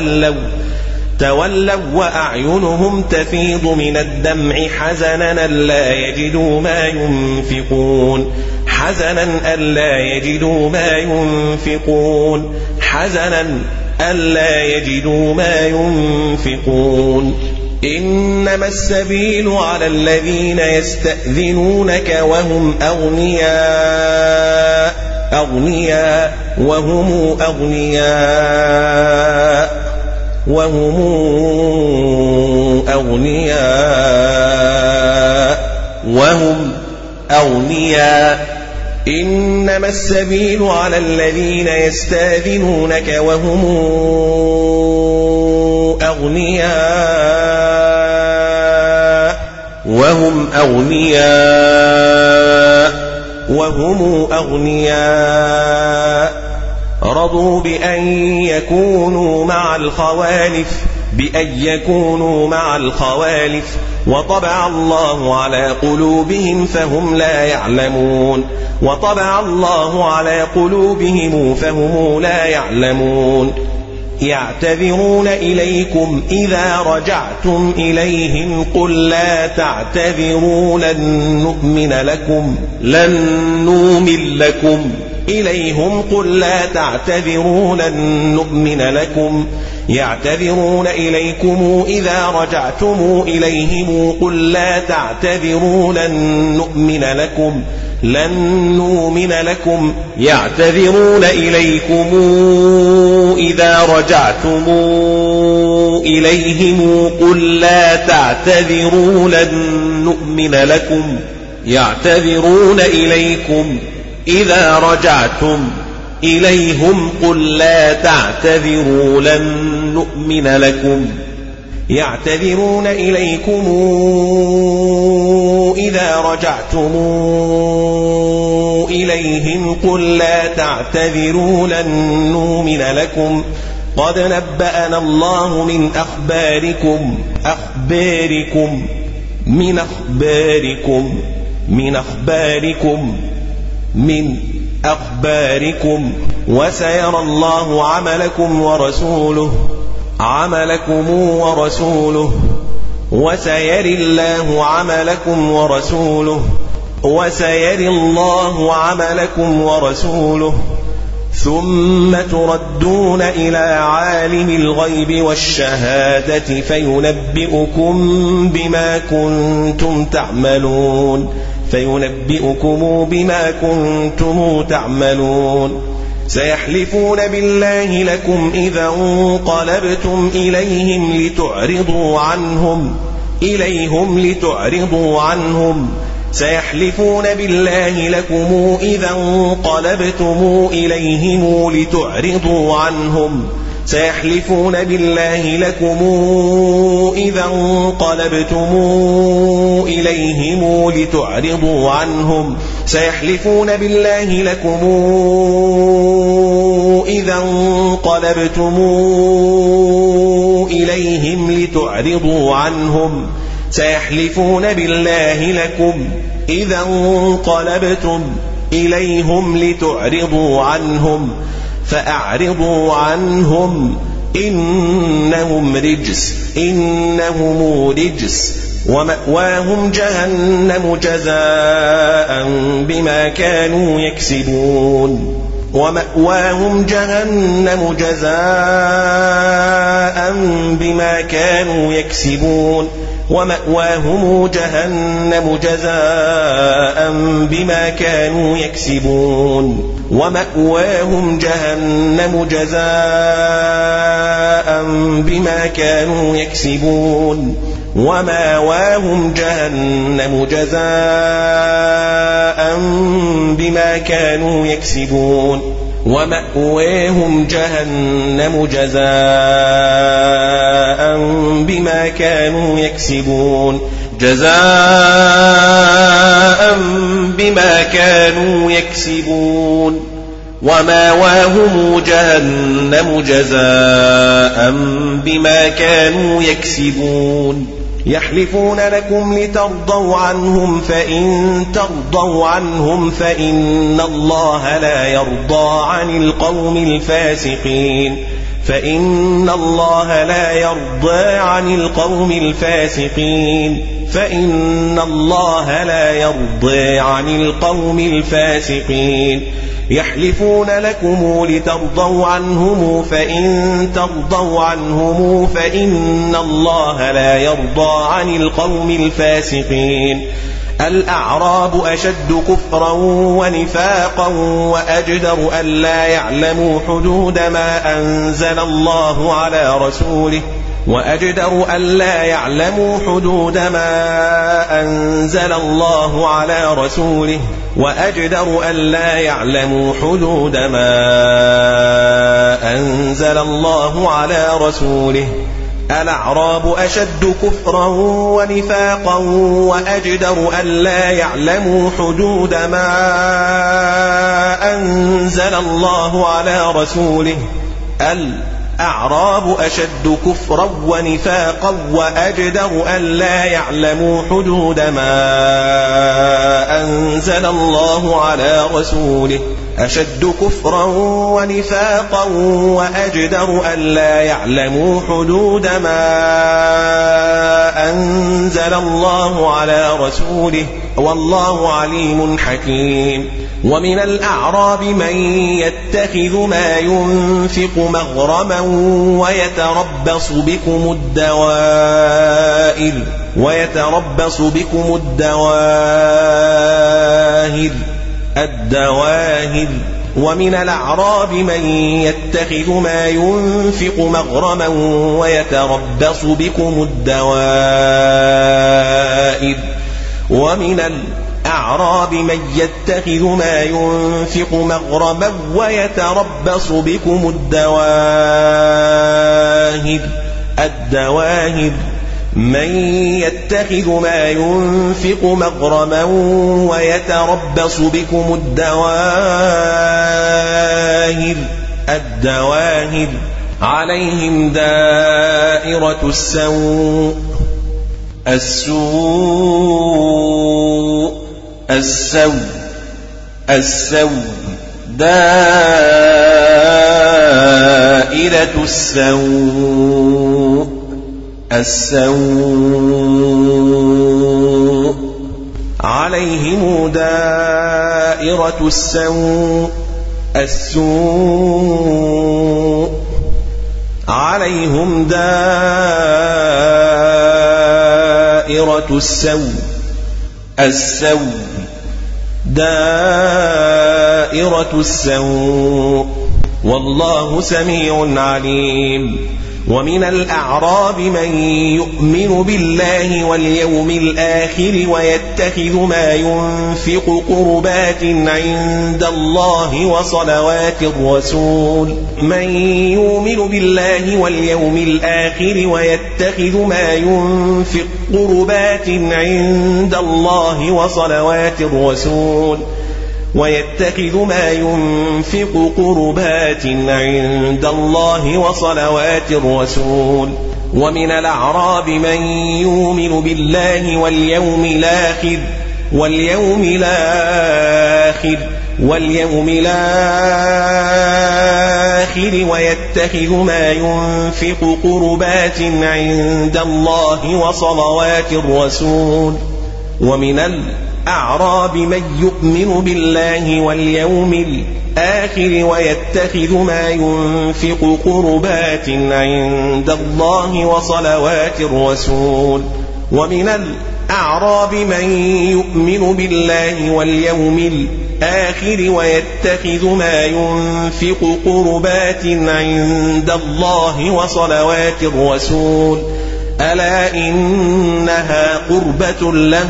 تولوا وأعينهم تفيض من الدمع حزنا ألا يجدوا ما ينفقون. حزنا ألا يجدوا ما ينفقون. إنما السبيل على الذين يستأذنونك وهم أغنياء إنما السبيل على الذين يستأذنونك وهم أغنياء رضوا بأن يكونوا مع الخوالف وطبع الله على قلوبهم فهم لا يعلمون. يعتذرون إليكم إذا رجعتم إليهم قل لا تعتذروا لن نؤمن لكم إليهم قل لا تعتذروا لن نؤمن لكم. يعتذرون إليكم إذا رجعتم إليهم قل لا تعتذروا لن نؤمن لكم. يعتذرون إليكم إذا رجعتم إليهم قل لا تعتذروا لن نؤمن لكم. يعتذرون إليكم إذا رجعتم إليهم قل لا تعتذروا لن نؤمن لكم. يعتذرون إليكم إذا رجعتم إليهم قل لا تعتذروا لن نؤمن لكم قد نبأنا الله من أخباركم وسيرى الله عملكم ورسوله وسيري الله عملكم ورسوله ثم تردون إلى عالم الغيب والشهادة فينبئكم بما كنتم تعملون. سيحلفون بالله لكم إذا انقلبتم إليهم لتعرضوا عنهم سيحلفون بالله لكم إذا انقلبتم إليهم لتعرضوا عنهم سيحلفون بالله لكم إذا انقلبتم إليهم لتعرضوا عنهم سيحلفون بالله لكم إذا انقلبتم إليهم لتعرضوا عنهم سيحلفون بالله لكم إذا انقلبتم إليهم لتعرضوا عنهم فأعرضوا عنهم إنهم رجس ومأواهم جهنم جزاء بما كانوا يكسبون ومأواهم جهنم جزاء بما كانوا يكسبون ومأواهم جهنم جزاء بما كانوا يكسبون ومأواهم جهنم جزاء بما كانوا يكسبون جزاء بما كانوا يكسبون ومأواهم جهنم جزاء بما كانوا يكسبون يحلفون لكم لترضوا عنهم فإن ترضوا عنهم فإن الله لا يرضى عن القوم الفاسقين فإن الله لا يرضى عن القوم الفاسقين يحلفون لكم لترضوا عنهم فإن ترضوا عنهم فإن الله لا يرضى عن القوم الفاسقين الأعراب أشد كفرا ونفاقا وأجدر ألا يعلموا حدود ما أنزل الله على رسوله الأعراب أشد كفرا ونفاقا وأجدر ألا يعلموا حدود ما أنزل الله على رسوله الأعراب أشد كفرا ونفاقا وأجدر ألا يعلموا حدود ما أنزل الله على رسوله أشد كفرا ونفاقا وأجدر ألا يعلموا حدود ما أنزل الله على رسوله والله عليم حكيم ومن الأعراب من يتخذ ما ينفق مغرما ويتربص بكم الدواهر ومن الأعراب من يتخذ ما ينفق مغرما ويتربص بكم الدوائر ومن الأعراب من يتخذ ما ينفق مغرما ويتربص بكم الدواهر من يتخذ ما ينفق مغرما ويتربص بكم الدواهر عليهم دائرة السوء دائرة السوء عليهم دائرة السوء عليهم دائرة السوء والله سميع عليم. ومن الأعراب من يؤمن بالله واليوم الآخر ويتخذ ما ينفق قربات عند الله وصلوات الرسول ويتخذ ما ينفق قربات عند الله وصلوات الرسول. ومن الأعراب من يؤمن بالله واليوم الآخر ويتخذ ما ينفق قربات عند الله وصلوات الرسول. ومن الأعراب من يؤمن بالله واليوم الآخر ويتخذ ما ينفق قربات عند الله وصلوات الرسول. ومن الأعراب من يؤمن بالله واليوم الآخر ويتخذ ما ينفق قربات عند الله وصلوات الرسول. ألا إنها قربة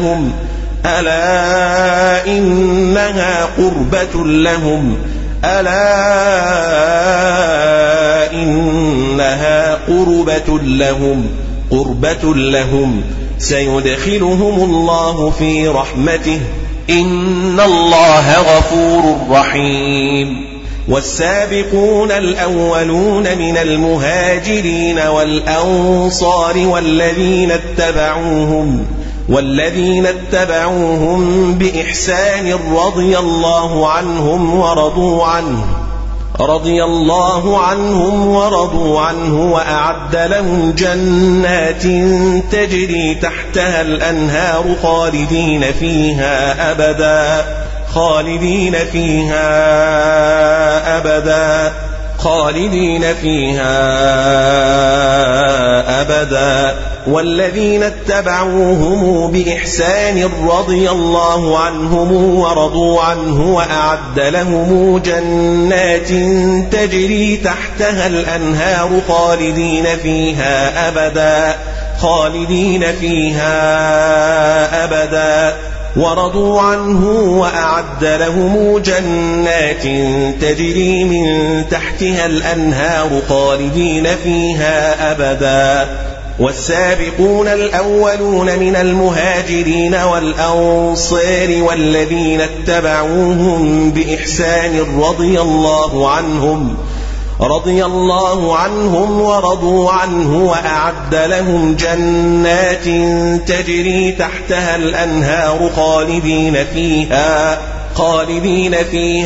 لهم سيدخلهم الله في رحمته إن الله غفور رحيم. والسابقون الأولون من المهاجرين والأنصار والذين اتبعوهم بإحسان رضي الله عنهم ورضوا عنه وأعد لهم جنات تجري تحتها الأنهار خالدين فيها أبدا. والذين اتبعوهم بإحسان رضي الله عنهم ورضوا عنه وأعد لهم جنات تجري تحتها الأنهار خالدين فيها أبدا ورضوا عنه وأعد لهم جنات تجري من تحتها الأنهار خالدين فيها أبدا. والسابقون الأولون من المهاجرين والأنصار والذين اتبعوهم بإحسان رضي الله عنهم ورضوا عنه وأعد لهم جنات تجري تحتها الأنهار خالدين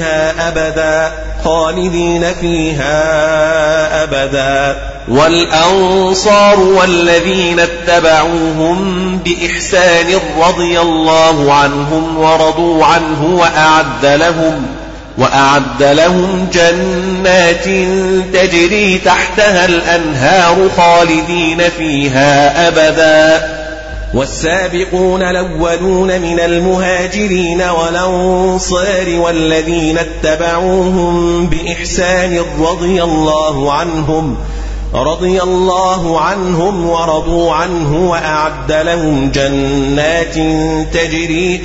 فيها أبدا. والأنصار والذين اتبعوهم بإحسان رضي الله عنهم ورضوا عنه وأعد لهم جنات تجري تحتها الأنهار خالدين فيها أبدا. والسابقون الأولون من المهاجرين والأنصار والذين اتبعوهم بإحسان رضي الله عنهم ورضوا عنه وأعد لهم جنات تجري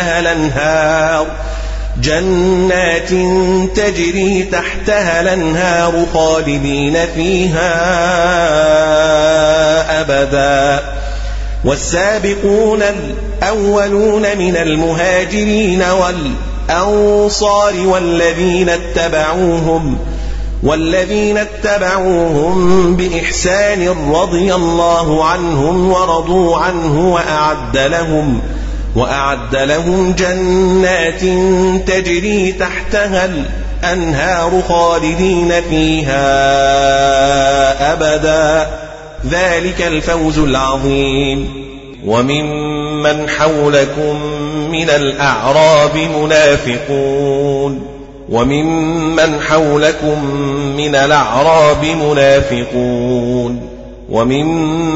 تحتها الأنهار خالدين فيها أبدا. والسابقون الأولون من المهاجرين والأنصار والذين اتبعوهم بإحسان رضي الله عنهم ورضوا عنه وأعد لهم جنات تجري تحتها الأنهار خالدين فيها أبدا. ذلك الفوز العظيم. وممن حولكم من الأعراب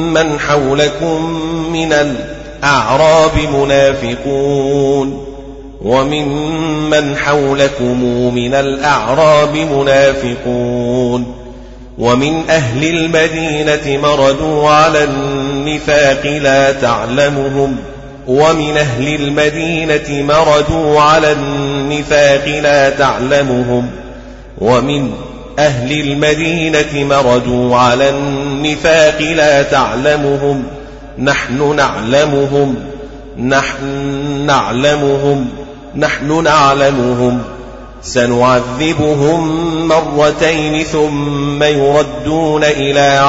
منافقون وممن حولكم من الأعراب منافقون ومن أهل المدينة مردوا على النفاق لا تعلمهم ومن أهل المدينة مردوا على النفاق لا تعلمهم ومن أهل المدينة مردوا على النفاق لا تعلمهم نحن نعلمهم سنعذبهم مرتين ثم يردون إلى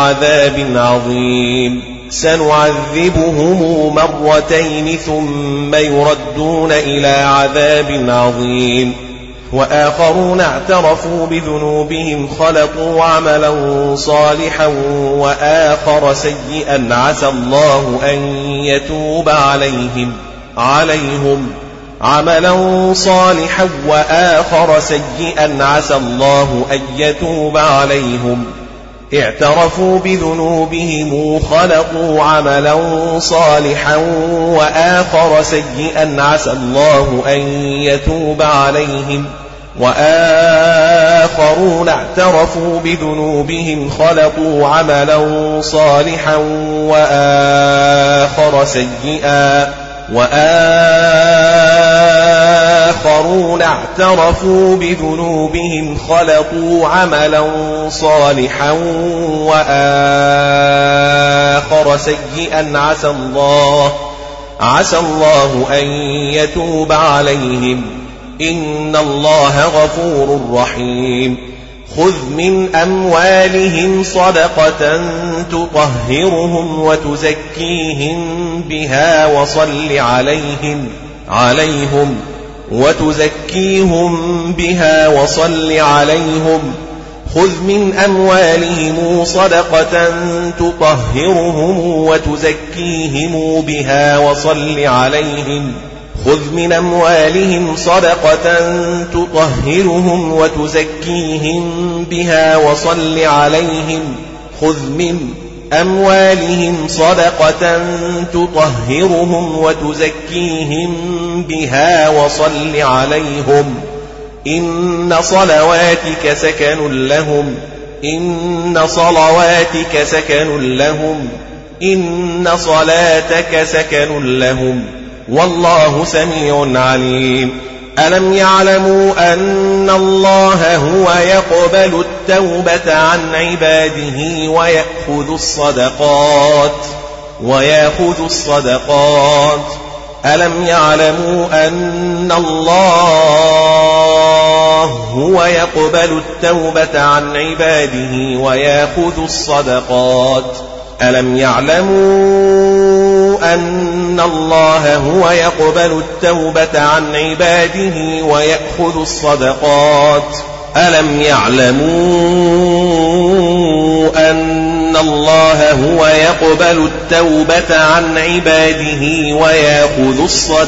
عذاب عظيم وآخرون اعترفوا بذنوبهم خلطوا عملا صالحا وآخر سيئا عسى الله أن يتوب عليهم عملا صالحا وآخر سيئا عسى الله أن يتوب عليهم اعترفوا بذنوبهم خلقوا عملا صالحا وآخر سيئا عسى الله أن يتوب عليهم وآخرون اعترفوا بذنوبهم خلقوا عملا صالحا وآخرون اعترفوا بذنوبهم خلقوا عملا صالحا وآخر سيئا عسى الله أن يتوب عليهم إن الله غفور رحيم خذ من أموالهم صدقة تطهرهم وتزكيهم بها وصل عليهم خذ من أموالهم صدقة تطهرهم وتزكيهم بها وصل عليهم خذ من أموالهم صدقة تطهرهم وتزكيهم بها وصل عليهم خذ من أموالهم صدقة تطهرهم وتزكيهم بها وصل عليهم إن صلواتك سكن لهم والله سميع عليم ألم يعلموا أن الله هو يقبل التوبة عن عباده ويأخذ الصدقات ألم يعلموا أن الله هو يقبل التوبة عن عباده ويأخذ الصدقات ألم يعلموا أن الله هو يقبل التوبة عن عباده ويأخذ الصدقات ألم يعلموا أن الله هو يقبل التوبة عن عباده ويأخذ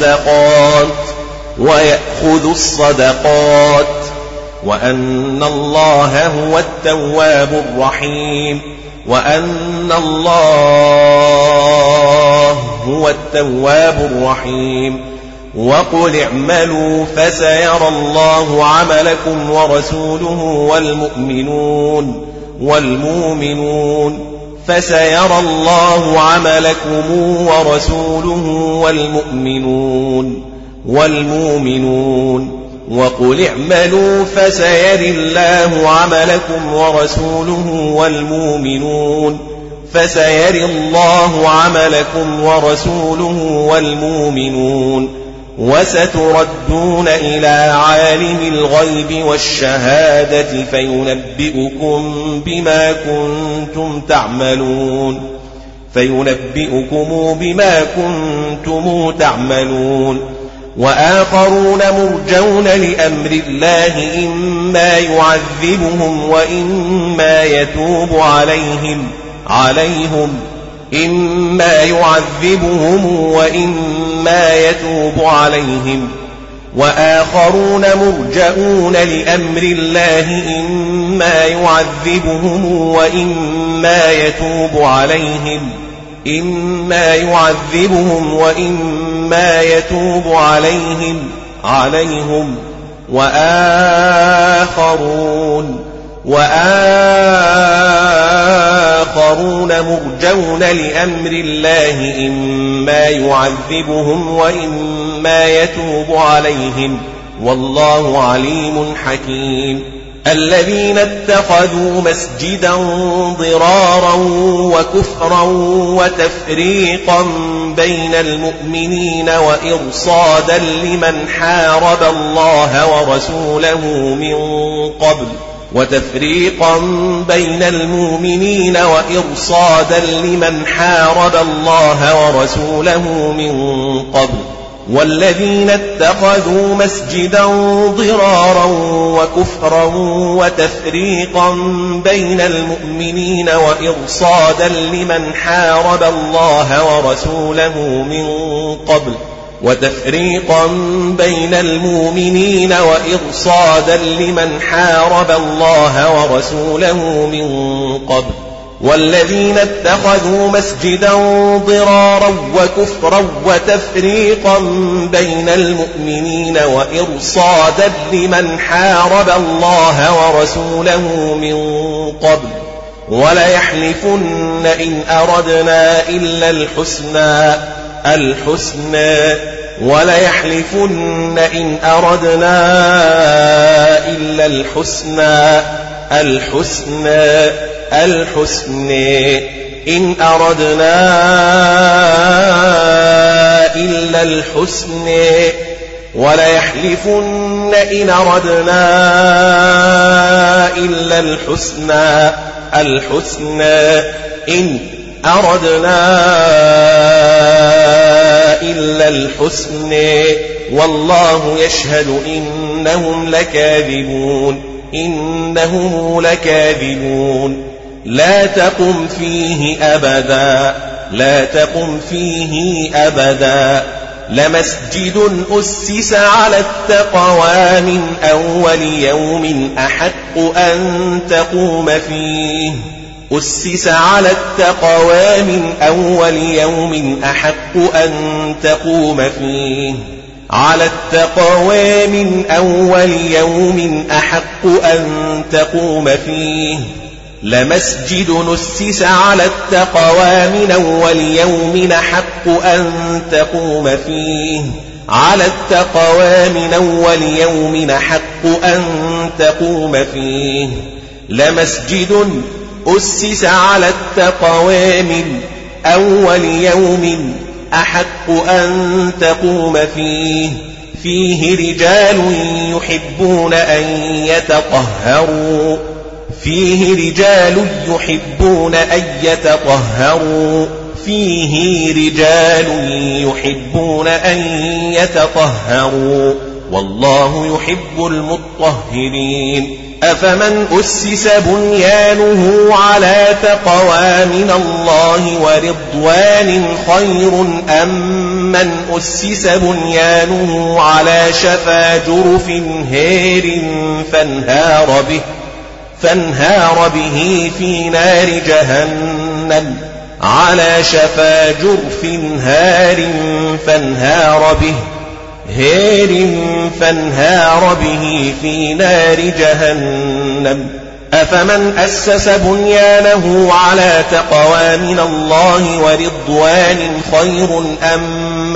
الصدقات وأن الله هو التواب الرحيم وأن الله هو التواب الرحيم وقل اعملوا فسيرى الله عملكم ورسوله والمؤمنون فسيرى الله عملكم ورسوله والمؤمنون وقل اعملوا فسيرى الله عملكم ورسوله والمؤمنون وستردون إلى عالم الغيب والشهادة فينبئكم بما كنتم تعملون وآخرون مرجون لأمر الله إما يعذبهم وإما يتوب عليهم وآخرون مرجؤون لأمر الله إما يعذبهم وإما يتوب عليهم عليهم وآخرون مرجون لأمر الله إما يعذبهم وإما يتوب عليهم والله عليم حكيم الذين اتخذوا مسجدا ضرارا وكفرا وتفريقا بين المؤمنين وإرصادا لمن حارب الله ورسوله من قبل والذين اتخذوا مسجدا ضرارا وكفرا وتفريقا بين المؤمنين وإرصادا لمن حارب الله ورسوله من قبل والذين اتخذوا مسجدا ضرارا وكفرا وتفريقا بين المؤمنين وإرصادا لمن حارب الله ورسوله من قبل وليحلفن إن أردنا إلا الحسنى والله يشهد إنهم لكاذبون لا تقم فيه أبدا لمسجد أسس على التقوى من أول يوم أحق أن تقوم فيه لمسجد أسس على التقوى من أول يوم أحق أن تقوم فيه لمسجد أسس على التقوى من أول يوم أحق أن تقوم فيه رجال يحبون أن يتطهروا والله يحب المطهرين أفمن أسس بنيانه على تقوى من الله ورضوان خير أم من أسس بنيانه على شفا جرف هير فانهار به في نار جهنم أفمن أسس بنيانه على تقوى من الله ورضوان خير أم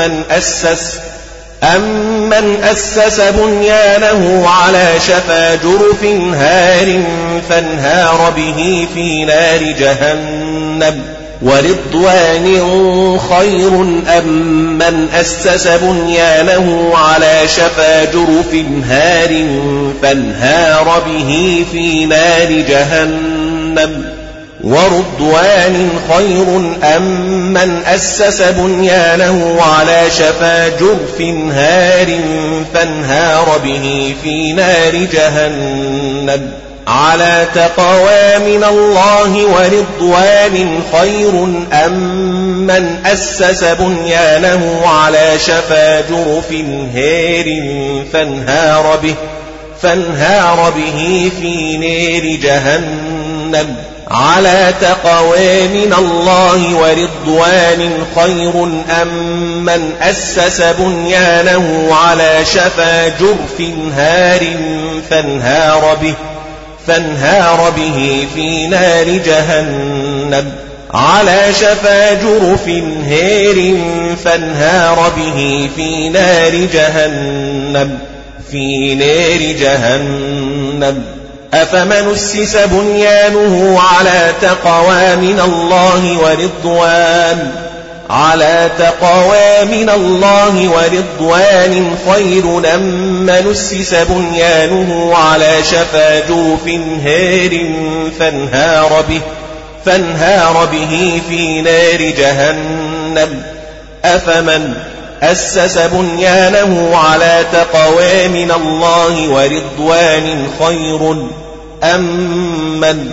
من أسس بنيانه على شفا جرف هار فانهار به في نار جهنم ورضوان خير أم من أسس بنيانه على شفا جرف هار فانهار به في نار جهنم ورضوان خير أم من أسس بنيانه على شفا جرف هار فانهار به في نار جهنم على تقوى من الله ورضوان خير أم من أسس بنيانه على شفا جرف هار فانهار به في نار جهنم على تقوى من الله ورضوان خير أم من أسس بنيانه على شفا جرف هار فانهار به في نار جهنم على شفا جرف هار فانهار به في نار جهنم أفمن أسس بنيانه على تقوى من الله ورضوان خير أم من أسس بنيانه على شفا جرف هار فانهار به في نار جهنم أفمن أسس بنيانه على تقوى من الله ورضوان خير أم من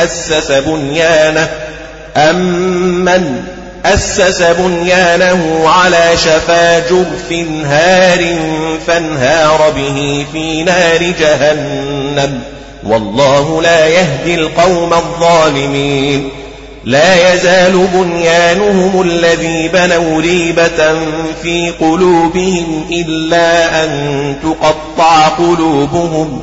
أسس بنيانه على شفا جرف هار فانهار به في نار جهنم والله لا يهدي القوم الظالمين لا يزال بنيانهم الذي بنوا ريبة في قلوبهم إلا أن تقطع قلوبهم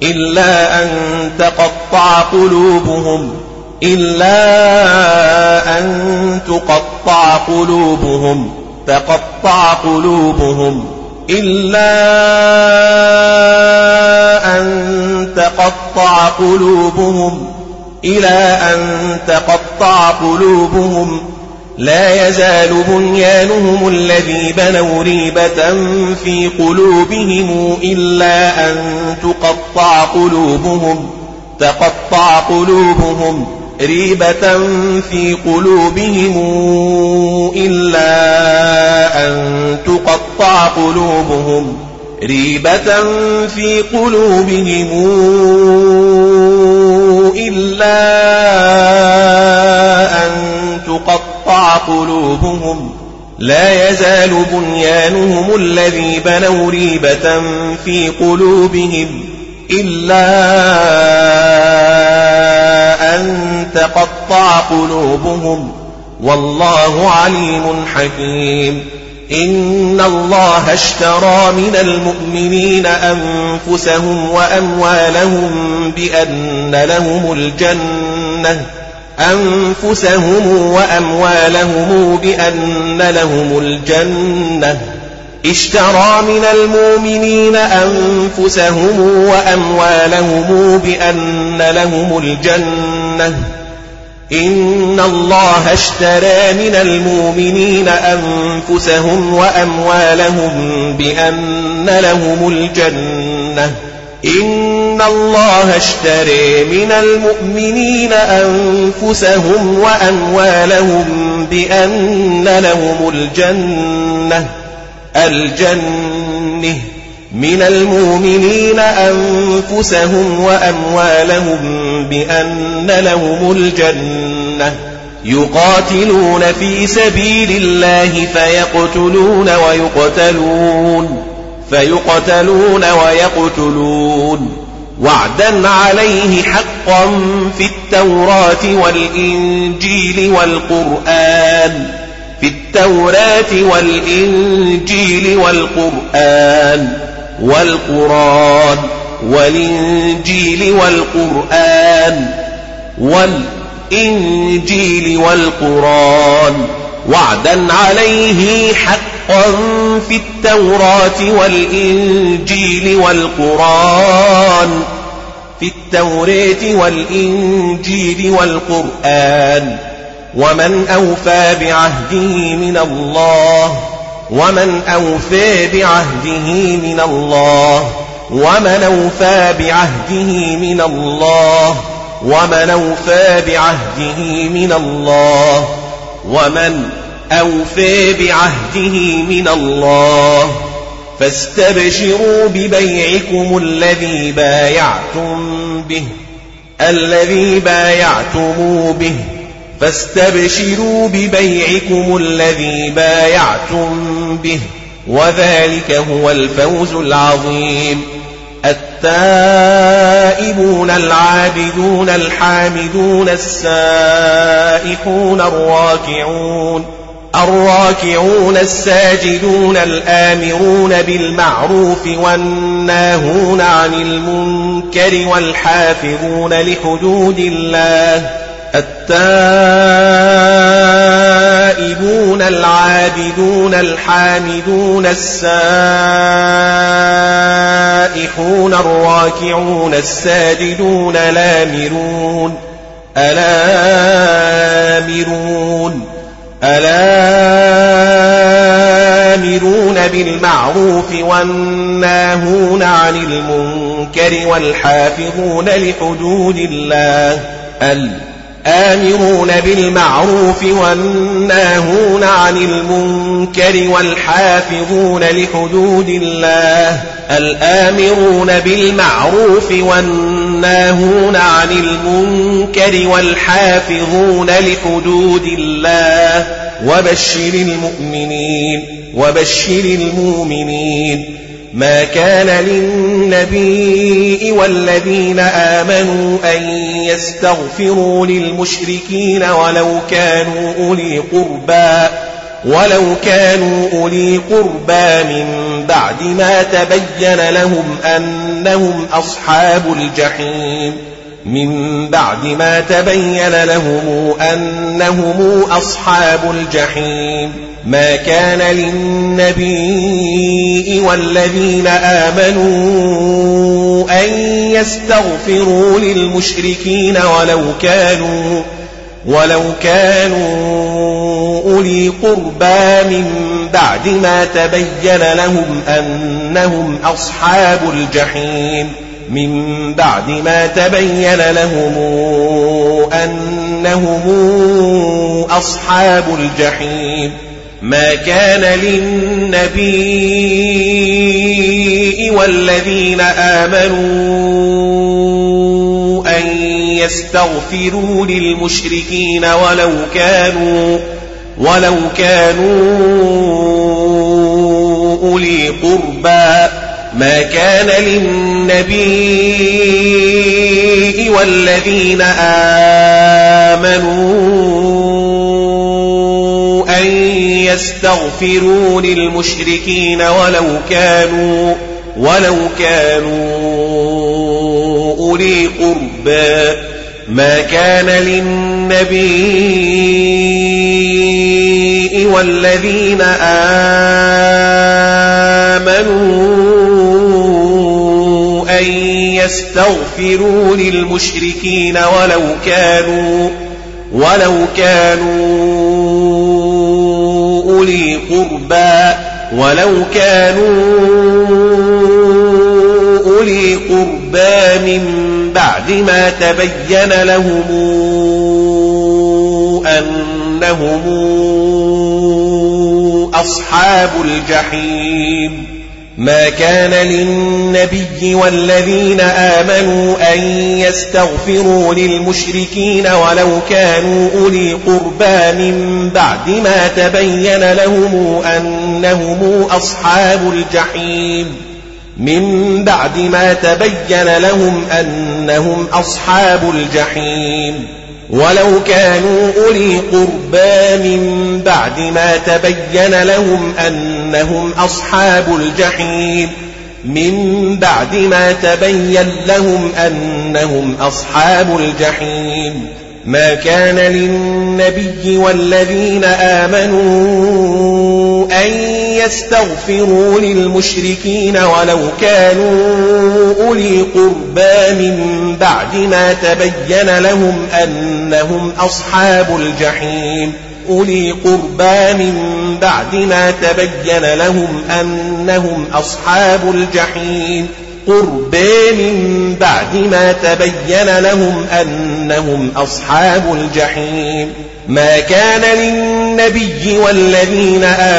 لا يزال بنيانهم الذي بنوا ريبة في قلوبهم إلا أن تقطع قلوبهم ريبة في قلوبهم إلا أن تقطع قلوبهم لا يزال بنيانهم الذي بنوا ريبة في قلوبهم إلا أن تقطع قلوبهم والله عليم حكيم إن الله اشترى من المؤمنين أنفسهم وأموالهم بأن لهم الجنة اشترى من المؤمنين أنفسهم وأموالهم بأن لهم الجنة إن الله اشترى من المؤمنين أنفسهم وأموالهم بأن لهم الجنة إن الله اشترى من المؤمنين أنفسهم وأموالهم بأن لهم الجنة من المؤمنين أنفسهم وأموالهم بأن لهم الجنة يقاتلون في سبيل الله فيقتلون ويقتلون وعدا عليه حقا في التوراة والإنجيل والقرآن وعدا عليه حقا في التوراة والإنجيل والقرآن ومن أوفى بعهده من الله ومن أوفى بعهده من الله فاستبشروا ببيعكم الذي بايعتم به وذلك هو الفوز العظيم التائبون العابدون الحامدون السائحون الراكعون الساجدون الآمرون بالمعروف والناهون عن المنكر والحافظون لحدود الله التائبون العابدون الحامدون السائحون الراكعون الساجدون الآمرون بالمعروف والناهون عن المنكر والحافظون لحدود الله الآمرون بالمعروف والناهون عن المنكر والحافظون لحدود الله الآمرون بالمعروف والناهون عن المنكر والحافظون لحدود الله وبشر المؤمنين ما كان للنبي والذين آمنوا أن يستغفروا للمشركين ولو كانوا أولي قربى من بعد ما تبين لهم أنهم أصحاب الجحيم ما كان للنبي والذين آمنوا أن يستغفروا للمشركين ولو كانوا أولي قربى من بعد ما تبين لهم أنهم أصحاب الجحيم ما كان للنبي والذين آمنوا أن يستغفروا للمشركين ولو كانوا أولي قربى ما كان للنبي والذين آمنوا أن يستغفروا للمشركين ولو كانوا أولي قربى ما كان للنبي والذين آمنوا أن يستغفروا للمشركين ولو كانوا أولي قربى من بعد ما تبين لهم أنهم أصحاب الجحيم ما كان للنبي والذين آمنوا أن يستغفروا للمشركين ولو كانوا أولي قربى من بعد ما تبين لهم أنهم أصحاب الجحيم ولو كانوا أولي قربى من بعد ما تبين لهم أنهم أصحاب الجحيم ما كان للنبي والذين آمنوا أن يستغفروا للمشركين ولو كانوا أولي قربى من بعد ما تبين لهم أنهم أصحاب الجحيم ما كان للنبي والذين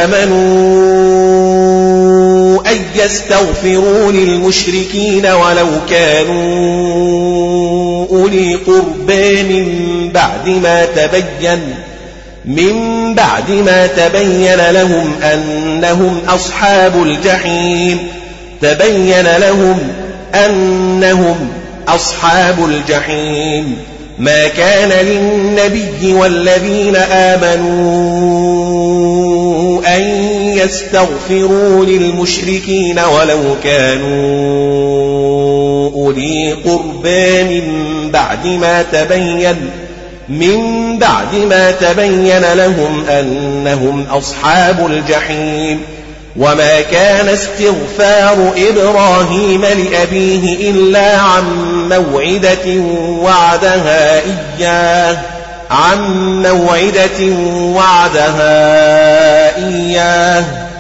آمنوا أن يستغفروا للمشركين ولو كانوا أولي قربى من بعد ما تبين لهم أنهم أصحاب الجحيم أنهم أصحاب الجحيم. ما كان للنبي والذين آمنوا أن يستغفروا للمشركين ولو كانوا أولي قربى من بعد ما تبين لهم أنهم أصحاب الجحيم. وما كان استغفار إبراهيم لأبيه إلا عن موعدة وعدها إياه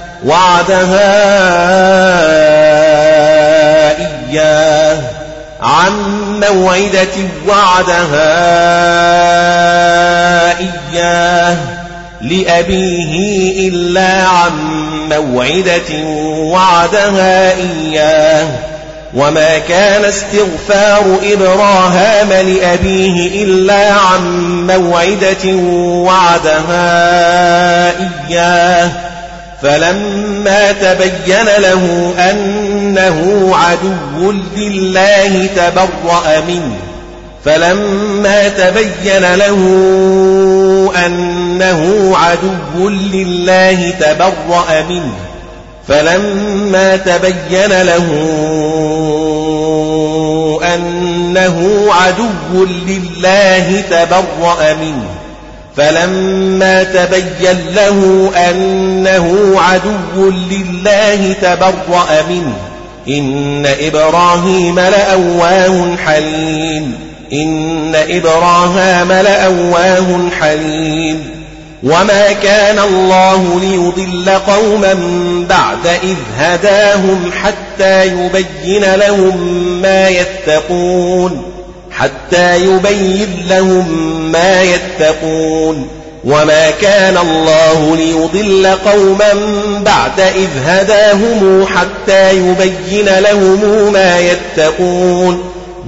لأبيه إلا عن موعدة وعدها إياه. وما كان استغفار إبراهام لأبيه إلا عن موعدة وعدها إياه فلما تبين له أنه عدو لله تبرأ منه إن إبراهام لأواه حليم. وما كان الله ليضل قوما بعد إذ هداهم حتى يبين لهم ما يتقون. وما كان الله ليضل قوما بعد إذ هداهم حتى يبين لهم ما يتقون.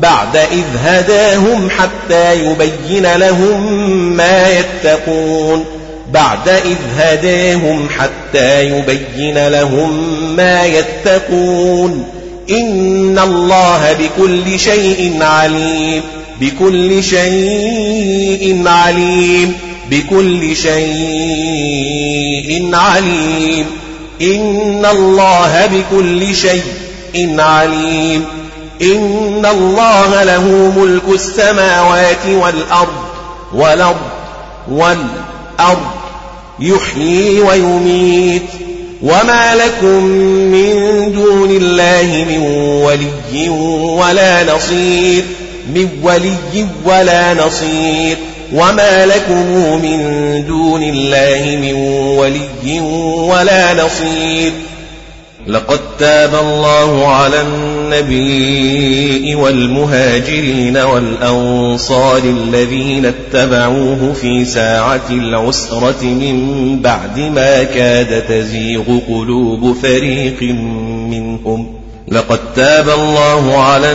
إن الله بكل شيء عليم. إن الله له ملك السماوات والأرض يحيي ويميت. وما لكم من دون الله من ولي ولا نصير. وما لكم من دون الله من ولي ولا نصير. لقد تاب الله على النبي والمهاجرين والأنصار الذين اتبعوه في ساعة العسرة من بعد ما كاد تزيغ قلوب فريق منهم. لقد تاب الله على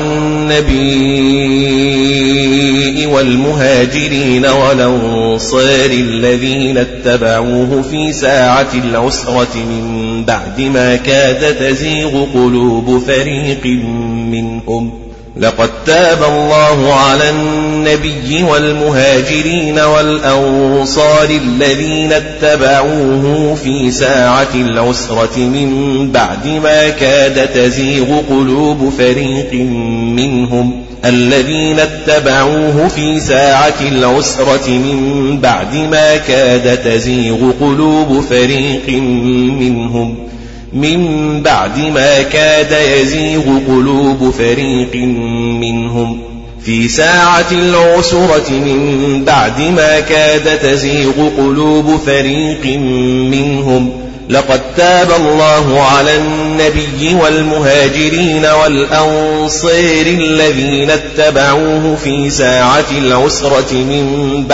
النبي والمهاجرين والأنصار الذين اتبعوه في ساعة العسرة من بعد ما كاد تزيغ قلوب فريق منهم. لقد تاب الله على النبي والمهاجرين والأنصار الذين اتبعوه في ساعة العسرة من بعد ما كاد تزيغ قلوب فريق منهم. الذين اتبعوه في ساعة العسرة من بعد ما كاد تزيغ قلوب فريق منهم. من بعد ما كاد يزيغ قلوب فريق منهم في ساعة العسرة من بعد ما كاد تزيغ قلوب فريق منهم. لقد تاب الله على النبي والمهاجرين والأنصار الذين اتبعوه في ساعة العسرة من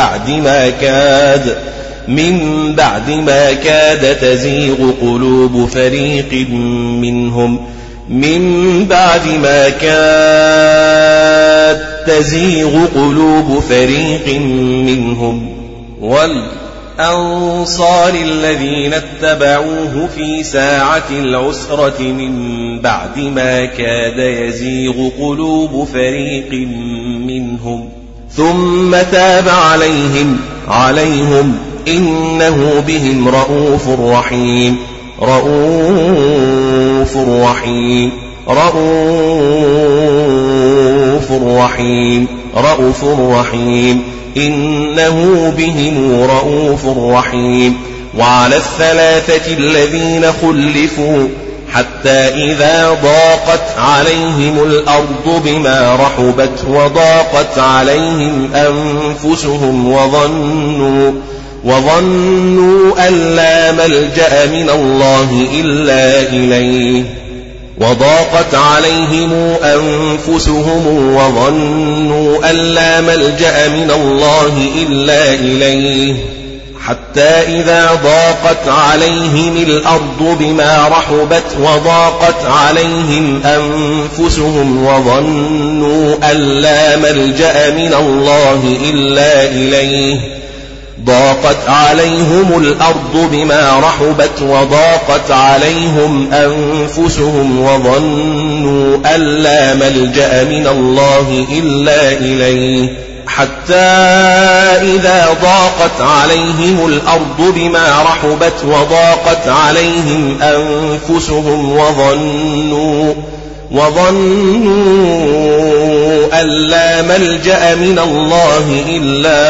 بعد ما كاد تزيغ قلوب فريق منهم. من بعد ما كاد تزيغ قلوب فريق منهم. الأنصار الذين اتبعوه في ساعة العسرة من بعد ما كاد يزيغ قلوب فريق منهم ثم تاب عليهم إنه بهم رؤوف رحيم رؤوف رحيم رؤوف رحيم رؤوف رحيم إنه بهم رؤوف رحيم. وعلى الثلاثة الذين خلفوا حتى إذا ضاقت عليهم الأرض بما رحبت وضاقت عليهم أنفسهم وظنوا أن لا ملجأ من الله إلا إليه وضاقت عليهم أنفسهم وظنوا أن لا ملجأ من الله إلا إليه حتى إذا ضاقت عليهم الأرض بما رحبت وضاقت عليهم أنفسهم وظنوا أن لا ملجأ من الله إلا إليه ضاقت عليهم الأرض بما رحبت وضاقت عليهم أنفسهم وظنوا أن لا ملجأ من الله إلا إليه حتى إذا ضاقت عليهم الأرض بما رحبت وضاقت عليهم أنفسهم وظنوا أن لا ملجأ من الله إلا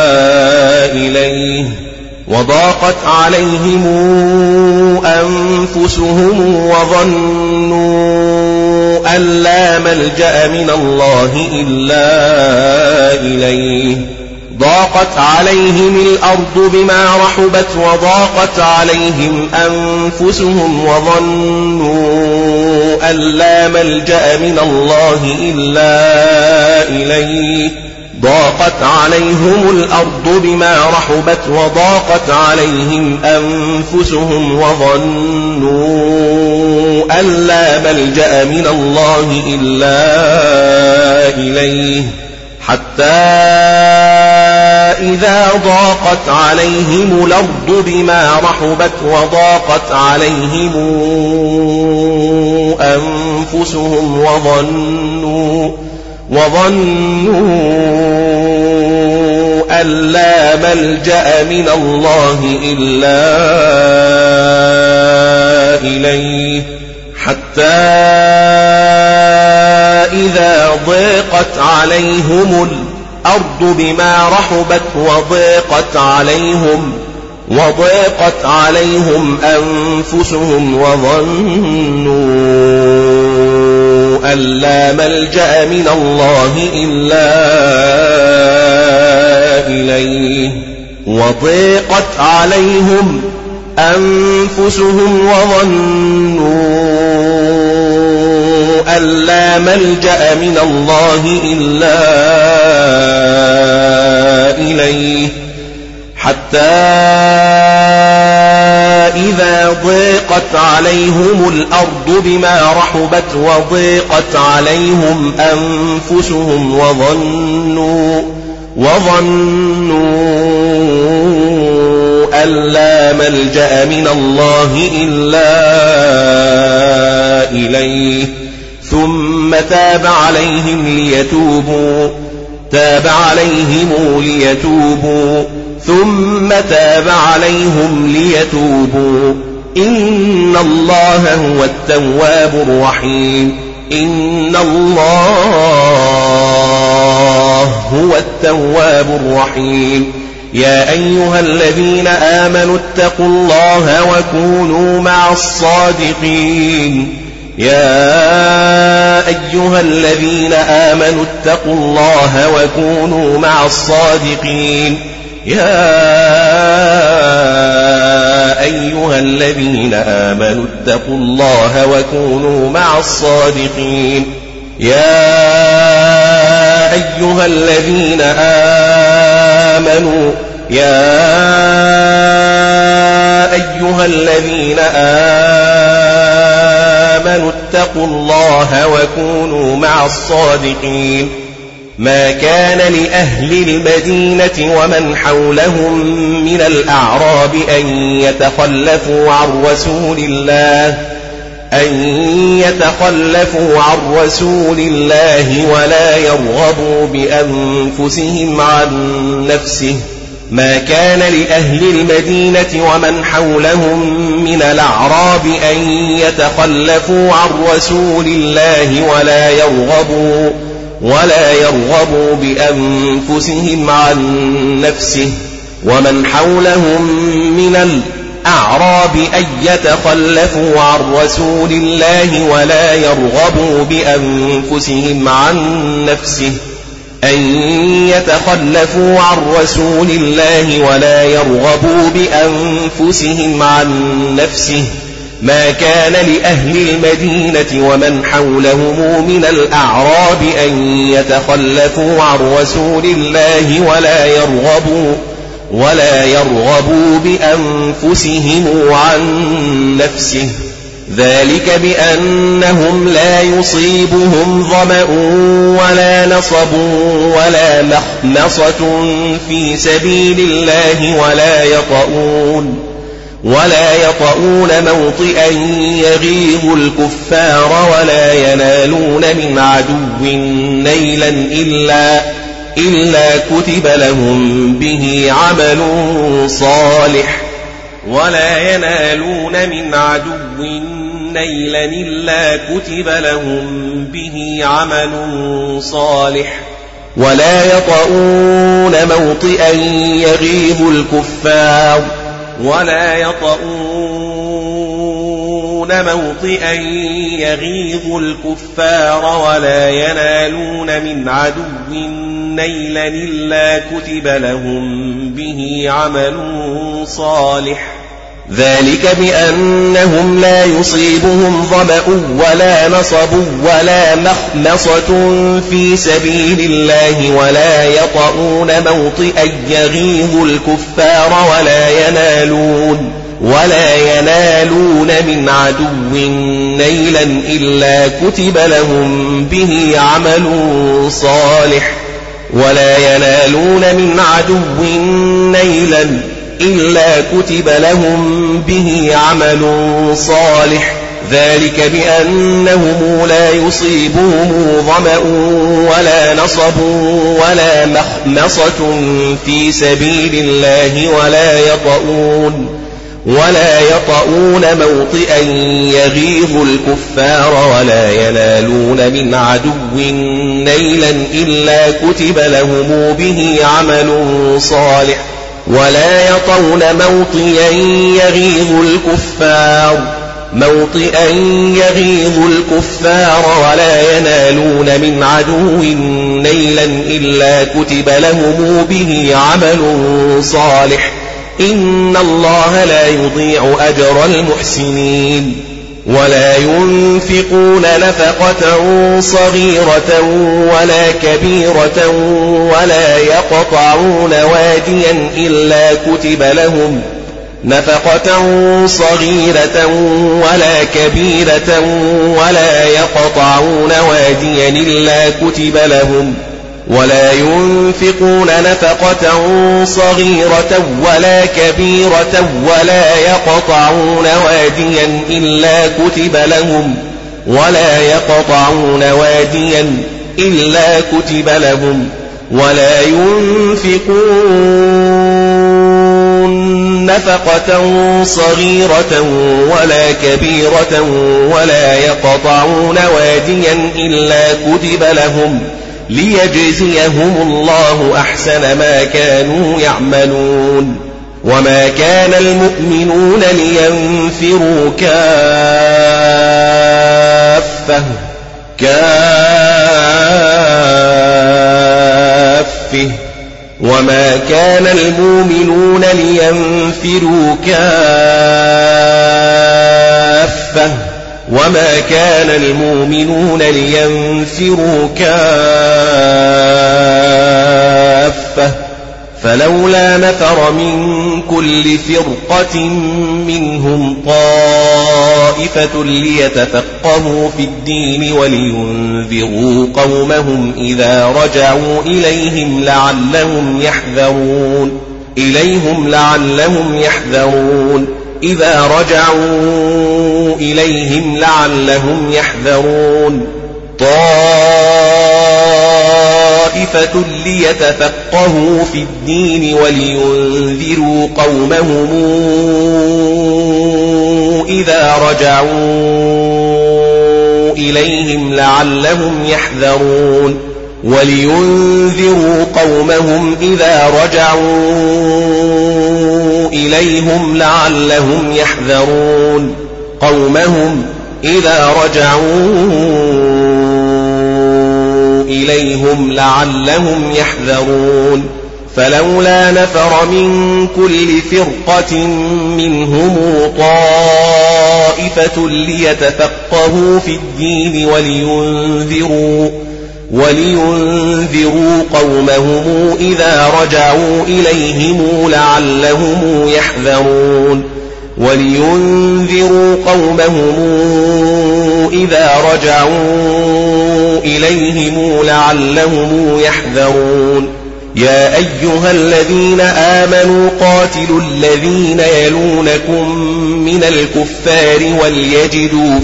إليه وضاقت عليهم أنفسهم وظنوا أن لا ملجأ من الله إلا إليه ضاقت عليهم الأرض بما رحبت وضاقت عليهم أنفسهم وظنوا أن لا ملجأ من الله إلا إليه ضاقت عليهم الأرض بما رحبت وضاقت عليهم أنفسهم وظنوا أن لا ملجأ من الله إلا إليه حتى إذا ضاقت عليهم الأرض بما رحبت وضاقت عليهم أنفسهم وظنوا أن لا ملجأ من الله إلا إليه حتى إذا ضاقت عليهم الأرض بما رحبت وضاقت عليهم أنفسهم وظنوا أن لا ملجأ من الله إلا إليه وضاقت عليهم أنفسهم وظنوا أن لا ملجأ من الله إلا إليه حتى إذا ضاقت عليهم الأرض بما رحبت وضاقت عليهم أنفسهم وظنوا أن لا ملجأ من الله إلا إليه ثم تاب عليهم ليتوبوا ثم تاب عليهم ليتوبوا إن الله هو التواب الرحيم إن الله هو التواب الرحيم. يا أيها الذين آمنوا اتقوا الله وكونوا مع الصادقين. يا أيها الذين آمنوا اتقوا الله وكونوا مع الصادقين. يا أيها الذين آمنوا اتقوا الله وكونوا مع الصادقين. يا أيها الذين آمنوا اتقوا الله وكونوا مع الصادقين. ما كان لأهل المدينة ومن حولهم من الأعراب أن يتخلفوا عن رسول الله ولا يرغبوا بأنفسهم عن نفسه. ما كان لأهل المدينة ومن حولهم من الأعراب أن يتخلفوا عن رسول الله ولا يرغبوا بأنفسهم عن نفسه. ومن حولهم من الأعراب أن يتخلفوا عن رسول الله ولا يرغبوا بأنفسهم عن نفسه. أن يتخلفوا عن رسول الله ولا يرغبوا بأنفسهم عن نفسه. ما كان لأهل المدينة ومن حولهم من الأعراب أن يتخلفوا عن رسول الله ولا يرغبوا بأنفسهم عن نفسه. ذلك بأنهم لا يصيبهم ظمأ ولا نصب ولا مخمصة في سبيل الله ولا يطؤون موطئا يغيظ الكفار ولا ينالون من عدو نيلا إلا كتب لهم به عمل صالح. ولا ينالون من عدو نيلا إلا كتب لهم به عمل صالح. ولا يطؤون موطئا يغيظ الكفار ولا ينالون من عدو نيلا إلا كتب لهم به عمل صالح. ذلك بأنهم لا يصيبهم ظمأ ولا نصب ولا مخمصة في سبيل الله ولا يطؤون موطئا يغيظ الكفار ولا ينالون من عدو نيلا إلا كتب لهم به عمل صالح. ولا ينالون من عدو نيلا إلا كتب لهم به عمل صالح. ذلك بأنهم لا يصيبهم ظمأ ولا نصب ولا مخمصة في سبيل الله ولا يطؤون موطئا يغيظ الكفار ولا ينالون من عدو نيلا إلا كتب لهم به عمل صالح. ولا يطؤون موطئا يغيظ الكفار ولا ينالون من عدو نيلا إلا كتب لهم به عمل صالح. إن الله لا يضيع أجر المحسنين. ولا ينفقون نفقة صغيرة ولا كبيرة ولا يقطعون واديا إلا كتب لهم ولا ينفقون نفقة صغيرة ولا كبيرة ولا يقطعون واديا إلا كتب لهم ولا ينفقون نفقة صغيرة ولا كبيرة ولا يقطعون واديا إلا كتب لهم ليجزيهم الله أحسن ما كانوا يعملون. وما كان المؤمنون لينفروا كافة وما كان المؤمنون لينفروا كافة فلولا نفر من كل فرقة منهم طائفة ليتفقهوا في الدين ولينذروا قومهم إذا رجعوا إليهم لعلهم يحذرون إذا رجعوا إليهم لعلهم يحذرون طائفة ليتفقهوا في الدين ولينذروا قومهم إذا رجعوا إليهم لعلهم يحذرون قومهم إذا رجعوا إليهم لعلهم يحذرون فلولا نفر من كل فرقة منهم طائفة ليتفقهوا في الدين ولينذروا قومهم إذا رجعوا إليهم لعلهم يحذرون يا أيها الذين آمنوا قاتلوا الذين يلونكم من الكفار وليجدوا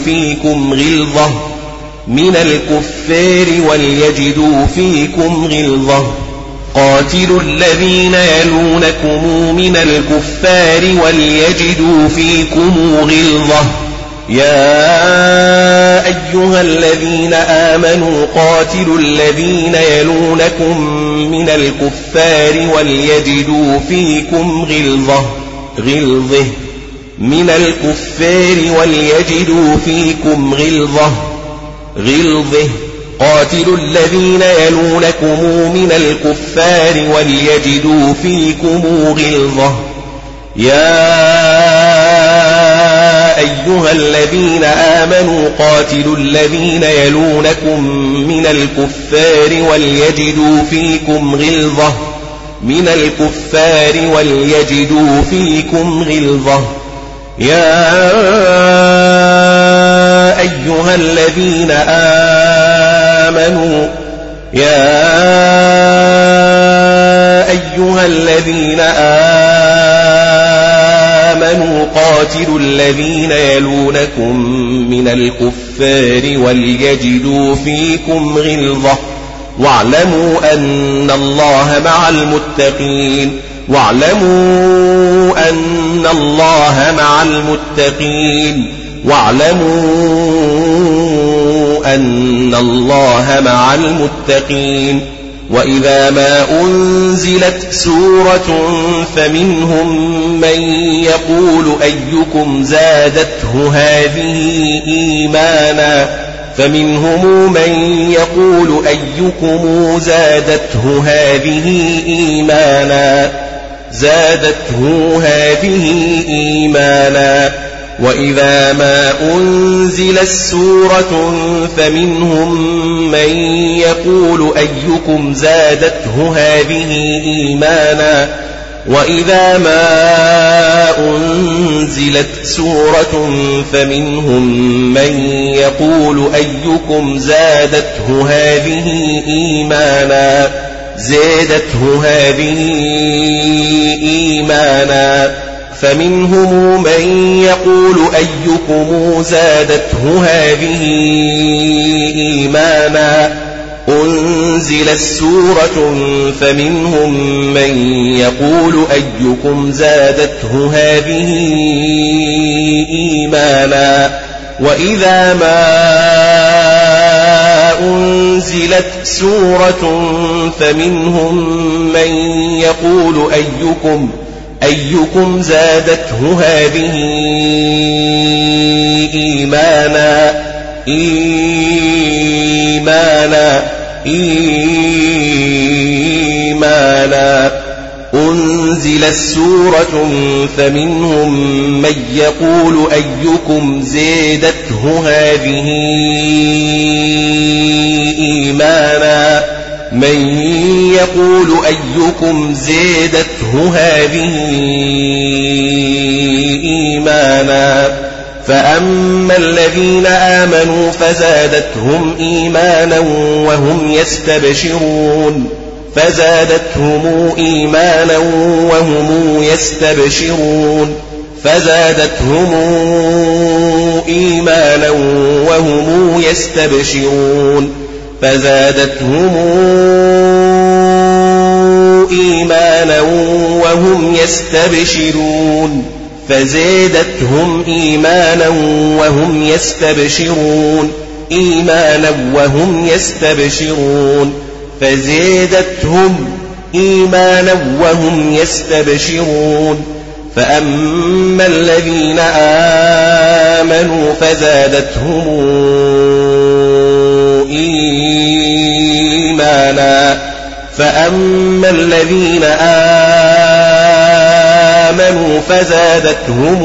فيكم غلظة قاتلوا الذين يلونكم من الكفار وليجدوا فيكم غلظة يا أيها الذين آمنوا قاتلوا الذين يلونكم من الكفار وليجدوا فيكم غلظة قاتلوا الذين يلونكم من الكفار وليجدوا فيكم غلظة يا أيها الذين آمنوا قاتلوا الذين يلونكم من الكفار وليجدوا فيكم غلظة يا أيها الذين آمنوا قاتلوا الذين يلونكم من الكفار وليجدوا فيكم غلظة واعلموا أن الله مع المتقين وإذا ما أنزلت سورة فمنهم من يقول أيكم زادته هذه إيمانا وإذا ما أنزلت سورة فمنهم من يقول أيكم زادته هذه إيمانا وإذا ما أنزلت سورة فمنهم من يقول أيكم زادته هذه إيمانا فمنهم من يقول أيكم زادته هذه إيمانا أنزلت سورة فمنهم من يقول أيكم زادته هذه إيمانا وإذا ما أنزلت سورة فمنهم من يقول أيكم زادته هذه إيمانا أنزلت سورة فمنهم من يقول أيكم زادته هذه إيمانا من يقول أيكم زادته هذه إيمانا فأما الذين آمنوا فزادتهم إيمانا وهم يستبشرون فزادتهم إيمانا وهم يستبشرون فزادتهم إيمانا وهم يستبشرون فزادتهم إيمانا وهم يستبشرون فزادتهم إيمانا وهم يستبشرون إيمانا وهم يستبشرون فزادتهم إيمانا وهم يستبشرون فأما الذين آمنوا فزادتهم إيمانا فأما الذين آمنوا فزادتهم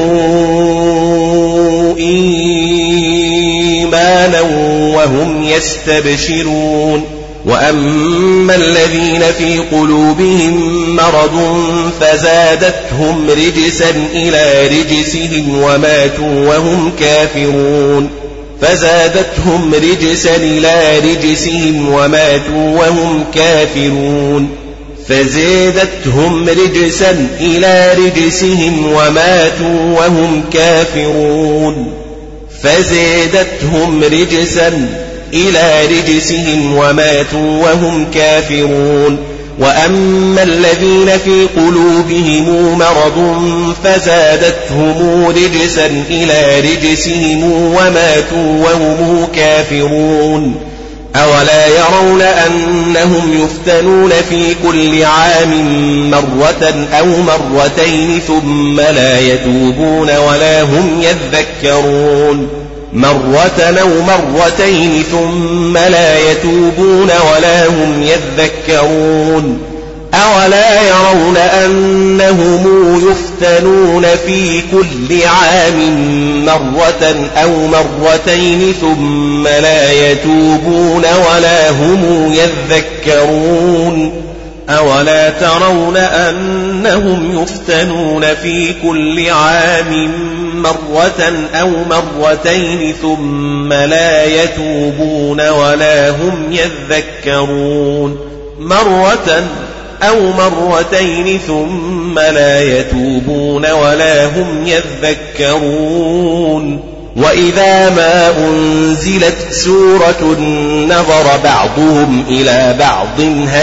إيمانا وهم يستبشرون وأما الذين في قلوبهم مرض فزادتهم رجسا إلى رجسهم وماتوا وهم كافرون فزادتهم رجسا إلى رجسهم وماتوا وهم كافرون فزادتهم رجسا إلى رجسهم وماتوا وهم كافرون فزادتهم رجسا إلى رجسهم وماتوا وهم كافرون وأما الذين في قلوبهم مرض فزادتهم رجسا إلى رجسهم وماتوا وهم كافرون أولا يرون أنهم يفتنون في كل عام مرة أو مرتين ثم لا يتوبون ولا هم يذكرون مرة أو مرتين ثم لا يتوبون ولا هم يذكرون أولا يرون أنهم يفتنون في كل عام مرة أو مرتين ثم لا يتوبون ولا هم يذكرون أولا ترون أنهم يفتنون في كل عام مرة أو مرتين ثم لا يتوبون ولا هم يذكرون مرة أو مرتين ثم لا يتوبون ولا هم يذكرون وإذا ما أنزلت سورة نظر بعضهم إلى بعض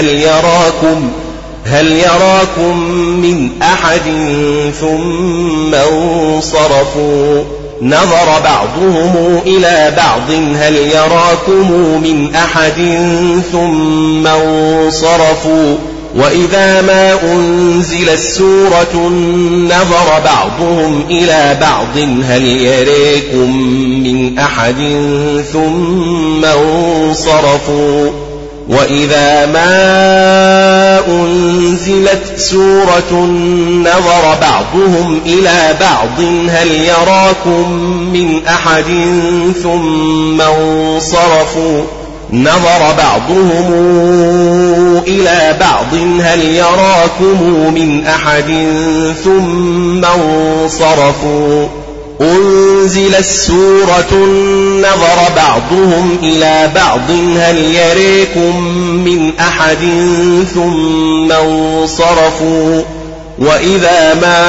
هل يراكم من أحد ثم انصرفوا نظر بعضهم إلى بعض هل يراكم من أحد ثم انصرفوا وإذا ما أنزلت سورة نظر بعضهم إلى بعض هل يراكم من أحد ثم انصرفوا وإذا ما أنزلت سورة نظر بعضهم إلى بعض هل يراكم من أحد ثم انصرفوا نظر بعضهم إلى بعض هل يراكم من أحد ثم انصرفوا أنزلت سورة نظر بعضهم إلى بعض هل يراكم من أحد ثم انصرفوا وإذا ما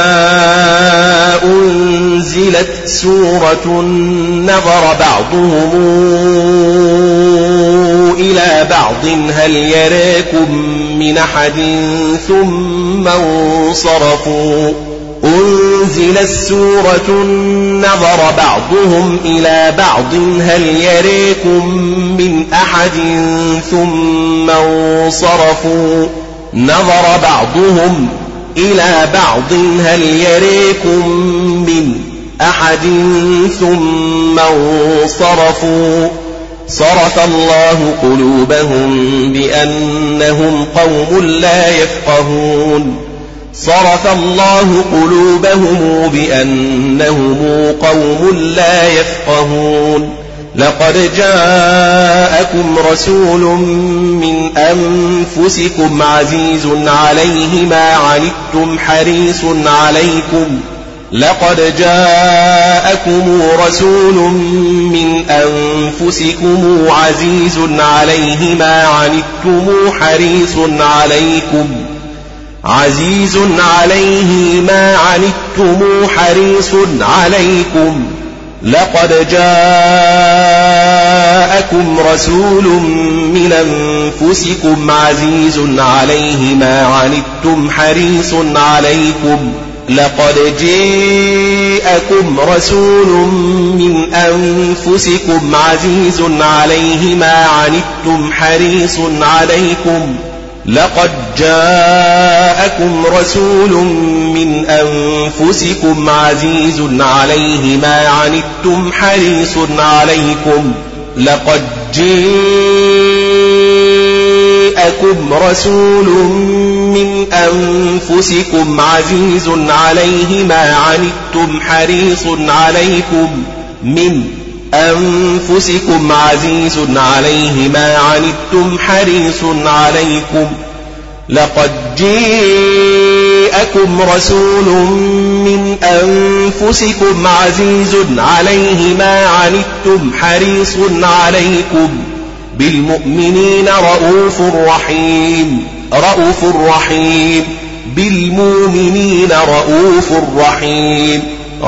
أنزلت سورة نظر بعضهم إلى بعض هل يراكم من أحد ثم انصرفوا أنزلت سورة نظر بعضهم إلى بعض هل يراكم من أحد ثم انصرفوا نظر بعضهم إلى بعض هل يراكم من أحد ثم انصرفوا صرف الله قلوبهم بأنهم قوم لا يفقهون صرف الله قلوبهم بأنهم قوم لا يفقهون لقد جاءكم رسول من أنفسكم عزيز عليه ما عنتم حريص عليكم لقد جاءكم رسول من أنفسكم عزيز عليه ما عنتم حريص عليكم لقد جاءكم رسول من أنفسكم عزيز عليه ما عنتم حريص عليكم لقد جاءكم رسول من أنفسكم عزيز عليه ما عنتم حريص عليكم لقد جاءكم رسول من أنفسكم عزيز عليه ما عنتم حريص عليكم لقد جاءكم رسول من أنفسكم عزيز عليه ما عنتم حريص عليكم من أنفسكم عزيز عليه ما عنتم حريص عليكم لقد جاءكم رسول من أنفسكم عزيز عليه ما عنتم حريص عليكم بالمؤمنين رؤوف رحيم بالمؤمنين رؤوف رحيم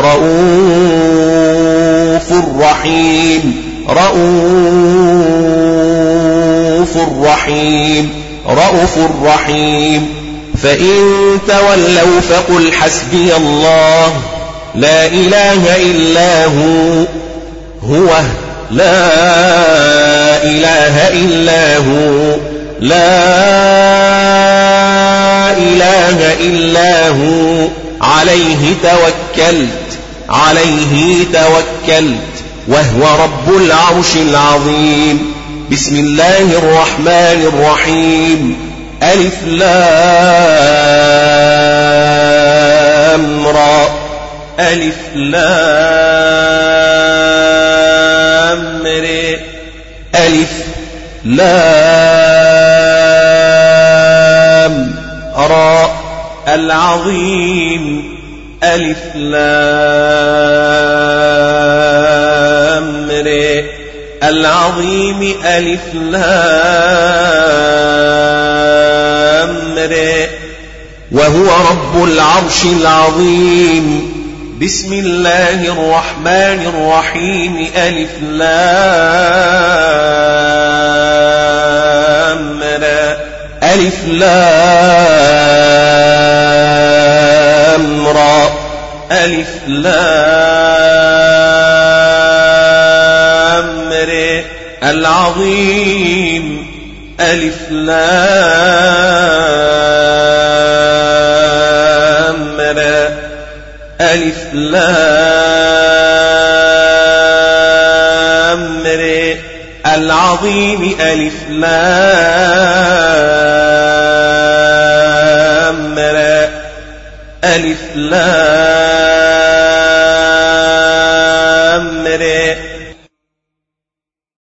رؤوف رحيم فإن تولوا فقل حسبي الله لا إله إلا هو لا إله إلا هو عليه توكلت وهو رب العرش العظيم بسم الله الرحمن الرحيم ألف لام را ألف لام ر ألف لام را العظيم ألف لام ر العظيم ألف لام ر وهو رب العرش العظيم بسم الله الرحمن الرحيم ألف لام ر ألف لام را ألف لام ر العظيم ألف لام ر ألف لام ر العظيم ألف لام ر ألف لام